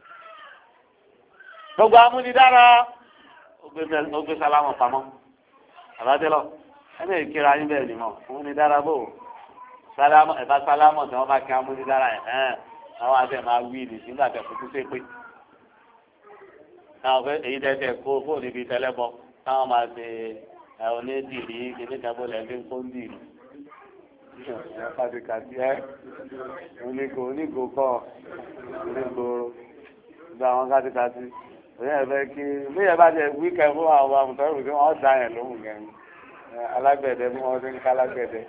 gbogbo amúnidára ó gbé sálámù pamọ́ àbájẹ́lọ ẹni ìkíra yín bẹ́ẹ̀ ni mọ̀ amúnidára bò sálámù ẹ̀fà sálámù tí wọ́n bá kí amúnidára ẹ̀ ẹ̀ àwọn àti ẹ̀ máa wí ní nígbà tẹ̀ fún kúṣe pé táwọn fẹ́ èyí tẹ̀ kó fóònù ibi tẹ́lẹ̀ bọ́ táwọn máa ṣe ẹ̀ onídìrí kìnnìkan bó lẹ́ẹ̀fi ń kó ń dìrí kàtìkàtì ẹ onígo onígo kọ onígo gba àwọn kàtìkàtì òye ẹ̀fẹ́ kí bóyá bá jẹ wíkẹ̀ fún àwọn àmùtọ́rù tí wọ́n dá yẹn lóhùn gẹ̀ẹ́n alágbẹ̀dẹ bí wọ́n ti ń ká alágbẹ̀dẹ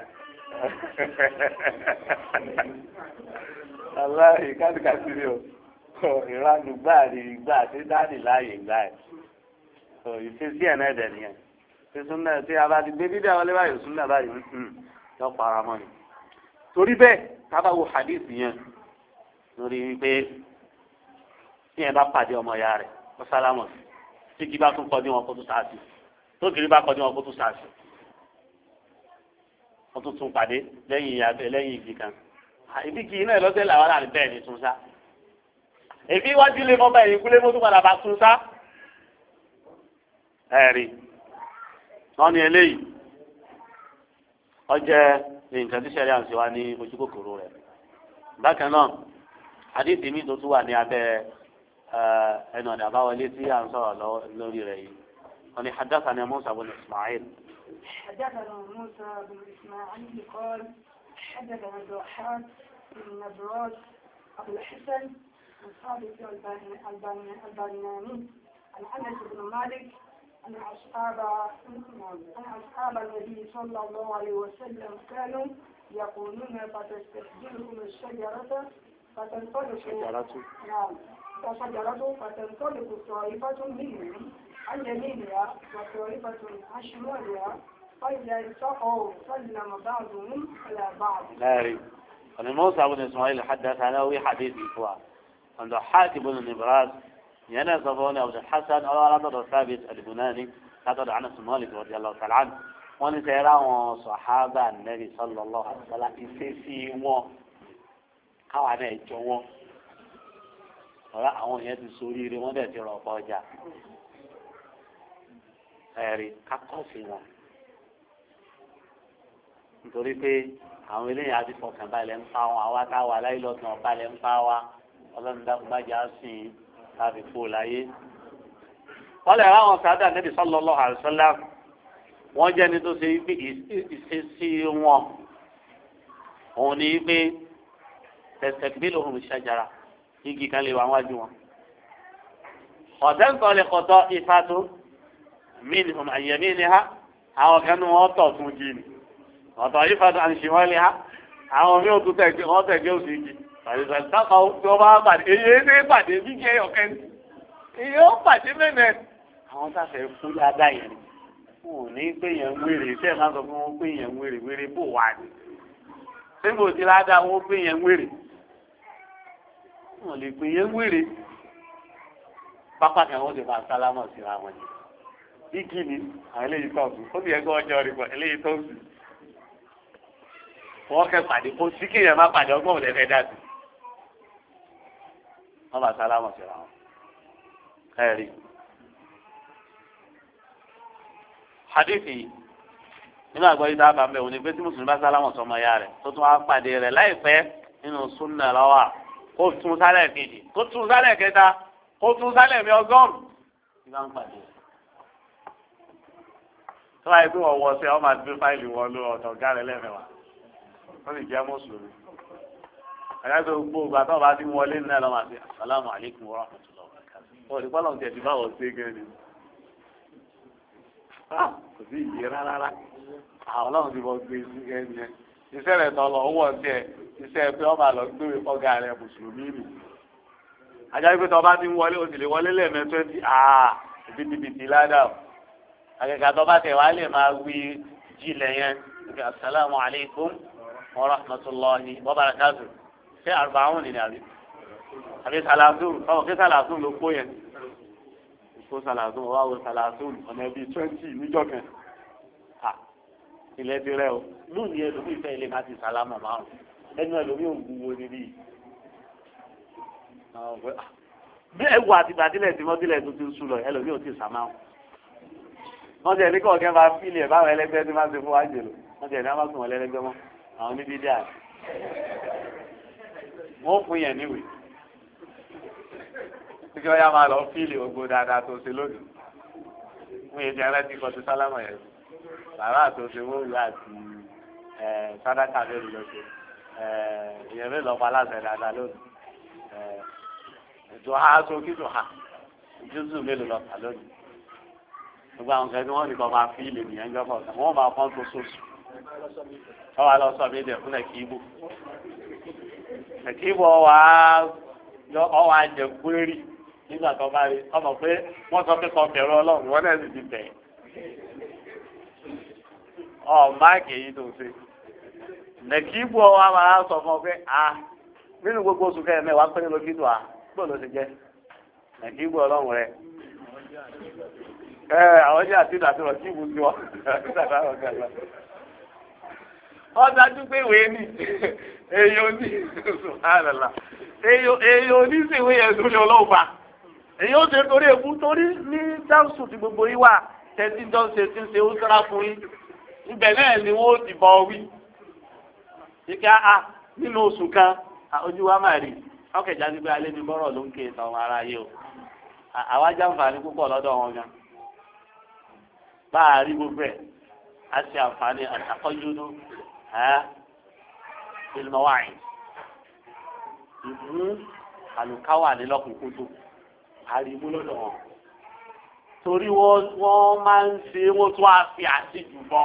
aláì kàtìkàtì ni o ìranù gbáà ní ìgbà tí dáàdì láàyè gbà ẹ̀ ìfésí ẹ̀ náà dẹ̀ nìyẹn sísun náà tí a bá ti gbé dídá wọlé báyìí sún náà báyìí yọ para mọ́ ni torí bẹ́ẹ̀ tábà wo hadith yẹn lórí wípé tí yẹn bá pàdé ọmọ ya rẹ̀ ó sálámọ̀ sí tí kí bá tún kọ́ ní wọn kó tún sáà sí tó kiri bá kọjú wọn kó tún sàṣì wọn tún tún pàdé lẹ́yìn abẹ lẹ́yìn igi kan ibi kì í náà lọ́sẹ̀ làwọn àrùn bẹ́ẹ̀ ni tún sá èbí wájú lé mọ́ báyìí kúlé mọ́tò padà bá tún sá ẹ̀rí wọn ni eléyìí ọjẹ́ nǹkan tí sẹ́rí àǹsí wa ní ojú kòkòrò rẹ̀ bákan náà àdéhùn mi tó tún wà ní abẹ́ ẹnu ọ̀dà àbáwọlé tí à ń sọ̀rọ̀ lórí rẹ̀ yìí wọn ni حدثنا موسى بن إسماعيل حدثنا موسى بن إسماعيل قال حدثنا الضحاك بن نبراس أبو الحسن عن ثابت البناني عن أنس بن مالك أن أصحاب أن أصحاب النبي صلى الله عليه وسلم كانوا يقولون فتستخدمهم الشجرة فتنطلق نعم فشجرة فتنطلق طائفة منهم عن يمينها وطائفة عن شمالها فإذا التقوا سلم بعضهم على بعض. ناري. أن موسى بن إسماعيل حدث عنه حديث إخوان. عند حاتم بن نبراس ينسى صفوان أبو الحسن أو على ثابت البناني هذا عن أنس مالك رضي الله تعالى عنه ونسيرا صحابة النبي صلى الله عليه وسلم يسيسي wọn káwa náà jọ wọn ọ̀rọ̀ àwọn yẹn ti sórí rí wọ́n dẹ̀ ti rọ̀ ọ̀pọ̀ ọjà ẹ̀rí kákọ́sì wọn nítorí pé àwọn eléyìí á ti fọkàn balẹ̀ ń pa wọn àwa táwa aláìlọ́tàn balẹ̀ ń pa wa ọlọ́run dákúnbájá sí i láti fò láyé. wọ́n lè ra àwọn sáadà Nábì sallallahu alaihi wasallam wọ́n jẹ́ ní tó ṣe wípé ìṣesí wọn òun ni wípé tastaqbiluhum ash-shajara igi kan lè wà wájú wọn. ọ̀tẹ́ nǹkan lè kọ̀tọ́ ifatu minhum an yaminiha àwọn kan ní wọ́n tọ̀ tún jí ni ọ̀tọ̀ ifatu an shimaliha àwọn mi ò tún tẹ̀gbẹ́ wọ́n tẹ̀gbẹ́ òsì igi àdìsàn sákàá tí wọ́n bá pàdé èyí ẹ̀ pàdé bí jẹ́ ọ̀kẹ́ ni èyí ó pàdé mẹ́mẹ́ àwọn sáfẹ́ fún dáadáa yẹn wọn ò ní pé yẹn ń wéré tẹ́ ẹ̀ máa sọ fún wọn pé yẹn ń wéré wéré bò wá ni ṣé mo ti ládàá wọn pé yẹn ń wéré wọn lè pè yẹn ń wéré pápá kan wọn ti máa sálámọ̀ síra wọn ni bí kí ni àwọn eléyìí tó sùn ó sì yẹ kí wọ́n jọ rí pọ̀ eléyìí tó sùn wọ́n kẹ́ pàdé kó sí kéèyàn má pàdé ọgbọ́n ò lẹ́fẹ̀ẹ́ dà sí wọ́n bá sálámọ̀ síra wọn ẹ̀rí. hadithi nínú àgbáyé tá a bá ń bẹ̀ wọ́n ni pé tí mùsùlùmí bá sálámọ̀ sọmọ ya rẹ̀ tó tún wá pàdé rẹ̀ láìpẹ́ nínú súnà lọ́wọ́ kó tún sálẹ̀ kejì kó tún sálẹ̀ kẹta kó tún sálẹ̀ mi ọgọ́rùn-ún ní bá ń pàdé rẹ̀. tó wáyé pé wọ́n wọ sí ọ máa gbé fáìlì wọn lọ ọ̀dọ̀ ọ̀gá rẹ̀ lẹ́mẹ̀wá wọ́n lè jẹ́ mùsùlùmí. àyàtọ̀ gbogbo ìgbà tó bá ti wọlé ní ẹ̀ lọ́mọ àti assalamu alaikum wa rahmatullahi wa barakatuh. ọ̀ nípa lọ́n tiẹ̀ ti bá wọ̀ sí gẹ́gẹ́ kò sí ìyè rárá àwọn ọlọ́run ti bọ́ gbé sí gẹ́gẹ́ yẹn iṣẹ́ rẹ̀ tọ́ lọ owó ọ̀tí ẹ̀ iṣẹ́ pé ọba lọ gbé ọgá rẹ̀ mùsùlùmí nì. ajá pé tọ́ bá ti ń wọlé o sì lè wọlé lẹ́ẹ̀mẹ́ twenty aa bìtìbìtì ládàá o àgàgà tọ́ bá tẹ̀ wá lè máa wí jílẹ̀ yẹn assalamu alaikum wa rahmatullahi wa barakatuh ṣé arba'un ni àbí àbí salasun ọmọ kí salasun ló kó yẹn kó salasun wá wo salasun ọ̀nà ẹbí twenty níjọ́ kan ilẹ̀ ti rẹ o lónìí ẹlòmíì fẹ́ ilé má ti sálámà márùn ẹnu ẹlòmíì ò wúwo níbí bí ẹwù àti gbàdílẹ̀ tí mọ́tílẹ̀ tó ti ń sùn lọ ẹlòmíì ò ti sàmáhùn wọ́n ti ẹni kọ̀ọ̀kẹ́ máa fílẹ̀ báwọn ẹlẹgbẹ́ tí máa ń ṣe fún wájú lò wọ́n ti ẹni máa sùn wọn lẹ́lẹ́gbẹ́ mọ́ àwọn níbi díà wọ́n fún yẹn níwèé kíkẹ́ wọ́n yá máa lọ fílẹ̀ gbogbo dáadáa tó ṣe lónìí wọ́n yẹ ti ẹlẹ́tì kọ́ ti sálámà yẹn bàbá àtòsí owó ìlú àti sádàkà lórí lọ́sẹ̀ ìyẹn mi lọ́ọ́ pa aláṣẹ dáadáa lónìí ètò ha sókè tó ha jésù mélòó lọ́ọ́ kà lónìí gbogbo àwọn kẹ́kẹ́ wọ́n ní kọ́ máa fi ilé nìyẹn jọ́ kọ̀ọ̀kan wọ́n máa fọ́n tó sóṣù wọ́n wá lọ sọ mí dẹ̀ fún ẹ̀kíbù ẹ̀kíbù ọwọ́ ọwọ́ àjẹ gbérí nígbà tó bá rí ọmọ pé wọ́n sọ pé kọ́ bẹ̀rù ọlọ́run wọ́n náà sì ti bẹ̀ ọ máàkì èyí tó ṣe ẹ̀kíbù ọwọ́ a máa sọ fún ọ pé a nínú gbogbo oṣù kẹrin mẹ́wàá pé ló kí tó a gbọ́dọ̀ ló ti jẹ́ ẹ̀kíbù ọlọ́run rẹ̀ ẹ àwọn ní àti ìdàtí rọ̀ kí ibùsùn wọn wọ́n dájú pé ìwé ni èèyàn ní àlàlà èèyàn oníṣèwé yẹn lórí ọlọ́ọ̀bà èèyàn ó ṣe torí èkú torí ní dáhùsù tí gbogbo yìí wà tẹ́tí jọ ṣe ti ń ṣe ó sára fún yín ibẹ̀ náà ni wọ́n ti bọ̀ wí. kíkẹ́ a nínú oṣù kan ojú wa máa rí ọkẹ̀já ní pé alẹ́ ní bọ́rọ̀ ló ń ké tàwọn ará yìí o àwa jàǹfààní púpọ̀ lọ́dọ̀ wọn gan. bá a rí gbogbo ẹ̀ a ṣe àǹfààní àtàkọ́júdú ìlmọ̀wáì ìmú àlùkáwà ní lọ́kùnkúndù àrímú lọ́dọ̀ wọn. torí wọ́n máa ń ṣe wọ́n tún á fi àṣejù bọ́.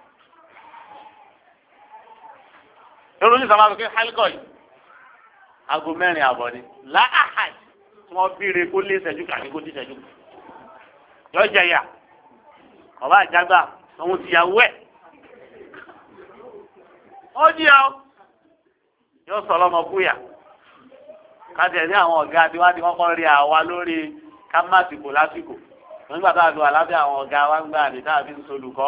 èrò ní sábà pé hálíkọ̀ yìí aago mẹ́rin àbọ̀ ni láàhàj tí wọ́n bíire kó lé ìṣẹ́jú kàní kó dé ìṣẹ́jú. yọ jẹyà ọba àjágbá òun ti yàwó ẹ̀. ó jí ọ yóò sọ lọ́mọ kúyà kájẹ ní àwọn ọ̀gá adéwádìí wọ́n kọ́ rí àwa lórí kámásìkò lásìkò nígbà tá a lò àlábẹ́ àwọn ọ̀gá wa ń gbà ní táàbí ń solùkọ́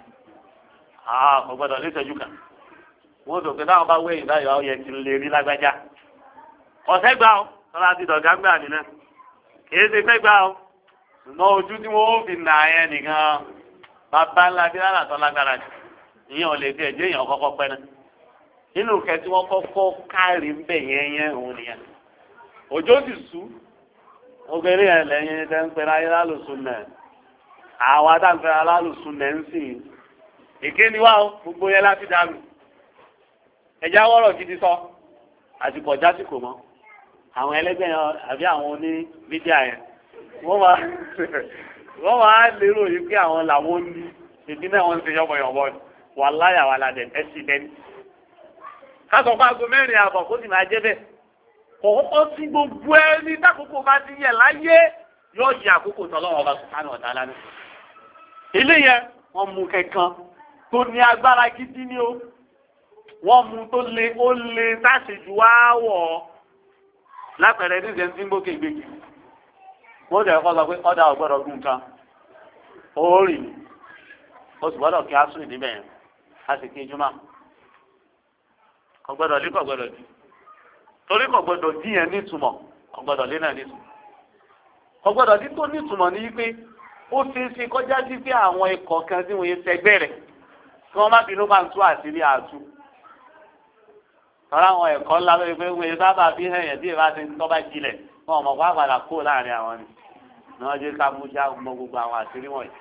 kò gbọ́dọ̀ ní ìṣẹ́jú kan wọ́n sọ pé táwọn bá wé ìdáyọ̀ ọ yẹ kí n lè rí lágbájá ọ̀sẹ̀ gbà ó tọ́lá ti dọ̀gá gbà nínú kìí ṣe fẹ́ gbà ó ṣùgbọ́n ojú tí wọ́n fi nà ẹ́ nìkan bàbá ńlá bí lálà tó lágbára jù ìyẹn ò lè fi ẹ̀jẹ̀ èèyàn kọ́kọ́ pẹ́ náà nínú kẹ́ tí wọ́n kọ́kọ́ kárí ń bẹ̀ yẹn yẹn òun nìyẹn òjò sì sú obìnrin yẹn lẹ́yìn tẹ́ ń pẹ́ra ayé lálùsùn nẹ̀ àwa tá ń pẹ́ra alálùsùn nẹ̀ ń sìn èké ni wá o gbogbo yẹn láti dànù ẹ̀já wọ́rọ̀ gidi sọ àsìkò jásìkò mọ́ àwọn ẹlẹ́gbẹ́ yẹn àbí àwọn oní mídíà yẹn wọ́n máa wọ́n máa lérò yìí pé àwọn làwọn ní ìdí náà wọ́n ń ṣe yọ̀bọ̀yọ̀bọ̀ wà láyà wà ládẹ̀ ẹ́sídẹ́ntì ká sọ fún aago mẹ́rin àbọ̀ kó sì máa jẹ́ bẹ́ẹ̀ kọ̀ọ̀kọ́ sí gbogbo ẹni tákòókò bá ti yẹ láyé yóò yẹ àkókò tọ́lọ́wọ́ ọba sùpánù ọ̀tá lánàá. ilé yẹn wọ́n mú kẹ̀kan tó ní agbára gidi ní o wọ́n mú tó lé ó lé sáṣejù wá wọ̀ ọ́ lápẹ̀rẹ̀ ní ìṣẹ́ ń gbókè gbèjì wọ́n dẹ̀ kọ́ sọ pé ọ̀dà ọ̀gbọ́dọ̀ gùn kan ó rì ó sì gbọ́dọ̀ kí á sùn níbẹ̀ yẹn á sì kí jùmọ̀ ọ̀gbọ́dọ̀ lé kọ̀ gbọ́dọ̀ dì torí kò gbọdọ̀ dín yẹn nítumọ̀ kò gbọdọ̀ lé náà nítumọ̀ kò gbọdọ̀ dín tó nítumọ̀ ní pé ó ṣeé ṣe kọjá sí pé àwọn ikọ̀ kan tí wọ́n yẹ fẹgbẹ́ rẹ̀ kí wọ́n má bínú máa ń tú àṣírí àtú tọ́lá àwọn ẹ̀kọ́ ńlá lórí pé wọ́n yẹ sábà bí hẹ̀yẹ̀ tí ìbá ti ń tọ́ bá jilẹ̀ wọn ò mọ̀ kó àgbàdà kó láàrin àwọn ni ní wọ́n jẹ́ ká mú já mọ gbogbo àwọn àṣírí wọ̀nyí.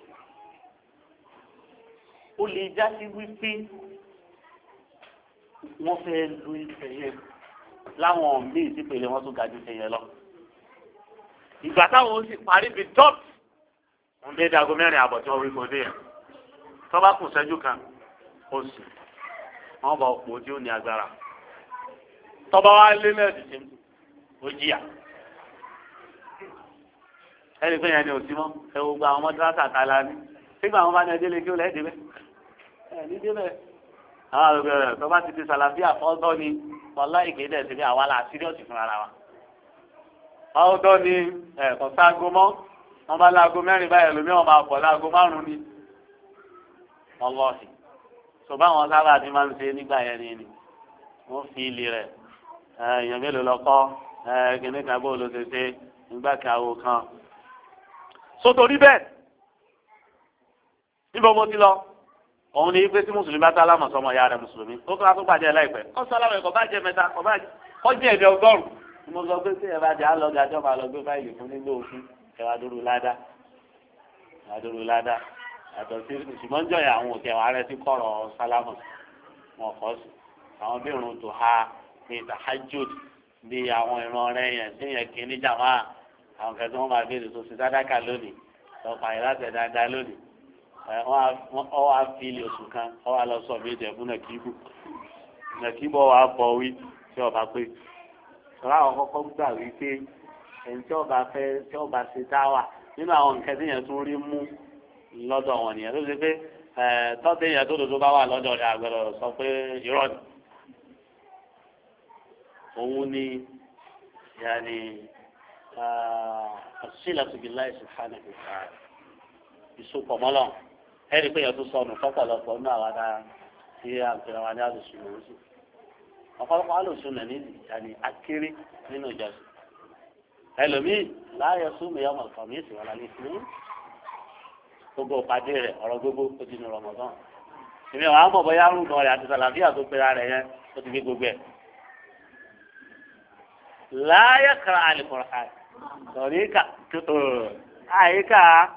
ó lè já sí wípé wọ́n fẹ́ lu ìfẹ́ yẹn láwọn míì tí pèlè wọn tún ga ju tẹyẹ lọ ìgbà táwọn ó sì parí bíi top ń dé dago mẹ́rin àbọ̀ tí wọ́n wí kò dé yẹn tọ́ba kù sẹ́jú kan oṣù wọ́n bá òpó tí ó ní agbára tọ́ba wa lé mẹ́rin tí ó jìyà ẹni pé yẹn ni òsì mọ́ ẹ wo gba àwọn mọ́tíráṣà tá a la ní sígbà àwọn bá ní ẹjẹ́ lè kí ó lẹ́ẹ̀ dé bẹ́ẹ̀ ẹ̀ ní dé bẹ́ẹ̀ àwọn àlùkò rẹ̀ tọ́ba ti di sàlàfíà fọ́tọ́ ni ọlá ìkéde ẹ̀sìn bí àwa la síríọ̀sì fún ara wa. ọ̀dọ́ ni ẹ̀kọ́ sáago mọ́ wọ́n bá láago mẹ́rin báyìí lómi wọn máa bọ̀ láago márùn-ún ni. ọlọ́ọ̀sì tó báwọn sábà ti máa ń ṣe nígbà yẹn ni ni wọ́n fi ilé rẹ̀ èèyàn mélòó lọ kọ́ kíní kan bó ló ṣe ṣe nígbà kàwó kan. sótórí bẹ́ẹ̀ níbo mo ti lọ òun ni pé tí mùsùlùmí bá tá lámọ̀ sọmọ ya rẹ̀ mùsùlùmí ó kọ́ tó pàdé ẹ̀ láìpẹ́ ó sọ aláwọ̀ ẹ̀kọ́ bá jẹ mẹ́ta ọjọ́ ẹ̀dẹ̀ ọgọ́rùn mo sọ pé tí ẹ bá jẹ́ àlọ́gà tí wọ́n máa lọ gbé fáìlì fún nílò òfin ẹ̀wà dúró ládá ẹ̀wà dúró ládá yàtọ̀ sí ṣùgbọ́n jọ̀yà àwọn òkè àwọn arẹ tí kọ̀rọ̀ sálámù wọn kọ́ sí àwọn bí irun tó ha bí tahajjud bí àwọn ìran rẹ̀ yẹn tí yẹn kì í níjà máa àwọn kẹsàn-án wọn máa béèrè tó ṣe sàdákà lónìí lọ́pàá yìí láti ẹ̀ dáadáa lónìí ọ wá fi ilé oṣù kan ọ wá lọ sọ méjì ẹ̀fún nàkíbù nàkíbù ọ wá bọ̀ wí tí ọba pé sọ̀rọ̀ àwọn kọ́kọ́ gbà wí pé ẹni tí ọba fẹ́ tí ọba ṣe dáwà nínú àwọn nǹkan tí yẹn tún rí mú lọ́dọ̀ wọn nìyẹn tó ṣe pé tọ́tẹ̀ yẹn tó dòdò bá wà lọ́dọ̀ rẹ̀ àgbẹ̀rọ̀ sọ pé irọ́ ni òun ni yàní as-silatu billahi subhanahu wa ta'ala ìsopọ̀ mọ́lọ̀ ẹni pé yẹn tó sọnù fọ́pọ̀lọpọ̀ nínú àwọn adá tí a ń pè wọn ní àlùsùn lòún sí ọ̀pọ̀lọpọ̀ àlùsùn lẹ̀ ní ìyàní akéré nínú ìjọsìn ẹlòmíì láàyè súnmù yọmọ kàmí ìsìn wọn lálẹ́ fún gbogbo ìpàdé rẹ̀ ọ̀rọ̀ gbogbo ó ti nu Ramadan ìmí àwọn àmọ̀ bọ́yá rúgbọ̀n rẹ̀ àti sàlàfíà tó pera rẹ̀ yẹn ó ti fi gbogbo ẹ̀ láyé kara àlìkùrán lọ́ríkà àyíká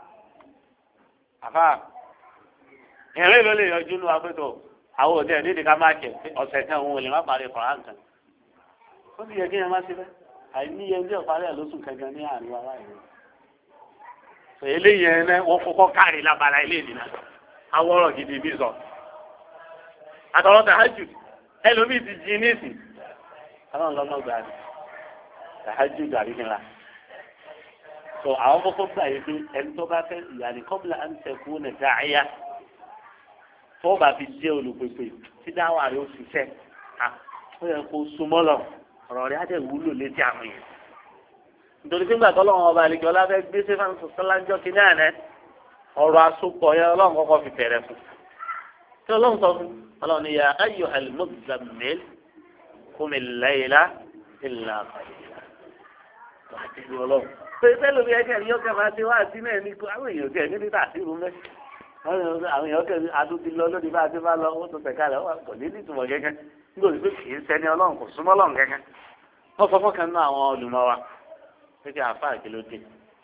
àfà ìrìn ló lè yọjú ní agbẹ́tọ̀ àwọn òde ẹ̀dí ìdíkà máa kẹ̀ ọ̀sẹ̀ kan òun ò lè má parí kùrán kan ó ti yẹ kí ẹ má ṣe bẹ́ẹ̀ àìníye ní ọ̀parí ẹ̀ lóṣù kẹ̀kẹ́ ní àárín wa láì ní. eléyìí ẹ̀ náà wọ́n kọ́kọ́ kárí lábala ilé ìdìnnà awọ́rọ̀ gidi bí sọ. àtọ̀rọ̀ tàhájù ẹlòmíì ti jí níìsì àwọn ọlọ́mọ gbà ní tàhájù gàrí nira. tó àwọn kọ́kọ́ gbà yìí pé ẹni tó bá fẹ́ ìyàní kọ́bílà à ń tẹ̀kú ní dáhìá tó bá fi jẹ́ olùpèpè tí dáwà rẹ̀ ó ṣiṣẹ́ ó yẹ kó súnmọ́ lọ ọ̀rọ̀ rẹ̀ á dẹ̀ wúlò létí àwọn yẹn. nítorí pé gbàtọ́ lọ́wọ́ ọba àlejò ọláfẹ́ gbé sẹ́fàn sọ́lájọ́ kínní àná ọ̀rọ̀ àsopọ̀ yẹn ọlọ́run kọ́kọ́ fi bẹ̀rẹ̀ fún. tí ọlọ́run sọ fún ọlọ́run ní ya ayò al-muzammil qumi al-layla illa qalila. wà á tẹ̀lé ọlọ́run. pé sẹ́lómi ẹ̀kẹ́ ni yọ̀kẹ́ máa ti wá sí náà ní kó àwọn èèyàn tẹ̀ níbi tàṣí rú mẹ́. àwọn èèyàn kẹ́ adúgbò lọ lónìí bá a ti bá lọ ó tó tẹ̀ka rẹ̀ kò ní ìtumọ̀ gẹ́gẹ́ nítorí pé kì í ṣẹni ọlọ́run kò súnmọ́ ọlọ́run gẹ́gẹ́. wọ́n sọ fọ́kàn náà àwọn olùmọ̀ wa pé kí àáfàá kí ló dé.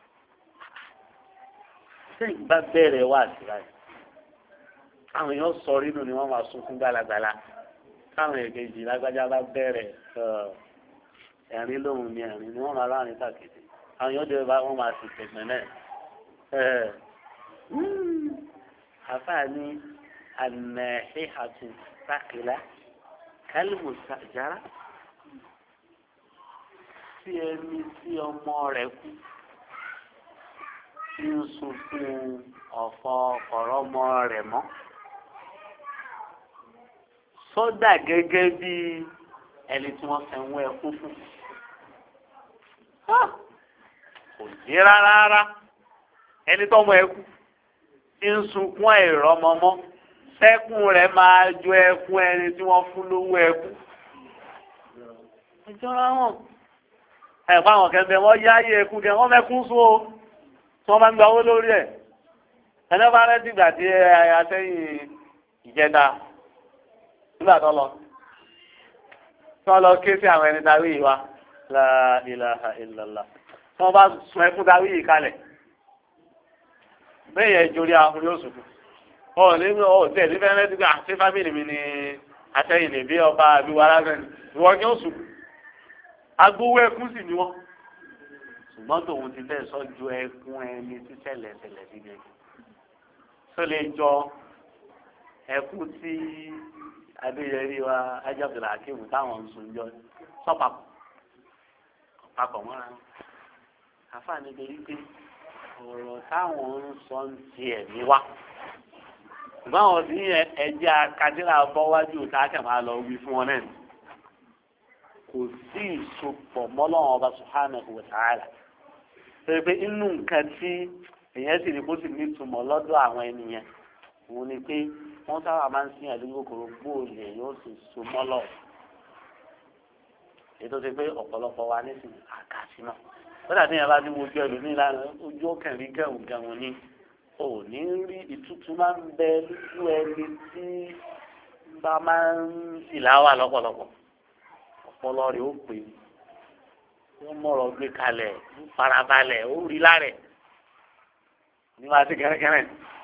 sẹ́yìn bá bẹ̀rẹ̀ wá sí báyìí àwọn èèyàn sọ rínú ni wọ́n máa sunkún gbalagbala káwọn èkejì lágbájá bá bẹ̀rẹ̀ ẹ̀rín lóhùn ní ẹ̀rín ni wọ́n máa láàrin tàkìtì àwọn èèyàn dé bá wọ́n máa sì tẹ̀gbẹ́ náà. àáfàá ní ànàhíhàtù sákìlá kálímù sàjára tí ẹni tí ọmọ rẹ̀ kú tí ń sunkún ọ̀fọ̀ ọ̀rọ̀ ọmọ rẹ̀ mọ́ sọ́dà gẹ́gẹ́ bí ẹni tí wọ́n fẹ́ wọ́n ẹkún fún kò sí rárá rárá ẹni tọ́mọ ẹkú tí ń sunkún àìrọ́mọmọ́ sẹ́kùn rẹ̀ máa jọ ẹkún ẹni tí wọ́n fún lówó ẹkú ìjọra wọn ẹ̀fọ́ àwọn kẹfẹ́ wọ́n yá ayé ẹkún kẹ wọ́n mẹ́kún sún o tí wọ́n máa ń gba owó lórí ẹ̀ ẹni bá rẹ́ dìgbà tí atẹ́yìn ìjẹta nígbà tó lọ tí wọ́n lọ ké sí àwọn ẹni darí yìí wa la ilaha illallah tí wọ́n bá sun ẹkún darí yìí kalẹ̀ bẹ́ẹ̀ yẹn jórí ahun yóò sùn ọ̀ nínú ọ̀ tẹ̀ ní fẹ́rẹ́ dìgbà àti fámìlì mi ni atẹ́yìn lè bí ọba àbí wàrà fẹ́ni ìwọ ni ó sùn agbówó ẹkún sì ni wọ́n ṣùgbọ́n tòun ti fẹ́ sọ́jú ẹkún ẹni tí tẹ̀lẹ̀ tẹ̀lẹ̀ síbi tó lè jọ ẹkún tí adéyẹrí wa ajábìlà akéwù táwọn ń sùn jọ sọ́pàpọ̀ papọ̀ mọ́ra àfààní torí pé ọ̀rọ̀ táwọn ń sọ ń tiẹ̀ ní wá ṣùgbọ́n àwọn tí ẹjẹ́ akadéra bọ́ wájú tá a kàn máa lọ wí fún wọn náà kò sí ìsopọ̀ mọ́lọ́wọ́n ọba subhanahu wa ta'ala pé pé inú nǹkan tí èèyàn sì rí kó sì ní ìtumọ̀ lọ́dọ̀ àwọn ènìyàn òun ni pé wọ́n sábà máa ń sin àdúgbò kòrò gbòòlè yóò sì so mọ́lọ̀ ètò ti pé ọ̀pọ̀lọpọ̀ wa ní sìn àkàtì náà lọ́dà tí yẹn bá ní ojú ẹlòmíì lánàá ojú ọkẹ̀rin gẹ̀hùn gẹ̀hùn ni ò ní rí ìtútù máa ń bẹ lójú ẹni tí bá máa ń ìlàwà lọ́pọ̀lọpọ̀ ọpọlọ rẹ̀ ó pè wọ́n mọ̀rọ̀ gbé kalẹ̀ farabalẹ̀ ó rí lárẹ̀ ní wàá sí kẹ́rẹ́kẹ́rẹ́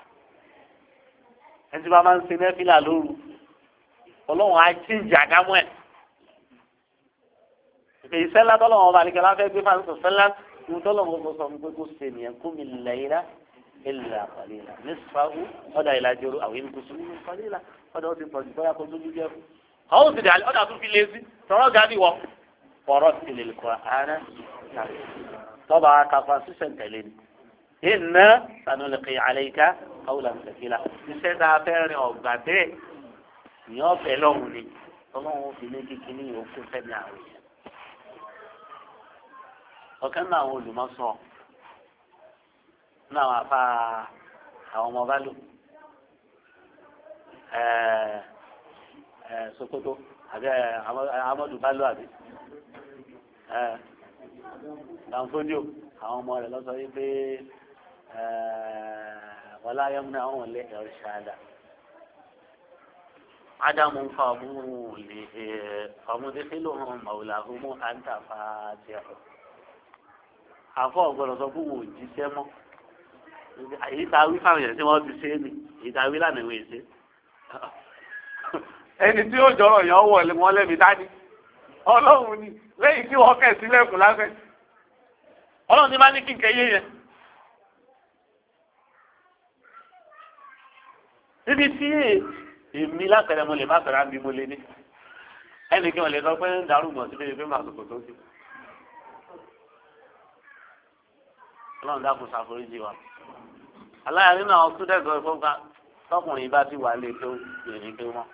ẹni tí bá máa ń ṣe nẹ́fìlà lóru ọlọ́run á jí ìjà gámọ́ ẹ̀ ìpè ìṣẹ́lá tọ́lọ́wọ́n ọba àdìgẹ́lá fẹ́ gbé fáwọn sọ̀sẹ́lá ní tọ́lọ́wọ́n kò sọ fún pé kó ṣe nìyẹn kó mi lẹ́yìnlá ìlà pàlẹ́lá ní sùfàgù ọ̀dà ìlàjọrò àwọn ènìyàn kò sùn nínú pàlẹ́lá ọ̀dà ó ti pọ̀ jù bóyá kó tó jíjẹ́ fún. àwọn òsì dàlẹ́ ọ̀dà tún fi lé sí tọ́rọ̀ gádì wọ fọ̀rọ̀ tìlẹ̀ kọ́ ààrẹ tọ́ba kafa sísẹ̀ tẹ̀lé ni. iná sanulẹ̀kì àlẹ́ká kawulà sẹ̀kìlà iṣẹ́ tá a fẹ́ rin ọ̀gbà bẹ́ẹ̀ ní ọ̀fẹ́ lọ́hùn ni tọ́lọ́hùn fi ní kíkiní yòókù fẹ́mi àwọn èèyàn. ọ̀kan náà àwọn olùmọ̀sán náà wà fà àwọn ọmọ bá lò Sokoto àbí Amadu bá lò àbí Danfodio àwọn ọmọ rẹ̀ lọ́sọ yìí pé wọlé ayémúná àwọn ọ̀lẹ́ ẹ̀rọ ṣáadà ádámù ń fa ọmú lè ọmọdé sílò hàn màwùlà ọmọ àǹtàfà tiẹ̀ àfọ ọ̀gbọ́dọ̀ sọ fún wọn ò jíṣẹ́ mọ́ èyí tá a wí fáwọn èèyàn tí wọ́n ti ṣe é nì èyí tá a wí lánàá ìwé ṣe ẹni tí ó jọrọ yàn wọlé wọn lẹ́mi dání ọlọ́run ni lẹ́yìn tí wọ́n kẹ̀ sílẹ̀kùn láfẹ́ ọlọ́run ti máa ní kí n kẹ́yé yẹn. níbi tí èmi lápẹ̀rẹ̀ mo lè má pẹ̀rẹ̀ àbí mo lè ní ẹnì kí wọ́n lè sọ pé ń darúgbọ̀n síbi ìgbé màsùkò tó sí. ọlọ́run dákun ṣàforíjì wa. aláya nínú àwọn súdẹ̀tì ọ̀rẹ́ fún ká tọkùnrin bá ti wà lé tó lè tó mọ́.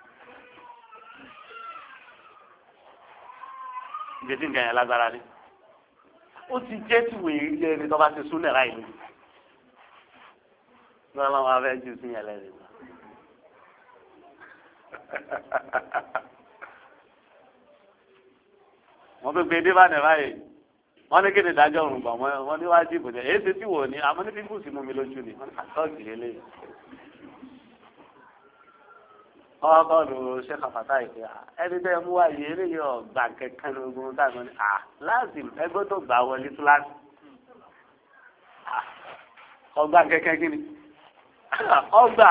ibi tí nǹkan yẹn lágbára ni. ó ti jẹ́ tí wèé ilé ẹni tó bá ti sún lẹ́ra ìlú. lọ́wọ́ wọn fẹ́ jù sí yẹn lẹ́nu. wọ́n fi gbé débànẹ̀ báyìí wọ́n ní kí ni ìdájọ́ òrùn gbọ̀n wọ́n ní wájú ìbò jẹ́ èyí ṣe tí wò ní àmọ́ ní pípùsì mú mi lójú ni wọ́n ní àtọ́ọ̀kì lélẹ̀. wọ́n kọ́ lu ṣé kàfàtà ìpè ẹni tẹ́ ẹ mú wá yìí eré yọ gbà kẹ́kẹ́ ní ogun táwọn ní à láti ẹgbẹ́ tó gbà wọlé kíláàsì ọgbà kẹ́kẹ́ kí ni ọgbà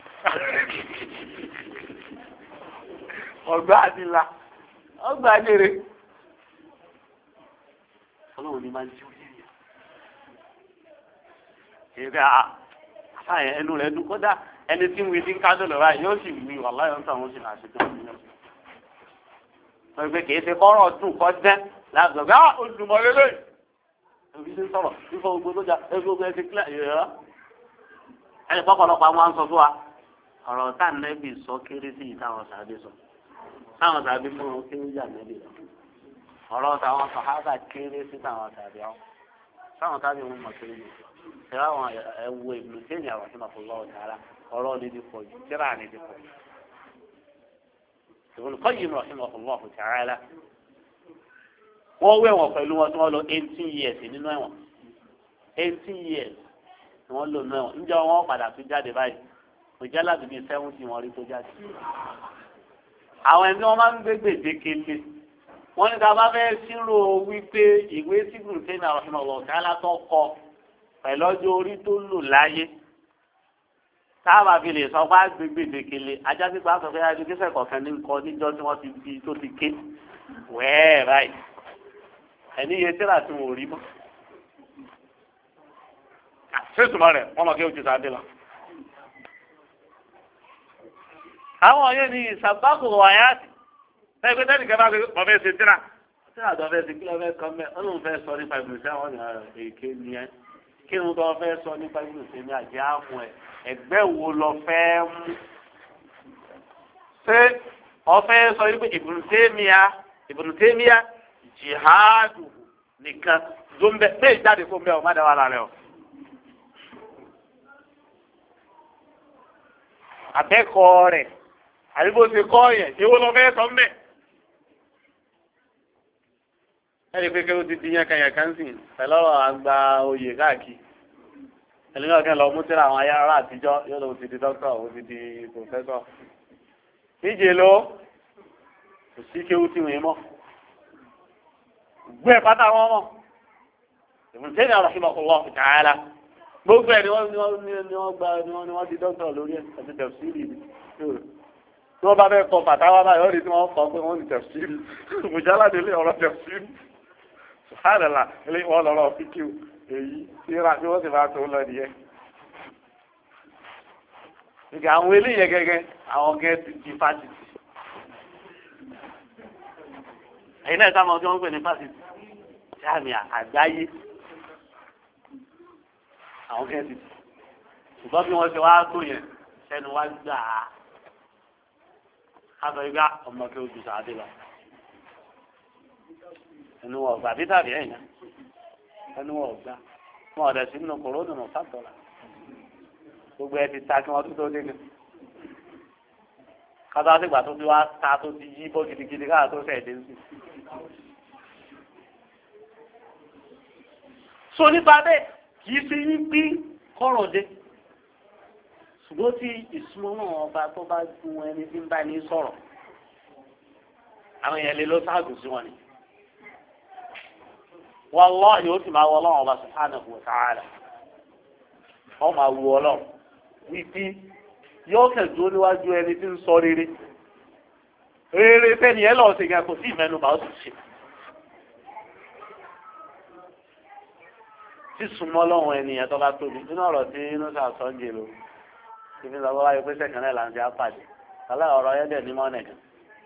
ọgbà àdìlà ọgbà àdìrè ọlọ́run ní máa ń jí orí èèyàn. èyí àfààyàn ẹnu rẹ̀ dún kódà ẹni tí ń wí ní kádùn lọ́wọ́ yóò sì wí wà láyọ̀ ń tàn wọ́n sì máa ṣe tó ń yàn. wọ́n gbé kìí ṣe kọ́rọ̀ dùn kọ́ dẹ́ láti ọ̀gá olùmọ̀ lélẹ̀. òbí ṣe ń sọ̀rọ̀ fífọ gbogbo tó jà ẹgbẹ́ gbogbo ẹ ti kílẹ̀ yẹ̀rọ. ẹni pọ́pọ́lọpọ̀ àwọn sọ fún wa ọ̀rọ̀ tá nẹ́bì sọ kéré sí ìtàwọn sàbí sọ táwọn sàbí fún wọn kéré jà nẹ́bì lọ ọ̀rọ̀ táwọn sàhábà kéré sí táwọn sàbí ọ táwọn sàbí wọn mọ̀ kéré ní ìṣẹ̀lẹ̀ àwọn ẹ̀wọ̀ ìlú tẹ́lẹ̀ àwọn tí wọ́n fọwọ́ ọ̀tá ara ọ̀rọ̀ ní ti pọ̀ jù tíra ní ti pọ̀ jù. Ibn Qayyim rahimahullah ta'ala wọ́n wé wọn pẹ̀lú wọn tí wọ́n lò eighteen years nínú ẹ̀wọ̀n eighteen years ni wọ́n lò nínú ẹ̀wọ̀n níjọ́ wọn padà tún jáde báyìí òjá láti bíi seventy wọn rí tó jáde. àwọn ẹni wọn máa ń gbé gbèdéke lé wọn ní ká bá fẹ́ sírò wípé ìwé sígùn tẹ́lẹ̀ rahimahullah ta'ala tó kọ pẹ̀lú ọjọ́ orí tó lò láyé táàbà fi lè sọ pé àgbègbè dèkèlè ajá pípa sọ pé adúgbèsè kọ̀ọ̀kan ní nǹkan níjọ́ tí wọ́n ti fi tó ti ké wẹ́ẹ̀ báyìí ẹni iye tíra tí wọ́n rí mọ́. ṣètùmọ̀ rẹ̀ wọ́n mọ̀ kí o ti sáadé lọ. àwọn yẹn ní ìsàbákò wáyàtì ẹgbẹ́ tẹ́lẹ̀ kẹ́ bá fi wọ́n fẹ́ ṣe tíra tíra tó fẹ́ ṣe kí lọ́ fẹ́ kọ́ mẹ́ ọlọ́run fẹ́ sọ nípa ìgbésẹ̀ àwọn èké nìyẹn kí ni wọ́n fẹ́ sọ nípa ìgbésẹ̀ ní àjẹ́ àmú ẹ̀ ẹgbẹ́ wo lọ fẹ́ mú ṣé ọfẹ́ sọ wípé Ibn Taymiyyah Ibn Taymiyyah jihadu nìkan ló ń bẹ bẹ́ẹ̀ jáde fún bẹ́ẹ̀ ọ má dáwà lálẹ́ o. àbẹ́kọ̀ rẹ̀ àdìbò ṣe kọ́ yẹn èwo lọ fẹ́ sọ mbẹ́. ẹ̀rí pé kéwòn ti di yẹn kan yẹn kan sì pẹ̀lú ọ̀rọ̀ àgbà oyè káàkiri ẹlẹ́yìn ọ̀gá lọ mú tíra àwọn ayára àtijọ́ yóò lọ ti di dókítà ó ti di pòfẹ́sọ̀. níje ló kò sí kéwú tí wọ́n mọ̀ gbé pátá wọn mọ̀ Ibn Taymiyyah rahimahullah ta'ala gbogbo ẹ̀ ni wọ́n ni wọ́n gba ni wọ́n ni wọ́n di dókítà lórí ẹ̀ àti tẹ̀síìlì tí wọ́n bá fẹ́ kọ fàtàwá báyìí ó rí tí wọ́n kọ pé wọ́n ní tẹ̀síìlì mùjáládé lé ọ̀rọ̀ tẹ̀síìlì sùhánàlá ilé wọn lọ́rọ̀ fíkìú èyí síra tí wọ́n sì máa tó lọ nìyẹn. Ìgbà àwọn eléyẹ gẹ́gẹ́ àwọn gẹ́ẹ̀sì di fásitì. Ẹ̀yin náà sábà tí wọ́n ń pè ní fásitì jáàmì àgbáyé àwọn gẹ́ẹ̀sì. Ṣùgbọ́n bí wọ́n ṣe wá tó yẹn sẹ́nu wá gbà á. Ká sọ igá ọmọ kí o jù sáadé lọ. Ẹnu wọ̀ gbà bí tàbí ẹ̀yìn náà. Ẹnu wọ̀ gbà wọn ọ̀dẹ̀ sí nínú kòrónà náà sátọ̀lá gbogbo ẹ ti ta kí wọ́n tó tó dé ní. kátó àtìgbà tó ti wá ta tó ti yí bó gidigidi káà tó fẹ̀ dé sí. so nípa bẹ́ẹ̀ kì í fi ní bí kọ́rọ̀ dé ṣùgbọ́n tí ìsúnmọ́ náà ọba tó bá gun ẹni tí ń bá ní sọ̀rọ̀ àwọn èèyàn lè lọ sáàgùn sí wọn ni. wallahi ó sì máa wọ ọlọ́run ọba subhanahu wa ta'ala wọ́n máa wọ ọlọ́run wípé yóò kẹ̀dúró níwájú ẹni tí ń sọ rere rere fẹ́ni ẹ lọ́ọ̀ ṣe gan kò sí ìmẹ́nubà ó sì ṣe. sísúnmọ́ ọlọ́run ènìyàn tó bá tóbi nínú ọ̀rọ̀ tí inú sà sọ́njì lò ìfi sọ wáyé pé sẹ́kàn náà là ń ṣe àpàdé kálá ọ̀rọ̀ ayẹ́dẹ̀ ní mọ́nẹ̀gàn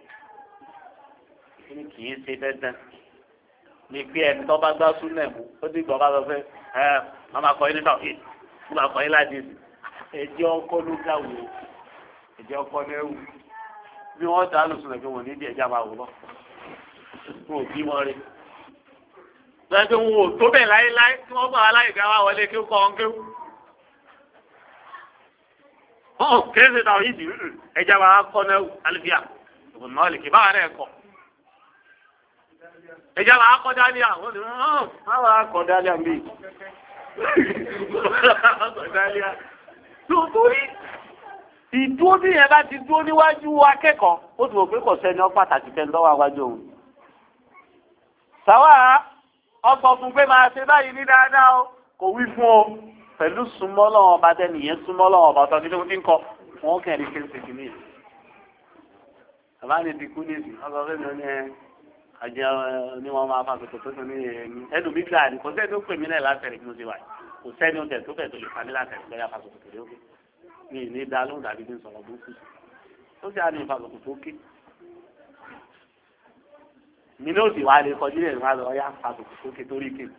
ní kì í ṣe dandan ní pé ẹni tó bá gbá súnẹ̀ mú ó ti gbọ́ bá sọ pé ẹ màmá kọ́ yín nítorí mo máa kọ́ yín láti ẹjẹ́ ọkọ ló dáwò ẹjẹ́ ọkọ lẹ́wù bí wọ́n dá lùsùn lẹ́gbẹ̀ẹ́ wọn nídìí ẹja máa wò lọ fún òbí wọn rí lọ́jọ́ wọn ò tó bẹ̀ láéláé tí wọ́n gbà wá láyé ká wá wọlé kí ó kọ́ ọ́n kéwù. ọ̀ kéèsì táwọn yìí dì ẹja máa kọ́ náà alifíà ìbùnú náà lè ké báwa náà kọ́ ẹja máa kọ́ dálíà wọ́n ní wọ́n máa kọ́ dálíà mí. dálíà tó torí ìdúró bí yẹn bá ti dúró níwájú akẹ́kọ̀ọ́ ó ti mọ̀ pé kò sẹ́ni ọ́ pàtàkì tẹ́ ń lọ́wọ́ àwájú òun. sàwa ọgbọ̀n fún pé máa ṣe báyìí ní dáadáa o kò wí fún o pẹ̀lú súnmọ́ lọ́wọ́ ọba tẹ́nìyẹn súnmọ́ lọ́wọ́ ọba tó nílé tí ń kọ wọn kẹ́rin kí n ṣe kìíní. bàbá mi ti kú níbi ọgbà fẹ́mi ó ní ẹ àjẹ ní wọn máa fa kòtò tó tó ní ẹni ẹnu mi gbà ní kò sẹ́ni tó pè mí náà látẹ̀rẹ̀ kí mo ti wà kò sẹ́ni ó tẹ̀ tó fẹ̀ tó lè fa ní látẹ̀rẹ̀ pé yàfa kòtò tó lé òkè mi ì ní dá lóhùn dàbí bí n sọ̀rọ̀ burúkú ó sì á ní ìfa kòtò tó ké mi ní òsì wá lè kọjú lè wá lọ yá fa kòtò tó ké torí ké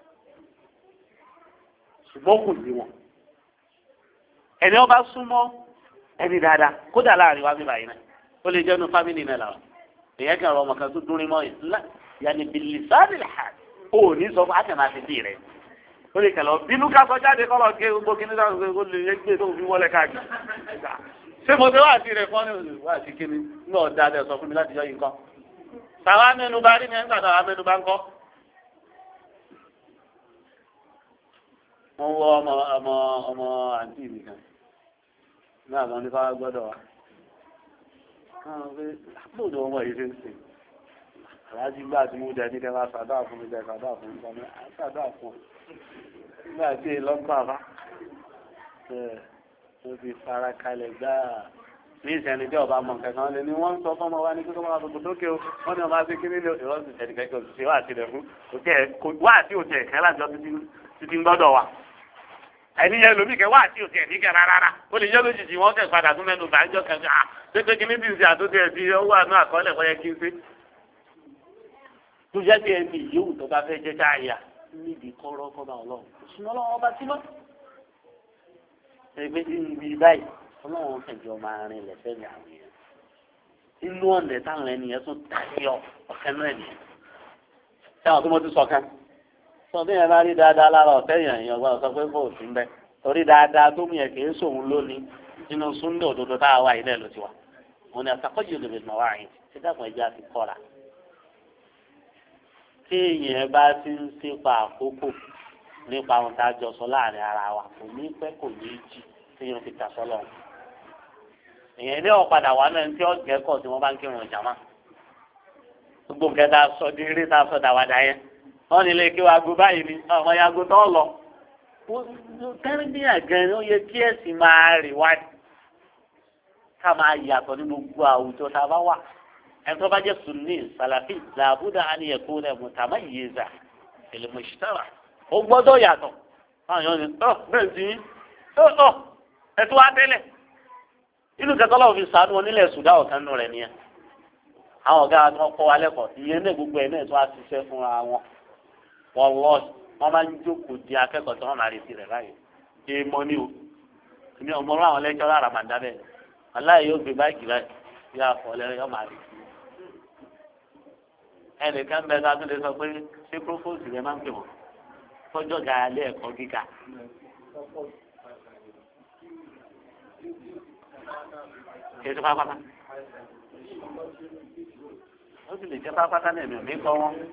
ṣùgbọ́n kò ní wọn ẹni ọba súnmọ́ ẹni dáadáa kódà láàrin wa mi báyìí náà ó lè jẹ́ inú fámìlì náà làwọn èyàn kan ọmọ kan tó dúnrín mọ́ yìí ńlá yàní bilisani lẹ́hà ó ní sọ fún àtẹ̀má ti dì rẹ̀ ó lè kẹlọ bínú ká sọ jáde kọ́ lọ gé gbogbo kí ní sáà ó lè yẹ gbé tó fi wọlé káàkiri ṣé mo ṣe wá àti rẹ̀ fọ́n ní wá àti kíni ní ọ̀dà dẹ̀ sọ fún mi láti yọ yìí kan tàwa mẹ́nu bá rí ní ẹ̀ńgbà tàwa mẹ́nu bá ń kọ́. wọ́n wọ ọmọ ọmọ ọmọ àǹtí mi kan ní àgbọn nípa gbọ́dọ̀ wa bóòdù ọmọ yìí ṣe ń sè aláàjì gbà tí mo jẹ nílẹ̀ máa ṣàdá fún mi jẹ ṣàdá fún mi jẹ ṣàdá fún ọ nígbà tí lọ́gbà bá ó ti fara kalẹ̀ gbáà ní ìsẹ̀ni tí ọba mọ̀ kẹ̀kọ́ lé ní wọ́n ń sọ fún ọmọ wa ní kí wọ́n máa tó lókè o wọ́n ní ọmọ àti kí nílò ìrọ́sì ẹ̀dì kẹ́kẹ́ òṣìṣẹ́ wà sílẹ̀ fún wá àti òtí ẹ̀kẹ́ lájọ títí ń gbọ́dọ̀ wa ẹni yẹn lómi kẹ wá àti òtí ẹ̀ níkẹ́ rárá ó lè yẹ lójijì wọ́n kẹ̀ padà tún mẹ́nu bàájọ́ kẹ̀kẹ́ à pépé kí ní bí ìsìn àtúntì ẹ̀ ti owó àánú àkọọ́lẹ̀ kọ́ yẹ kí n ṣe. tó jẹ́ pé ẹni ìyóhù tó bá fẹ́ jẹ́ káàyà níbi kọ́rọ́ kọ́ba ọlọ́run òṣùnà ọlọ́run ọba tí mọ́. ẹgbẹ́ tí ń bi báyìí ọlọ́run kẹjọ máa rin lẹ́sẹ̀ ní àwọn èèyàn inú ọ̀nà táwọn ènìyàn tún tàbí ọ̀kẹ́ náà nìyẹn. sẹ́wọ̀n tó mo ti sọ kan sọ bí yẹn bá rí dáadáa lára ọ̀tẹ́ yẹn èèyàn gbọ́dọ̀ sọ pé kò sí ń bẹ́ torí dáadáa tó mú yẹn kì í sòun lónìí nínú súnlẹ̀ òdodo tá a wá ilé ló ti wà wọn ni àtàkọ́jù lè bẹ̀rẹ̀ wá àyìn tí dàpọ̀ ẹja ti kọ́ra tí èèyàn bá ti ń sípa àkókò nípa ohun tá a jọ sọ láàrin ara wa kò ní pẹ́ kò ní jì tí yóò fi tà sọ́lọ̀ èèyàn ilé ọ̀padà wà náà tí ọ̀jẹ̀ kọ̀ tí wọ́n bá ń kírun jàmá gbogbo nǹkan tá a sọ di eré tá a sọ dàwádà yẹn wọ́n ní ilé kí wàá gbó báyìí ni ọmọ yago tó lọ tẹ́rìndínlẹ̀ gan-an ó yẹ kí ẹ̀sìn máa rì wá ká máa yàtọ̀ ní gbogbo àwùjọ tá a bá wà ẹni tó bá jẹ́ sunni salafi làbúdà àníyẹ̀kú rẹ̀ mùtàmá yéza èlùmọ̀ ìṣítàrà ó gbọ́dọ̀ yàtọ̀ báwọn yóò ní ọ bẹ́ẹ̀ sí ọ ọ ẹtú wá tẹ́lẹ̀ inú kẹtọ́lá òfin sàánú wọn nílẹ̀ sùdá ọ̀kan nù rẹ̀ nìyẹn àwọn ọ̀gá wọn kọ́ wa lẹ́kọ̀ọ́ ìyẹn náà gbogbo ẹ̀ náà tó wá ṣiṣẹ́ fúnra wọn wọn lọ́ọ̀sì wọ́n máa ń jókòó di akẹ́kọ̀ọ́ tí wọ́n máa retí rẹ̀ báyìí ṣé mọ́ ní o èmi ọmọ ọ̀rọ̀ àwọn lẹ́jọ́ lára màá dábẹ́ aláì yóò gbé báyìí báyìí yóò àfọ̀ lẹ́rẹ́ yóò máa retí. ẹnìkan bẹ́ẹ̀ ká tún lè sọ pé ṣé prófóòsì rẹ̀ máa ń pè wọ́n fọ́jọ́ ga alẹ́ ẹ̀kọ́ gíga kì í ṣe pápátá ó sì lè jẹ́ pápátá ní ẹ̀mí òní kọ́ wọn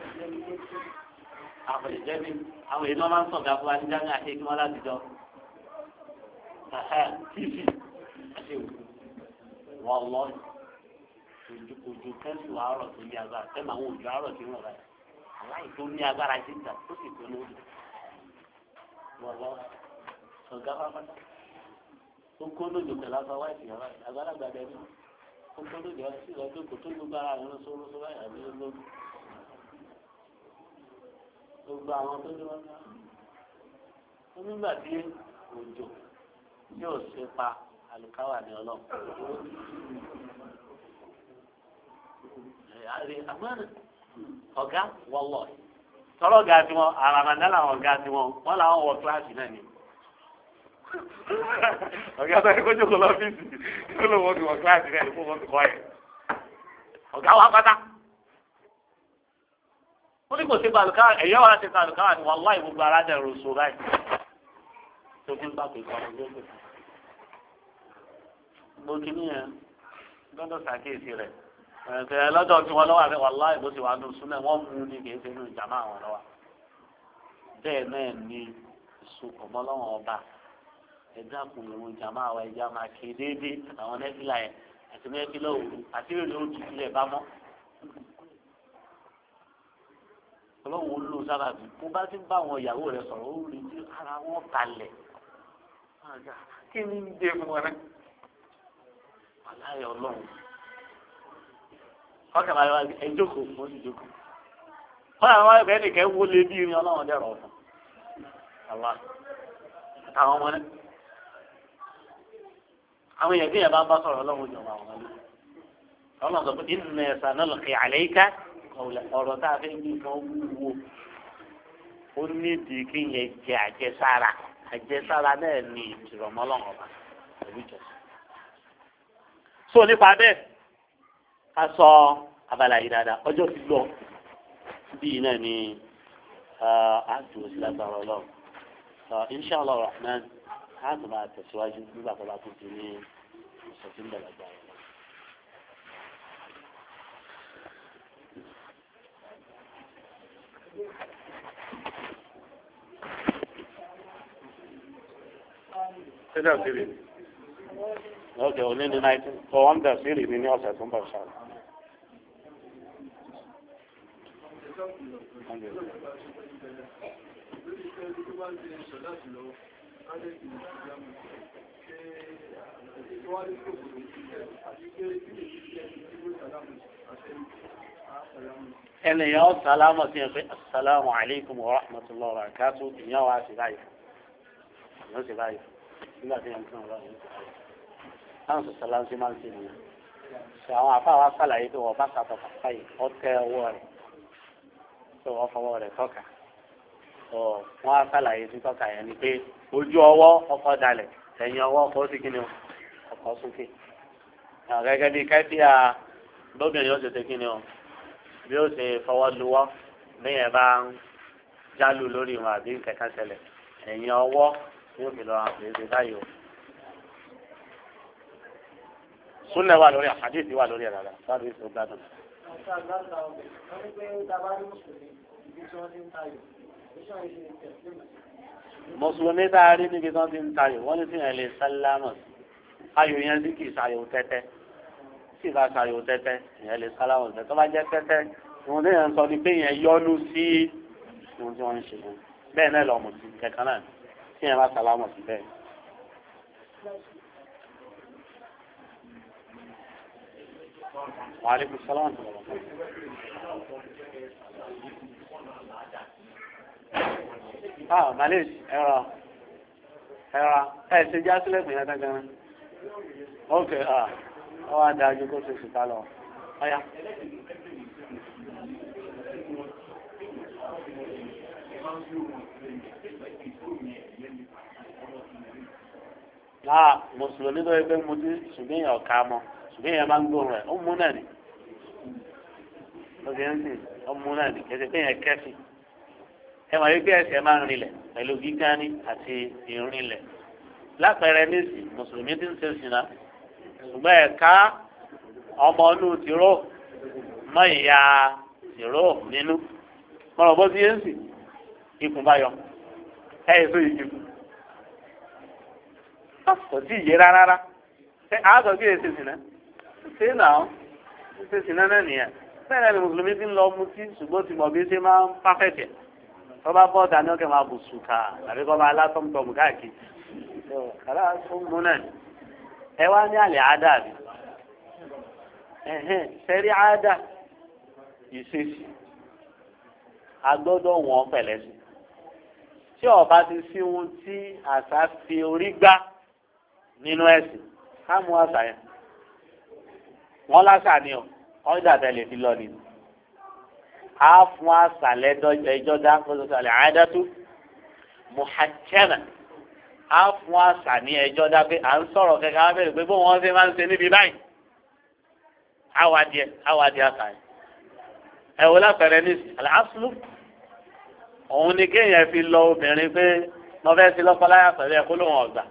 àwọn ìjẹ́ ní àwọn èèyàn máa ń sọ̀gá fún wa ní jáde àti kí wọ́n láti jọ tíìsì àti wọ́n lọ ojú ojú kẹ́sì àárọ̀ tó ní agbára tẹ́ máa ń ojú àárọ̀ tó ń rọ̀ báyìí aláì tó ní agbára ti ń tà tó sì tó lórí wọ́n lọ sọ̀gá pápátá ó kó lójú pẹ̀lú aṣọ wáìtì yàrá àgbàlagbà dẹ́nu ó kó lójú ọtí sí ọdún kò tó gbogbo ara rẹ̀ lọ́sọ̀rọ̀ sọ́wọ́ àyàbí lójú gbogbo àwọn tó ní wọn ká wọn nígbà tí òjò yóò ṣe pa àlùkáwà ní ọlọ́run ọ̀gá wọlọ tọrọ ọ̀gá tí wọn àràmàdá làwọn ọ̀gá tí wọn wọn làwọn wọ kíláàsì náà ni ọ̀gá tó yẹ kó jókòó lọ́fíìsì tó lò wọ́n ti wọ kíláàsì náà ni fún wọn ti kọ́ ẹ̀ ọ̀gá wa pátá ó ní kò sí balùkà ẹ̀yọ́ wa ti balùkà ni wàláì gbogbo ara dẹ̀ rò so báyìí tó fi ń bá pè kọ́ ọ̀rọ̀ lókè mo kí ni yẹn lọ́dọ̀ sàkíyèsí rẹ̀ ẹ̀ẹ́dẹ̀ lọ́dọ̀ tí wọ́n lọ́wọ́ àti wàláì bó ti wà nù súnmọ́ wọ́n mú ní kì í ṣe nù ìjàmá àwọn lọ́wọ́ bẹ́ẹ̀ náà ni ìsopọ̀ mọ́lọ́wọ́ ọba ẹ̀dá kùnrin ìjàmá àwọn ẹja máa ké déédéé àwọn nẹ́fìlà yẹn àti nẹ́fìlà òru àti ìrèlè òtù ilẹ̀ bá mọ́ ọlọ́run ló sábà bí mo bá ti ń bá àwọn ìyàwó rẹ sọ̀rọ̀ ó rí tí ara wọn balẹ̀ kí ni ń dé fún wọn rẹ aláyọ̀ ọlọ́run ọkàn máa wá ẹjọ́ kò fún ìjókòó wọn àwọn ọmọ ẹgbẹ́ nìkẹ́ wó lé bí irin ọlọ́run dẹ̀rọ̀ ọ̀fun àwa àtàwọn ọmọ náà àwọn èèyàn bí yẹn bá ń bá sọ̀rọ̀ ọlọ́run jọ àwọn ọmọ náà ọlọ́run sọ pé ìnà ẹ̀sán náà lọ́kẹ́ àlẹ́yíká ọ̀rọ̀ tá a fẹ́ gbé kan wúwo ó nídìí kí yẹn jẹ àjẹsára àjẹsára náà ní ìtìrọ̀mọ́lọ́run ọba pẹ̀lú ìjọsìn. so nípa bẹ́ẹ̀ ká sọ abala yìí dáadáa ọjọ́ ti lọ bíi náà ni àdùn sí lágbára ọlọ́run inṣàlá rahman á tún máa tẹ̀síwájú nígbà tó bá tún ti ní ìṣẹ́jú ń bẹ̀rẹ̀ gbà yẹn. Ṣé sílì? Ọ̀kẹ́ òní ní nineteen for one day sílì ní ní ọ̀sẹ̀ tó ń bọ̀ ṣáà. Ènìyàn sálámọ̀ sí ẹ̀ pé assalamu alaikum wa rahmatullahi wa barakatuh ìyẹn wá sí báyìí. Ìyẹn sì báyìí. Nígbà tí yẹn ń tún ọ̀rọ̀ yẹn sí báyìí. Táwọn sọ̀tọ̀ láńsí máa ń ṣe nìyẹn. Ṣé àwọn àfáà wa sàlàyé pé wọ́n bá sàtọ̀ pàpà yìí, ọ tẹ ọwọ́ rẹ̀. Ṣé wọ́n fọwọ́ rẹ̀ tọ́ka? Ọ̀ wọ́n á sàlàyé sí tọ́ka yẹn ni pé ojú ọwọ́ ọkọ̀ dalẹ̀, ẹ̀yìn ọwọ́ ọkọ̀ sí kíni o, ọkọ̀ sókè. Gẹ́gẹ́ bí kẹ́tíà lóbìnrin ó ṣe ṣe kíni o, bí ó ṣe fọwọ́ luwọ́ bẹ́yẹn bá ń jálù lórí wọn àbí kẹ̀kẹ́ ṣẹlẹ̀ ẹ̀yìn ọwọ́ ní òkè lọ́wọ́ àwọn èdè báyìí o. Súnlẹ̀ wà lórí àdéhìí wà lórí ẹ̀rọ láti ṣe gbádùn. Mùsùlùmí tá a rí níbi tí wọ́n ti ń tayò wọ́n ní sí ẹ̀ lè sálámọ̀ ayò yẹn sí kì í ṣàyò tẹ́tẹ́ tí ìbá ṣàyò tẹ́tẹ́ ìyẹn lè sálámọ̀ tẹ́tẹ́ tó bá jẹ́ tẹ́tẹ́ ìwọ̀n tí yẹn sọ ni pé yẹn yọ́nú sí ohun tí wọ́n ń ṣe yẹn bẹ́ẹ̀ náà lọ́mọ sí kẹ̀kẹ́ náà tí yẹn bá sálámọ̀ sí bẹ́ẹ̀. Wa alaikum salaam. Ah, Malik, ẹ̀rọ ẹ̀rọ ẹ̀ ṣe já sílẹ̀ fún yẹn dágan. Ok, ah, ọ wá dájú kó ṣe ṣùtá lọ. Ọya. Náà, Mùsùlùmí tó yẹ pé mo ti ṣùgbọ́n èèyàn ọ̀ka mọ́, ṣùgbọ́n èèyàn máa ń gbóhùn rẹ̀, ó mú náà ni. Ó ti ń sìn, ó mú náà ni, kẹsì pé èèyàn kẹ́sì. Ẹ mọ̀ wípé ẹsẹ̀ máa ń rinlẹ̀ pẹ̀lú gígání àti ìrìnlẹ̀. lápẹẹrẹ nísì mùsùlùmí ti ń ṣe sìnà ṣùgbọ́n ẹ̀ka ọmọ inú tìró mọ ìyá tìró nínú mọ̀rọ̀ bó ti yé ń sì ikùn bá yọ ẹ̀ èso ìjìkù kò tí ì yé rárá ṣé àádọ́ kí èsì sìnà ṣé náà ṣe sìnà náà nìyẹn bẹ́ẹ̀ ni mùsùlùmí ti ń lọ mutí ṣùgbọ́n ti mọ̀ bí ṣe máa ń pàfẹ́tẹ̀ tó bá bọ́ ọ̀dà ni ó kẹ́ máa bù sùkà tàbí kọ́ máa látọ̀mùtọ̀mù káàkiri kàrà tó mú náà ẹ wá ní àlẹ́ àádá mi sẹ́rí àádá ìṣesí agbọ́dọ̀ wọ́n pẹ̀lẹ́ sí tí ọba ti sí ohun tí àṣà fi orí gbá nínú ẹ̀sìn ká mú àṣà yẹn wọ́n láṣà ni ọ ọjà tẹ̀lé fi lọ nínú a fún àṣà lẹ́dọ̀ ẹjọ́ dá kóso àlẹ́ àádá tó muhakama a fún àṣà ní ẹjọ́ dá pé à ń sọ̀rọ̀ kẹ́kẹ́ á bẹ̀rẹ̀ pé bó wọ́n ṣe máa ń ṣe níbi báyìí awadìẹ awadìẹ àṣà yẹn ẹ wò lápẹẹrẹ ní aláṣùlù òun ni kéèyàn fi lọ obìnrin pé wọ́n fẹ́ sí lọ́kọ́láyà pẹ̀lú ẹ̀kọ́ lóun ọ̀gbà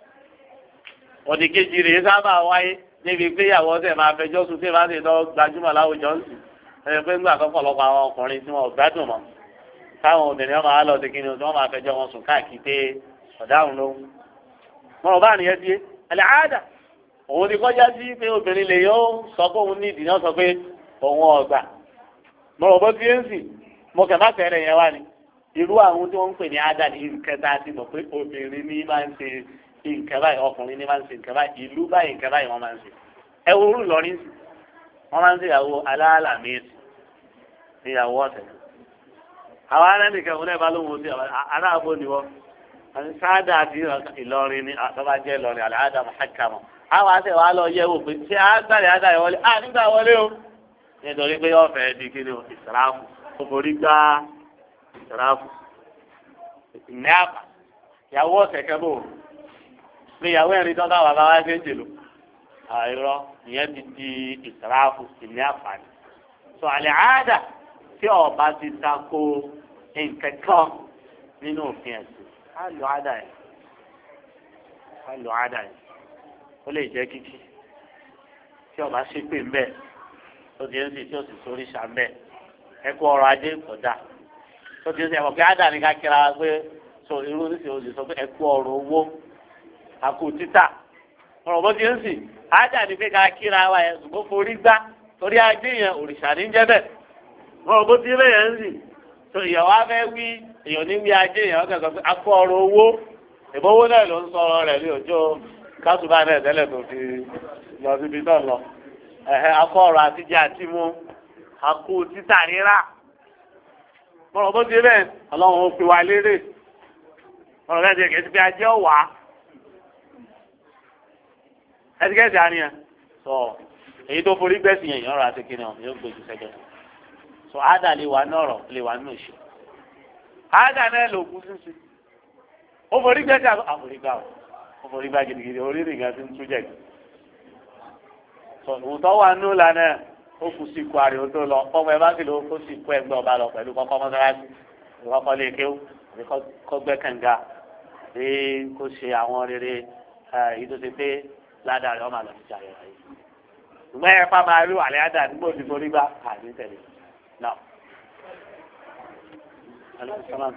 òdìkejì rèé sábà wáyé níbi pé ìyàwó ọ̀sẹ̀ máa fẹjọ́ sùn tí ìbá sì lọ gbajúmọ̀ láwùjọ ń sùn ẹ pé ńgbà kọ́kọ́lọ́pọ̀ àwọn ọkùnrin tí wọn ò gbádùn mọ́ táwọn obìnrin wọn máa lọ sí kíni tí wọn máa fẹjọ́ wọn sùn káàkiri pé ọ̀dáhùn ló ń wọn ò bá nìyẹn tiẹ̀ ẹ̀lẹ́ àádà òun ni kọjá sí pé obìnrin lè yóò sọ pé òun ní ìdí náà sọ pé òun ọ̀gbà mo rò bó ti ń sìn mo kẹ̀ má tẹ̀rẹ̀ yẹn wá ni irú àwọn tí wọ́n ń pè ní àádà ní nkẹta ti mọ̀ pé obìnrin ní máa ń ṣe nǹkan báyìí ọkùnrin ní máa ń ṣe nǹkan báyìí ìlú báyìí nǹkan báyìí wọ́n máa ń ṣe ẹ wo orú lọrin sí wọ́n máa ń ṣe ìyàwó aláàlámẹ́sì ìyàwó ọ̀sẹ̀ àwọn arẹ́nìkan wọn náà bá lóhun sí aráàbò ni wọ́n sáádà àti Ìlọrin ní àtọ́bá jẹ́ Ìlọrin àlàáda mọ̀hákàmọ̀ àwọn àti ìwà lọ yẹ wò pé ṣé àgbàlẹ̀ àdá ìwọlé à nígbà wọlé o nítorí pé yóò fẹ́ di kíni o ìsìráàfù ó forí gbá ìsìráàfù ní àpà ìyàwó ọ̀sẹ̀ kẹ́bọ̀ pé ìyàwó ẹ̀rin tó dáwà bá wá ṣe ń jèlò àìrọ ìyẹn ti di ìsìráàfù ní àpà ni sọ àlẹ́ àádà tí ọba ti tako nǹkan kan nínú òfin ẹ̀sìn á lọ àádà yẹn á lọ àádà yẹn ó lè jẹ́ kíkí tí ọba ṣe pé ń bẹ́ẹ̀ tó di ẹ̀sìn tí ó sì sórí ṣà ń bẹ́ẹ̀ ẹ̀kú ọrọ̀ ajé kọjá tó di ẹ̀sìn ẹ̀kọ́ pé àádà ni ká kíra pé so irú oníṣẹ́ olè sọ pé ẹ̀kú ọrọ̀ owó àkó títà ọ̀rọ̀ bó di ẹ̀sìn àádà ni pé ká kíra wa yẹn ṣùgbọ́n forí gbá torí ajé yẹn òrìṣà ní jẹ́ bẹ́ẹ̀ wọn bó ti rẹ yẹn ń sìn tó ìyàwó afẹ́ wí èèyàn ní wí ajé yẹn ọkàn sọ pé akọ ọ̀rọ̀ owó ìbówó náà ló ń sọ̀rọ̀ rẹ̀ ní ọjọ́ kásùbà náà tẹ́lẹ̀ tó fi lọ síbi náà lọ ẹ̀hẹ́ akọ ọ̀rọ̀ àtijọ́ àti mú akó títà rírà wọn bó ti rẹ ọlọ́run ó fi wá lérè wọn bẹ́ẹ̀ ti kẹ́sì pé ajé ọ̀wá ẹ̀sìkẹ́sì àníyàn sọ èyí tó forí gbẹ̀sì yẹn ìyọ̀rọ̀ àti kìnìún yóò gbèjú sẹ́gẹ̀ẹ́ so ada lè wà nọ̀rọ̀ lè wà nù ìṣe ada náà lò kú sísè ó forí gbẹ́sẹ̀ àforígbà ó forí gbà gidigidi orí rìngà tí ń tú jẹ̀ so òótọ́ wà nù lánàá ó kù sí ikú àrè tó lọ ọmọ ẹ bá sì lọ kó sì kú ẹgbẹ́ ọba lọ pẹ̀lú kọ́kọ́ mọ́sálásí ìkọ́kọ́ lè kéwù àbí kọ́ gbẹ́ kànga bí kò ṣe àwọn rere èyí tó ṣe pé ládàá rẹ̀ ọmọ àlọ́ ti jà rẹ̀ ráyè ṣùgbọ́n ẹ fà máa rí wàlẹ́ àdá nígbà tí forí gbà àní tẹ̀lé. نعم عليكم السلام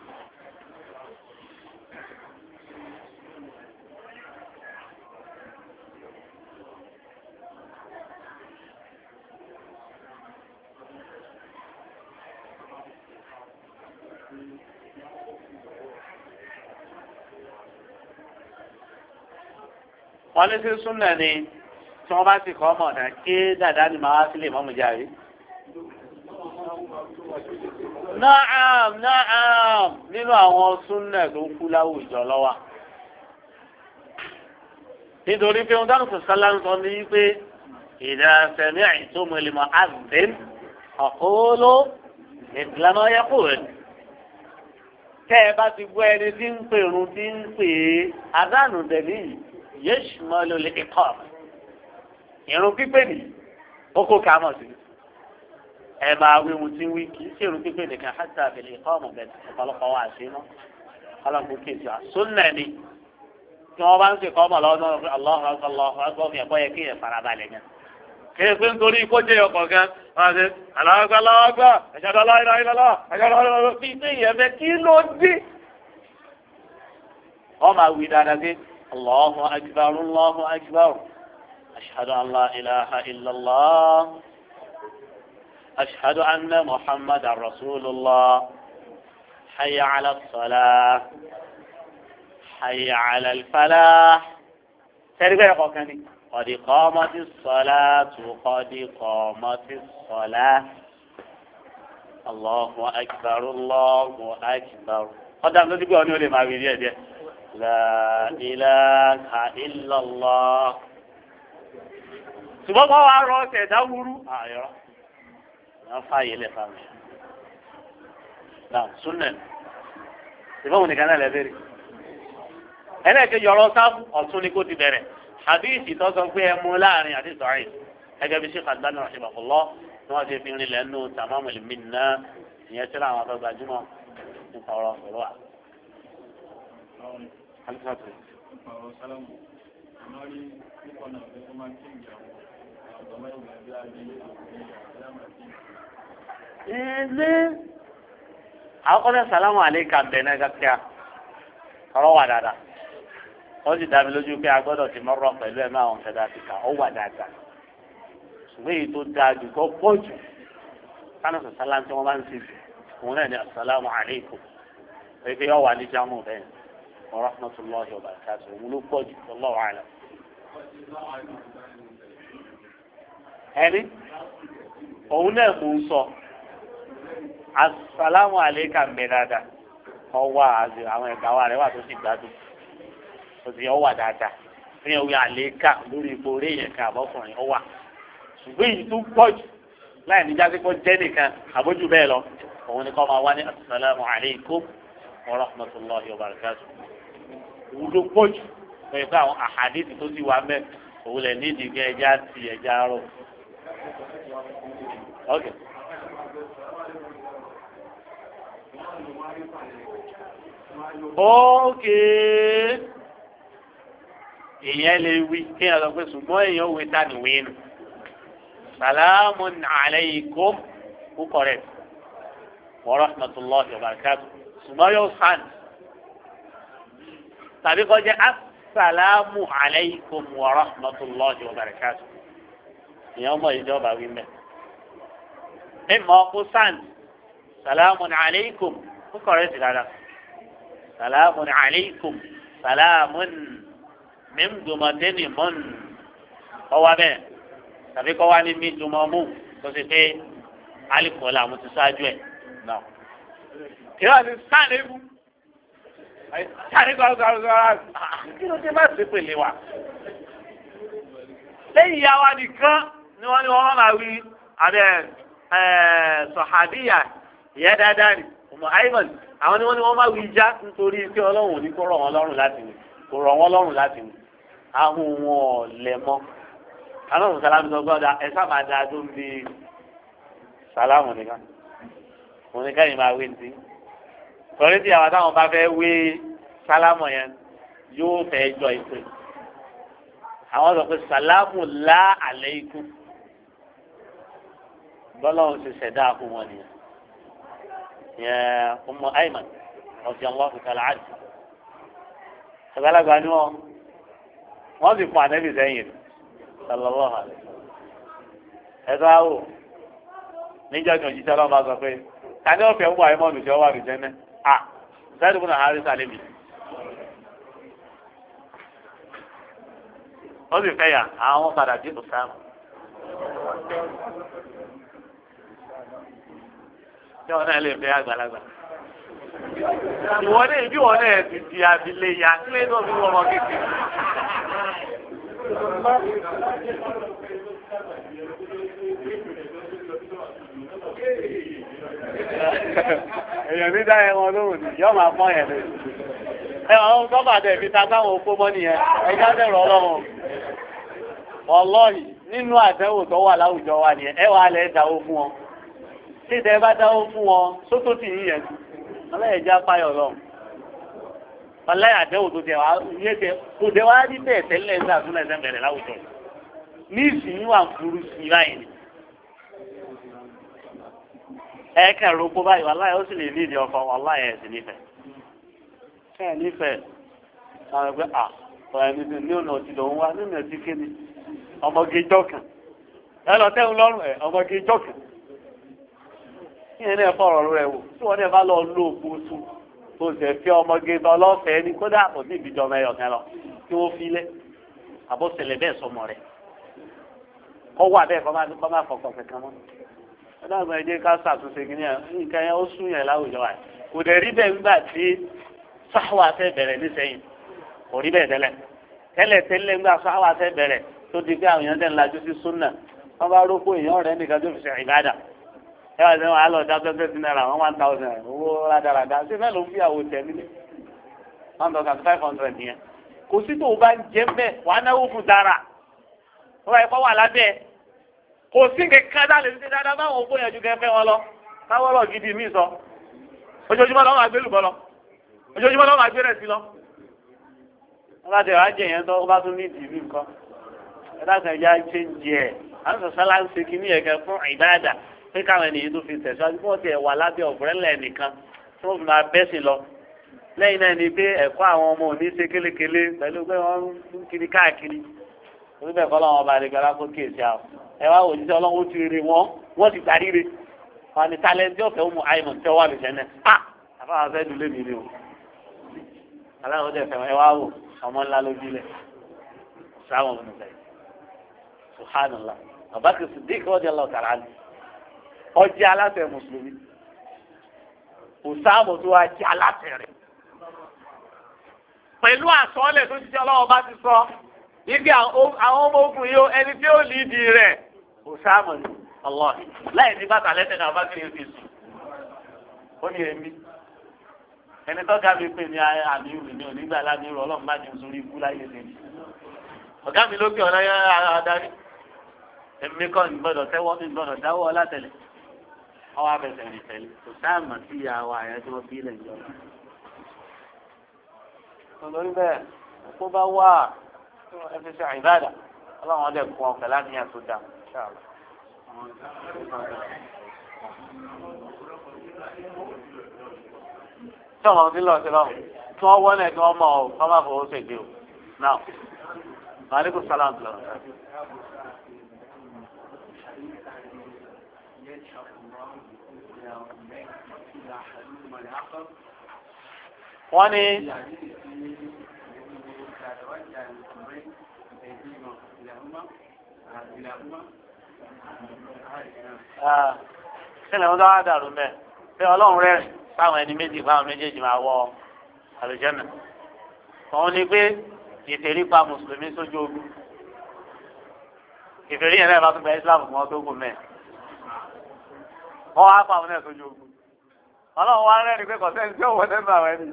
wọ́n ní sí súnà ni tí wọ́n bá sì kọ́ ọmọ ọ̀dà kí dàda ni màá sílè mọ́mú jáde. Naam naam nínú àwọn súnnà tó kú láwùjọ lọ́wọ́. Nítorí pé wọ́n dáhùn sọ́lá ń sọ ní wípé idha sami'tum al-mu'adhdhin faqulu mithla ma yaqul. Tẹ́ ẹ bá ti gbọ́ ẹni tí ń pèrún tí ń pè é, àdánù dẹ̀bí yashmalu al-iqam. Ìrun pípé nì, ó kó ká mọ̀ sí. Ẹ máa wí ohun tí ń wí kì í ṣèrú pípé nìkan hátà àbẹ̀lẹ̀ ìkọ́ ọ̀mọ̀ bẹ̀rẹ̀ ọ̀pọ̀lọpọ̀ wà sí iná ọlọ́pọ̀ kéèsì àsúnnà ni tí wọ́n bá ń ṣe kọ́mọ̀ lọ́wọ́ náà Allahu Akbar Allahu Akbar fi ẹ̀kọ́ yẹ kí ẹ̀ farabalẹ̀ gan. kéè pé nítorí kó jẹ́ ọkọ̀ gan wọ́n ṣe Allahu Akbar Allahu Akbar ashhadu an la ilaha illallah ashhadu an la ilaha illallah bí pé ìyẹn fẹ́ kí ló dé. wọ́n máa wí dáadáa pé Allahu Akbar Allahu Akbar ashhadu an la ilaha illallah ashhadu anna Muhammadan rasulullah hayya ala as-salah. حي على الفلاح تربيه قوكاني قد قامت الصلاة قد قامت الصلاة الله أكبر الله أكبر قد أمنا تقول أنه لما بيديه دي لا إله إلا الله سبحان الله عرّا سيداورو آه يرى نفعي إلي فامي نعم سنة سبحان الله كان لذيري ẹlẹ́ẹ̀kejì ọ̀rọ̀ sáfù ọ̀tún ni kò ti bẹ̀rẹ̀ hadithi tó sọ pé ẹ mú láàrin àti sọ̀rọ̀ ẹgẹ́ bí Sheikh Albani rahimahullah ni wọ́n ti fi rin lẹ́nu Tamamul Minna ìyẹn tí làwọn afẹ́ gbajúmọ̀ nípa ọ̀rọ̀ ọ̀rọ̀ wa. ẹ̀ẹ́dẹ́ àwọn kọ́lẹ́ sàlámù àlékà bẹ̀ náà gàkíyà ọ̀rọ̀ wà dáadáa. wọ́n sì dá mi lójú pé a gbọ́dọ̀ ti mọ́rọ̀ pẹ̀lú ẹ̀ máa wọn fẹ́ dáa ti kà ó wà dáadáa ṣùgbọ́n èyí tó dáa jù tó pọ̀ jù kánà sọ̀sálà tí wọ́n bá ń ṣe jù òun náà ní asalaamu aleykum pé pé yóò wà ní jámù bẹ́ẹ̀ wa rahmatulahi wa barakatuh òun ló pọ̀ jù wallahu a'lam. ẹni òun náà mú un sọ asalaamu aleykum bẹ́ẹ̀ dáadáa ọwọ́ àwọn ẹ̀gbá wa rẹ̀ wà tó sì gbádùn òsì ọwà dáadáa ní ọwọ́ àlékà lórí ipò orí èèyàn kan àbọ̀kùnrin ọwà ṣùgbọ́n èyí tó pọ̀ jù láì ní jáde kó jẹ́ nìkan àbójú bẹ́ẹ̀ lọ òun ni kọ́ máa wá ní asalaamu alaykum wa rahmatulahi wa barakatuh òun ló pọ̀ jù lórí pé àwọn àhàdìsì tó ti wà mẹ́ òun lẹ̀ ní ìdíkẹ́ ẹja ti ẹja rọ. Okay. èèyàn lè wí kí ẹ lọ pé ṣùgbọ́n èèyàn wí tani wíìnù salamu alaykum kú kọrẹ wa rahmatulahi wa barakatuh ṣùgbọ́n yóò sàn tàbí kọjá asalamu alaykum wa rahmatulahi wa barakatuh èèyàn mọ ìjọba wí mẹ ẹ mọ kó sàn salamu alaykum kú kọrẹ sí dáadáa salamu alaykum salamu. Mim dumateni mon ọwa bẹ́ẹ̀ tàbí kọ́ wá ní mi dumọ mú tó ṣe pé alikọ̀ọ́lá mo ti ṣáájú ẹ̀ náà. Ìwà ni sáà lébu. Sáà gbàgbàgbà kí ló dé má ṣe pèlè wa. Lẹ́yìn ìyá wa nìkan ni wọ́n ní wọ́n máa wí abẹ́ sọ̀hádìyà ìyá dáadáa ni ọmọ Ivan àwọn ni wọ́n ní wọ́n máa wí já nítorí pé Ọlọ́run ò ní kó rọ̀ wọ́n lọ́rùn láti wí kò rọ̀ wọ́n lọ́rùn láti wí. Àwọn wọn lẹ mọ aláwọ sálámù sọ gbọ́dọ̀ ẹ sábà dáa tó ń bi sálámù nìkan òun nìkan yìí máa wé ní torí tí àwọn táwọn bá fẹ́ wé sálámù yẹn yóò fẹ́ jọ ìpè àwọn sọ pé sálámù lá alaykum bọ́lọ́hún ti ṣẹ̀dá fún wọn nìyẹn yẹn Ummu Ayman radiyallahu ta'ala anha àgbàlagbà ni wọn wọ́n sì fún ànẹ́bì sẹ́yìn sallallahu alaihi ẹ̀sọ́ àwò níjọ́ kan jíṣẹ́ lọ́wọ́ bá sọ pé tani ọ̀fẹ́ ń wà ẹ́ mọ́nu tí ó wà lùjẹ́ náà à sẹ́dùn fún àhárí sálẹ̀mì ó sì fẹ́ yà àwọn padà dé Usama tí wọn náà lè fẹ́ àgbàlagbà ìwọ náà ìbí wọn náà ti di abilé ya kílé náà fi wọ́n ọmọ kékeré. èèyàn ní dáhẹ́ wọn lóhùn ní yọ́ máa pọ́n yẹn lé. ẹ àwọn gọ́bà tẹ̀ fi ta sáwọn opó mọ́ nìyẹn ẹja bẹ̀rù ọlọ́run. ọlọ́ọ̀yì nínú àtẹ̀wò tó wà láwùjọ wa nìyẹn ẹ wà á lẹ̀ dáwó fún wọn. tí ìtẹ̀ bá dáwó fún wọn sótó tì yín yẹn ọlọ́yẹ̀já páyọ̀ lọ. ọláyà àdéhùn tó tẹ wá yé tẹ kò tẹ wá rí bẹ́ẹ̀ tẹ́lẹ̀ ní àtúnlẹ̀ ẹ̀sẹ̀ bẹ̀rẹ̀ láwùjọ ní ìsìn wà ń furu sí i báyìí ẹ kẹ́ rògbò báyìí wàláyà ó sì lè ní ìdí ọkọ wàláyà ẹ̀ sì nífẹ̀ẹ́ ẹ̀ nífẹ̀ẹ́ àwọn ẹgbẹ́ à ọ̀rọ̀ ẹni ní ọ̀nà òtí lòun wá nínú ẹ̀sìn kéde ọmọge jọ̀kan ẹ lọ tẹ́hun lọ́rùn ẹ̀ ọmọge jọ̀kan ìyẹn náà fọ̀rọ̀ rẹ̀ wò tí wọ́n náà bá lọ ló òkú sùn tó ṣe fi ọmọge lọ lọ́fẹ̀ẹ́ ní kódà kò sí ìbíjọ ọmọ ẹyọ kan lọ kí wọ́n fi lé àbọ̀sẹ̀lẹ̀ bẹ́ẹ̀ sọmọ rẹ̀ kọ́ wà bẹ́ẹ̀ kọ́ máa fọkàn kankan mọ́ ọlọ́run ẹ jẹ́ ká ṣàtúnṣe kí nǹkan yẹn ó sún yẹn láwùjọ wa kò dẹ̀ rí bẹ́ẹ̀ nígbà tí sáwà fẹ́ bẹ̀rẹ̀ nísẹ́yìn kò rí bẹ́ẹ̀ tẹ́lẹ̀ tẹ́lẹ̀ tẹ́lẹ̀ nígbà sáwà fẹ́ bẹ̀rẹ̀ tó di pé àwọn èèyàn tẹ̀ ń lajú sí súnà wọ́n bá rókò èèyàn rẹ̀ nìkan tó fi ṣe ìbádà ẹ wá sẹ́wọ̀n àlọ́ ọ̀dà tó fẹ́ẹ́ náírà wọ́n one thousand owó rádaràdà ṣé fẹ́ ló ń fi àwò tẹ̀ nílé one thousand five hundred yẹn kò sí tó o bá ń jẹ́ bẹ́ẹ̀ wà á náwó fún dára wọ́n bá yẹ kọ́ wà lábẹ́ kò sí kẹ̀kẹ́ dá lè ṣe dáadáa báwọn ògbó yẹn ju kẹfẹ́ wọn lọ káwọ́ lọ gidi mí sọ ojoojúmọ́ lọ́wọ́ máa gbé lùbọ́ lọ ojoojúmọ́ lọ́wọ́ máa gbé rẹ̀ sí lọ. wọ́n bá tẹ̀ wá jẹ yẹn tó wọ́n bá tún ní ìdìbò nǹkan ẹ dákun ẹja ṣe ń jẹ ẹ̀ àwọn sọ̀sọ́ la ń ṣe kí ní ẹ̀kẹ́ fún ìbáàdà pé káwọn ènìyàn tó fi tẹ̀síwájú fún ọ̀tẹ̀ wà lábẹ́ ọ̀bùrẹ́lẹ̀ nìkan tí wọ́n fi máa bẹ́sìn lọ. lẹ́yìn náà ni pé ẹ̀kọ́ àwọn ọmọ òní ṣe kélékélé pẹ̀lú pé wọ́n ń kiri káàkiri orí bẹ́ẹ̀ kọ́ làwọn ọba àdìgbàlá kó kíyèsí àwọn ẹ wá wò jíjẹ ọlọ́run ó ti rí wọn wọ́n ti gbàrí re wọn ni talẹ́ntì ọ̀fẹ́ ó mú àìmọ̀ tí wọ́n wà lùsẹ̀ náà a àfáà fẹ́ dùn lémi ni o aláwọ̀ dẹ̀ fẹ́ ẹ wá wò ọmọ ńlá ló bílẹ̀ sáwọn ọmọ nìkan yìí subhanallah Abubakar Siddiq radiyallahu ta'ala anhu ọjẹ́ aláṣẹ mùsùlùmí Usama tó wá jẹ́ aláṣẹ rẹ̀ pẹ̀lú àsọ̀ọ́lẹ̀ tó ti jẹ́ ọlọ́wọ́ bá ti sọ ibi àwọn ọmọ ogun yìí ẹni tí ó lì dì rẹ̀ Usama ni Allah láì ní bàtà lẹ́sẹ̀ náà bá kiri fi sùn ó ní èmi ẹni tó ga mi pè ní àmì ìwé ní onígbà láti rọ ọlọ́run má jẹun sórí ikú láyé tèmi ọ̀gá mi lókè ọ̀nà yẹn adarí èmi kọ́ ní gbọ́dọ̀ tẹ́wọ́ ní gbọ́dọ̀ dáwọ́ látẹ̀lẹ̀ ọwọ́ abẹ́sẹ̀ rìn tẹ̀lé Usama sí ìyàwó àyẹ̀ tí wọ́n fi ilẹ̀ jọ. olórí bẹ́ẹ̀ kó bá wà ẹ fi ṣe ìbádà ọlọ́run ọdẹ kún ọkọ̀ láti yàn tó dáa ṣáàlù. tí ọmọ ti lọ sí lọ tí wọ́n wọ́n náà kí wọ́n mọ̀ ọ́ kọ́ máa fọwọ́ ṣègbè o náà maaleykum salaam tó lọ. wọ́n ní sílẹ̀ wọn dáwọ́ dàrú mẹ́ pé ọlọ́run rẹ̀ fáwọn ẹni méjì fáwọn méjèèjì máa wọ àlùjànnà òun ni pé ìfèrí pa mùsùlùmí sójú ogun ìfèrí yẹn náà bá tún gba Islam fún ọdún ogun mẹ́ wọ́n wá pa àwọn náà sójú ogun ọlọ́run wá rẹ̀ ni pé kọ̀sẹ́ni tí ó wọ nínú àwọn ẹni.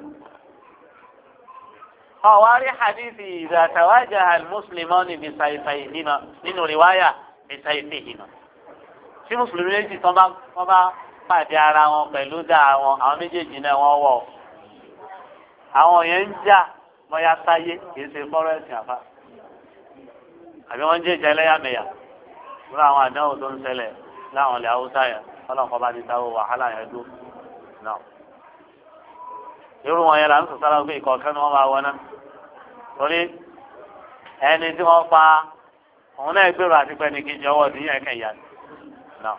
ọ̀wárí hadithi idha tawajaha al-muslimani bisayfayhima nínú riwaya bisayfihima tí mùsùlùmí méjì tán bá wọ́n bá pàdé ara wọn pẹ̀lú dá wọn àwọn méjèèjì náà wọ́n wọ̀ àwọn yẹn ń jà mọ́yá sáyé kìí ṣe fọ́rọ́ ẹ̀sìn àfa àbí wọ́n ń jẹ́ ìjà ẹlẹ́yàmẹ̀yà lórí àwọn àdánwò tó ń ṣẹlẹ̀ láwọn ilẹ̀ haúsá yẹn ọlọ́nkọ́ bá ti dáwọ́ wàhálà yẹn dúró náà irú wọn yẹn là ń sọ sára pé ìkọ̀ọ̀kan ni wọ́n máa wọ náà torí ẹni tí wọ́n pa òun náà gbèrò àti pẹ́ni kejì ọwọ́ ìdíyẹ ẹ̀kẹ́ ìyá náà.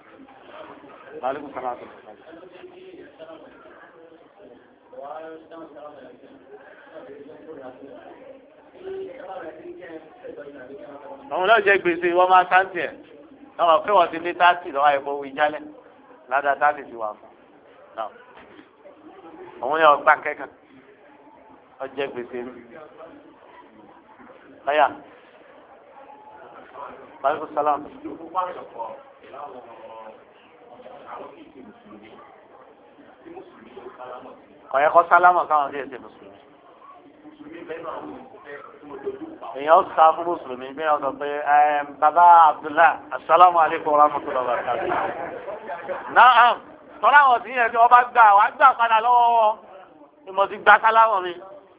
òun náà jẹ gbèsè wọ́n máa sáǹtì ẹ̀ lọ́wọ́ pé wọ́n ti ní táàtì lọ́wọ́ ẹ̀kọ́ wí jálẹ̀ ládàá táàtì ti wà fún náà òun yẹ ọgbà kẹ́kàn ọjẹ́ gbèsè mi ọ̀yà maaleykum salaam. ọ̀yẹ́ kọ́ sálámọ̀ káwọn ọdún ẹ̀sẹ̀ mùsùlùmí. èèyàn sá fún mùsùlùmí bí wọ́n sọ pé baba Abdullah asalaamu aleykum wa rahmatulah wa barakatuh. naam tọ́lá àwọn tí yẹn tí wọ́n bá gbà wá gbà padà lọ́wọ́ wọn ni mo ti gbà sálámọ̀ mi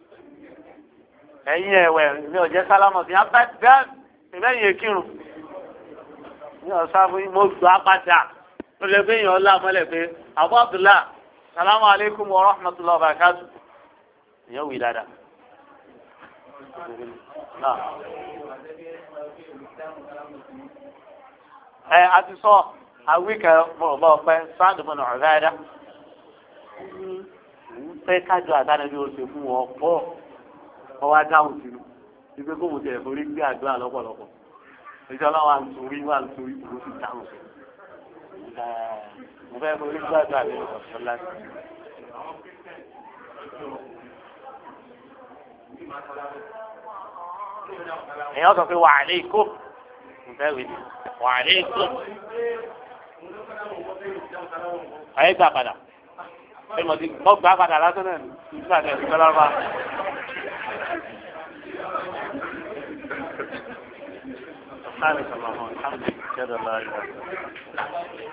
ẹ̀yin ẹ̀wẹ̀ mi ò jẹ́ sálámọ̀ sí abẹ́bẹ́ ìbẹ́yìn kírun ní ọ̀sán fún mo gbọ́ apáta ó lè gbé yàn ọ́ lámọ́lẹ̀ pé Abu Abdullah salamu aleykum wa rahmatulah wa barakatu ìyẹn wí dáadáa. ẹ a ti sọ awíkẹ mọ̀ọ́bọ̀ ọ̀pẹ sáàdù mọ̀nà ọ̀gá ẹ̀dá pé kájọ àdánilé oṣù fún wọn pọ̀ wọ́n wá dáhùn sínú ibi kó mo tẹ̀ forí gbé àdúrà lọ́pọ̀lọpọ̀ ìjọba wa ń torí wa ń torí ìlú ti dáhùn sí mo fẹ́ forí gbé àdúrà lé ọ̀sán láti. èèyàn sọ pé wà á lé ikó nfẹ́ wí ni wà á lé ikó ayé gbà padà ẹ mọ̀ sí mọ̀ gbà padà lásán náà nígbà tí ẹ ti gbọ́dọ̀ bá. سبحانك اللهم وبحمدك اشهد ان لا اله الا انت